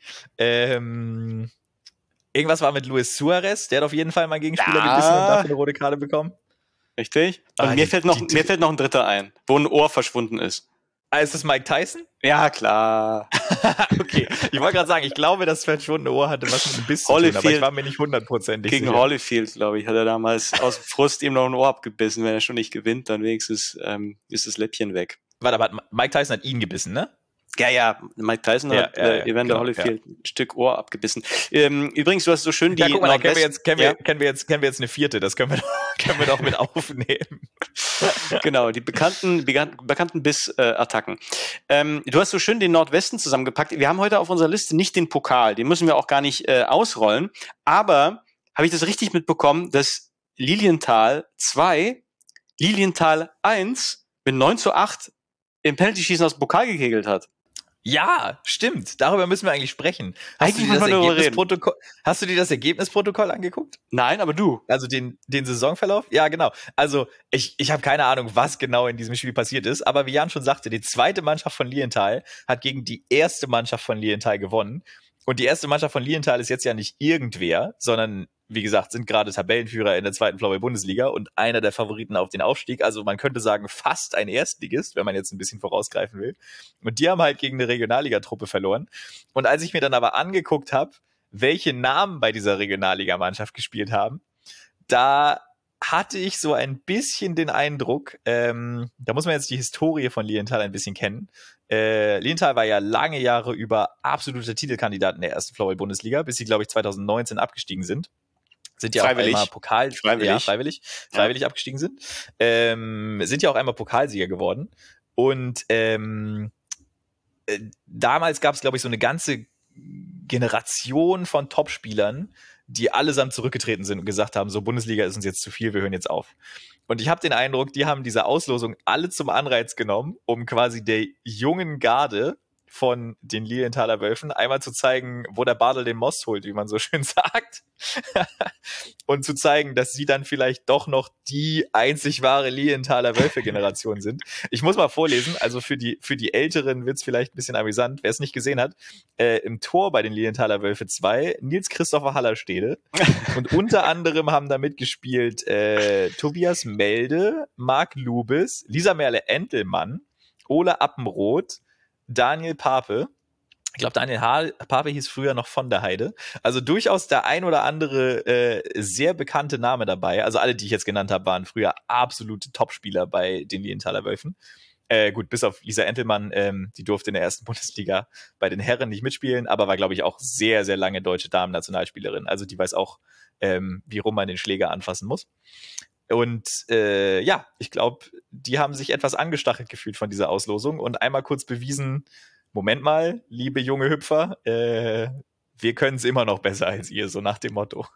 Ähm, irgendwas war mit Luis Suarez. Der hat auf jeden Fall mal gegen Spieler ja. gebissen und dafür eine rote Karte bekommen. Richtig. Und ah, mir, die, fällt noch, mir fällt noch ein dritter ein, wo ein Ohr verschwunden ist. Ah, ist das Mike Tyson? Ja, klar. Okay, ich wollte gerade sagen, ich glaube, das verschwundene Ohr hatte was mit dem Biss zu tun, aber ich war mir nicht hundertprozentig sicher. Gegen Holyfield, glaube ich, hat er damals aus dem Frust ihm noch ein Ohr abgebissen. Wenn er schon nicht gewinnt, dann wenigstens ähm, ist das Läppchen weg. Warte, aber Mike Tyson hat ihn gebissen, ne? Ja, ja, Mike Tyson ja, hat ja, äh, Evander genau, Holyfield ja. ein Stück Ohr abgebissen. Ähm, übrigens, du hast so schön die... Ja, guck mal, da kennen wir, jetzt, kennen, ja. wir, kennen, wir jetzt, kennen wir jetzt eine vierte, das können wir, können wir doch mit aufnehmen. Genau, die bekannten, bekannten Biss-Attacken. Ähm, du hast so schön den Nordwesten zusammengepackt. Wir haben heute auf unserer Liste nicht den Pokal, den müssen wir auch gar nicht äh, ausrollen, aber habe ich das richtig mitbekommen, dass Lilienthal zwei, Lilienthal eins mit neun zu acht im Penalty-Schießen aus dem Pokal gekegelt hat. Ja, stimmt. Darüber müssen wir eigentlich sprechen. Hast, eigentlich du, dir das Ergebnisprotokoll, hast du dir das Ergebnisprotokoll angeguckt? Nein, aber du. Also den, den Saisonverlauf? Ja, genau. Also ich, ich habe keine Ahnung, was genau in diesem Spiel passiert ist, aber wie Jan schon sagte, die zweite Mannschaft von Lilienthal hat gegen die erste Mannschaft von Lilienthal gewonnen. Und die erste Mannschaft von Lilienthal ist jetzt ja nicht irgendwer, sondern wie gesagt, sind gerade Tabellenführer in der zweiten Floorball-Bundesliga und einer der Favoriten auf den Aufstieg. Also man könnte sagen, fast ein Erstligist, wenn man jetzt ein bisschen vorausgreifen will. Und die haben halt gegen eine Regionalligatruppe verloren. Und als ich mir dann aber angeguckt habe, welche Namen bei dieser Regionalligamannschaft gespielt haben, da hatte ich so ein bisschen den Eindruck, ähm, da muss man jetzt die Historie von Lilienthal ein bisschen kennen. Äh, Lilienthal war ja lange Jahre über absoluter Titelkandidat in der ersten Floorball-Bundesliga, bis sie, glaube ich, zwanzig neunzehn abgestiegen sind. Sind ja freiwillig. auch einmal Pokal, freiwillig, ja, freiwillig, freiwillig ja. abgestiegen sind. Ähm, sind ja auch einmal Pokalsieger geworden. Und ähm, äh, damals gab es, glaube ich, so eine ganze Generation von Topspielern, die allesamt zurückgetreten sind und gesagt haben, so Bundesliga ist uns jetzt zu viel, wir hören jetzt auf. Und ich habe den Eindruck, die haben diese Auslosung alle zum Anreiz genommen, um quasi der jungen Garde von den Lilienthaler Wölfen einmal zu zeigen, wo der Bartel den Most holt, wie man so schön sagt. Und zu zeigen, dass sie dann vielleicht doch noch die einzig wahre Lilienthaler Wölfe-Generation sind. Ich muss mal vorlesen, also für die, für die Älteren wird's vielleicht ein bisschen amüsant, wer es nicht gesehen hat. Äh, im Tor bei den Lilienthaler Wölfe zwei, Nils Christopher Hallerstede. Und unter anderem haben da mitgespielt äh, Tobias Melde, Marc Lubis, Lisa Merle-Entelmann, Ole Appenroth, Daniel Pape. Ich glaube, Daniel ha- Pape hieß früher noch von der Heide. Also durchaus der ein oder andere äh, sehr bekannte Name dabei. Also alle, die ich jetzt genannt habe, waren früher absolute Topspieler bei den Lilienthaler Wölfen. Äh, gut, bis auf Lisa Entelmann, ähm, die durfte in der ersten Bundesliga bei den Herren nicht mitspielen, aber war, glaube ich, auch sehr, sehr lange deutsche Damen-Nationalspielerin. Also die weiß auch, ähm, wie rum man den Schläger anfassen muss. Und äh, ja, ich glaube, die haben sich etwas angestachelt gefühlt von dieser Auslosung und einmal kurz bewiesen, Moment mal, liebe junge Hüpfer, äh, wir können es immer noch besser als ihr, so nach dem Motto.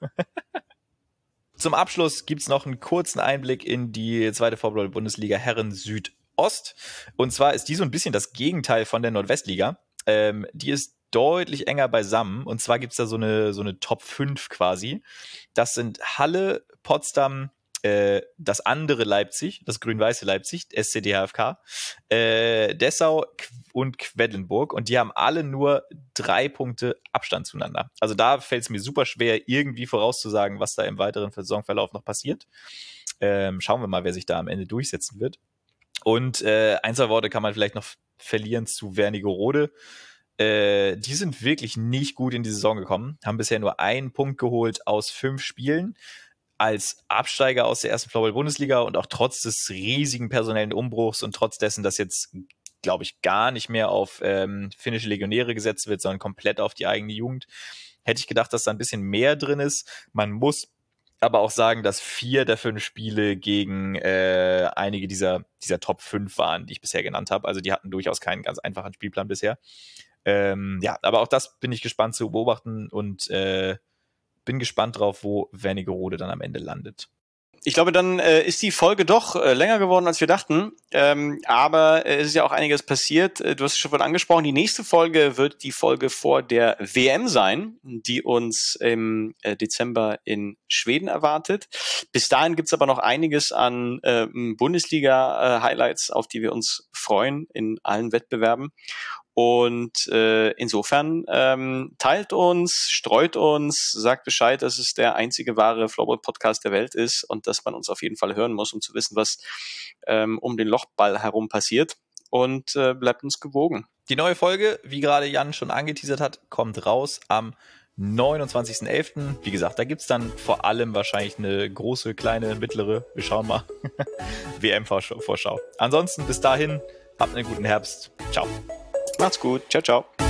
Zum Abschluss gibt's noch einen kurzen Einblick in die zweite Floorball-Bundesliga Herren Südost. Und zwar ist die so ein bisschen das Gegenteil von der Nordwestliga. Ähm, die ist deutlich enger beisammen. Und zwar gibt's da so eine, so eine Top fünf quasi. Das sind Halle, Potsdam, Äh, das andere Leipzig, das grün-weiße Leipzig, S C D H F K, äh, Dessau und Quedlinburg und die haben alle nur drei Punkte Abstand zueinander. Also da fällt es mir super schwer, irgendwie vorauszusagen, was da im weiteren Saisonverlauf noch passiert. Ähm, schauen wir mal, wer sich da am Ende durchsetzen wird. Und äh, ein, zwei Worte kann man vielleicht noch verlieren zu Wernigerode. Äh, die sind wirklich nicht gut in die Saison gekommen, haben bisher nur einen Punkt geholt aus fünf Spielen. Als Absteiger aus der ersten Floorball-Bundesliga und auch trotz des riesigen personellen Umbruchs und trotz dessen, dass jetzt, glaube ich, gar nicht mehr auf ähm, finnische Legionäre gesetzt wird, sondern komplett auf die eigene Jugend, hätte ich gedacht, dass da ein bisschen mehr drin ist. Man muss aber auch sagen, dass vier der fünf Spiele gegen äh, einige dieser, dieser Top fünf waren, die ich bisher genannt habe. Also die hatten durchaus keinen ganz einfachen Spielplan bisher. Ähm, ja, aber auch das bin ich gespannt zu beobachten und äh, bin gespannt drauf, wo Wernigerode dann am Ende landet. ich glaube, dann äh, ist die Folge doch äh, länger geworden, als wir dachten. Ähm, aber äh, es ist ja auch einiges passiert. Äh, du hast es schon vorhin angesprochen. Die nächste Folge wird die Folge vor der W M sein, die uns im äh, Dezember in Schweden erwartet. Bis dahin gibt's aber noch einiges an äh, Bundesliga-Highlights, auf die wir uns freuen in allen Wettbewerben. Und äh, insofern ähm, teilt uns, streut uns, sagt Bescheid, dass es der einzige wahre Floorball-Podcast der Welt ist und dass man uns auf jeden Fall hören muss, um zu wissen, was ähm, um den Lochball herum passiert. Und äh, bleibt uns gewogen. Die neue Folge, wie gerade Jan schon angeteasert hat, kommt raus am neunundzwanzigsten elften Wie gesagt, da gibt's dann vor allem wahrscheinlich eine große, kleine, mittlere, wir schauen mal, W M-Vorschau. Ansonsten bis dahin, habt einen guten Herbst. Ciao. Macht's gut. Ciao, ciao.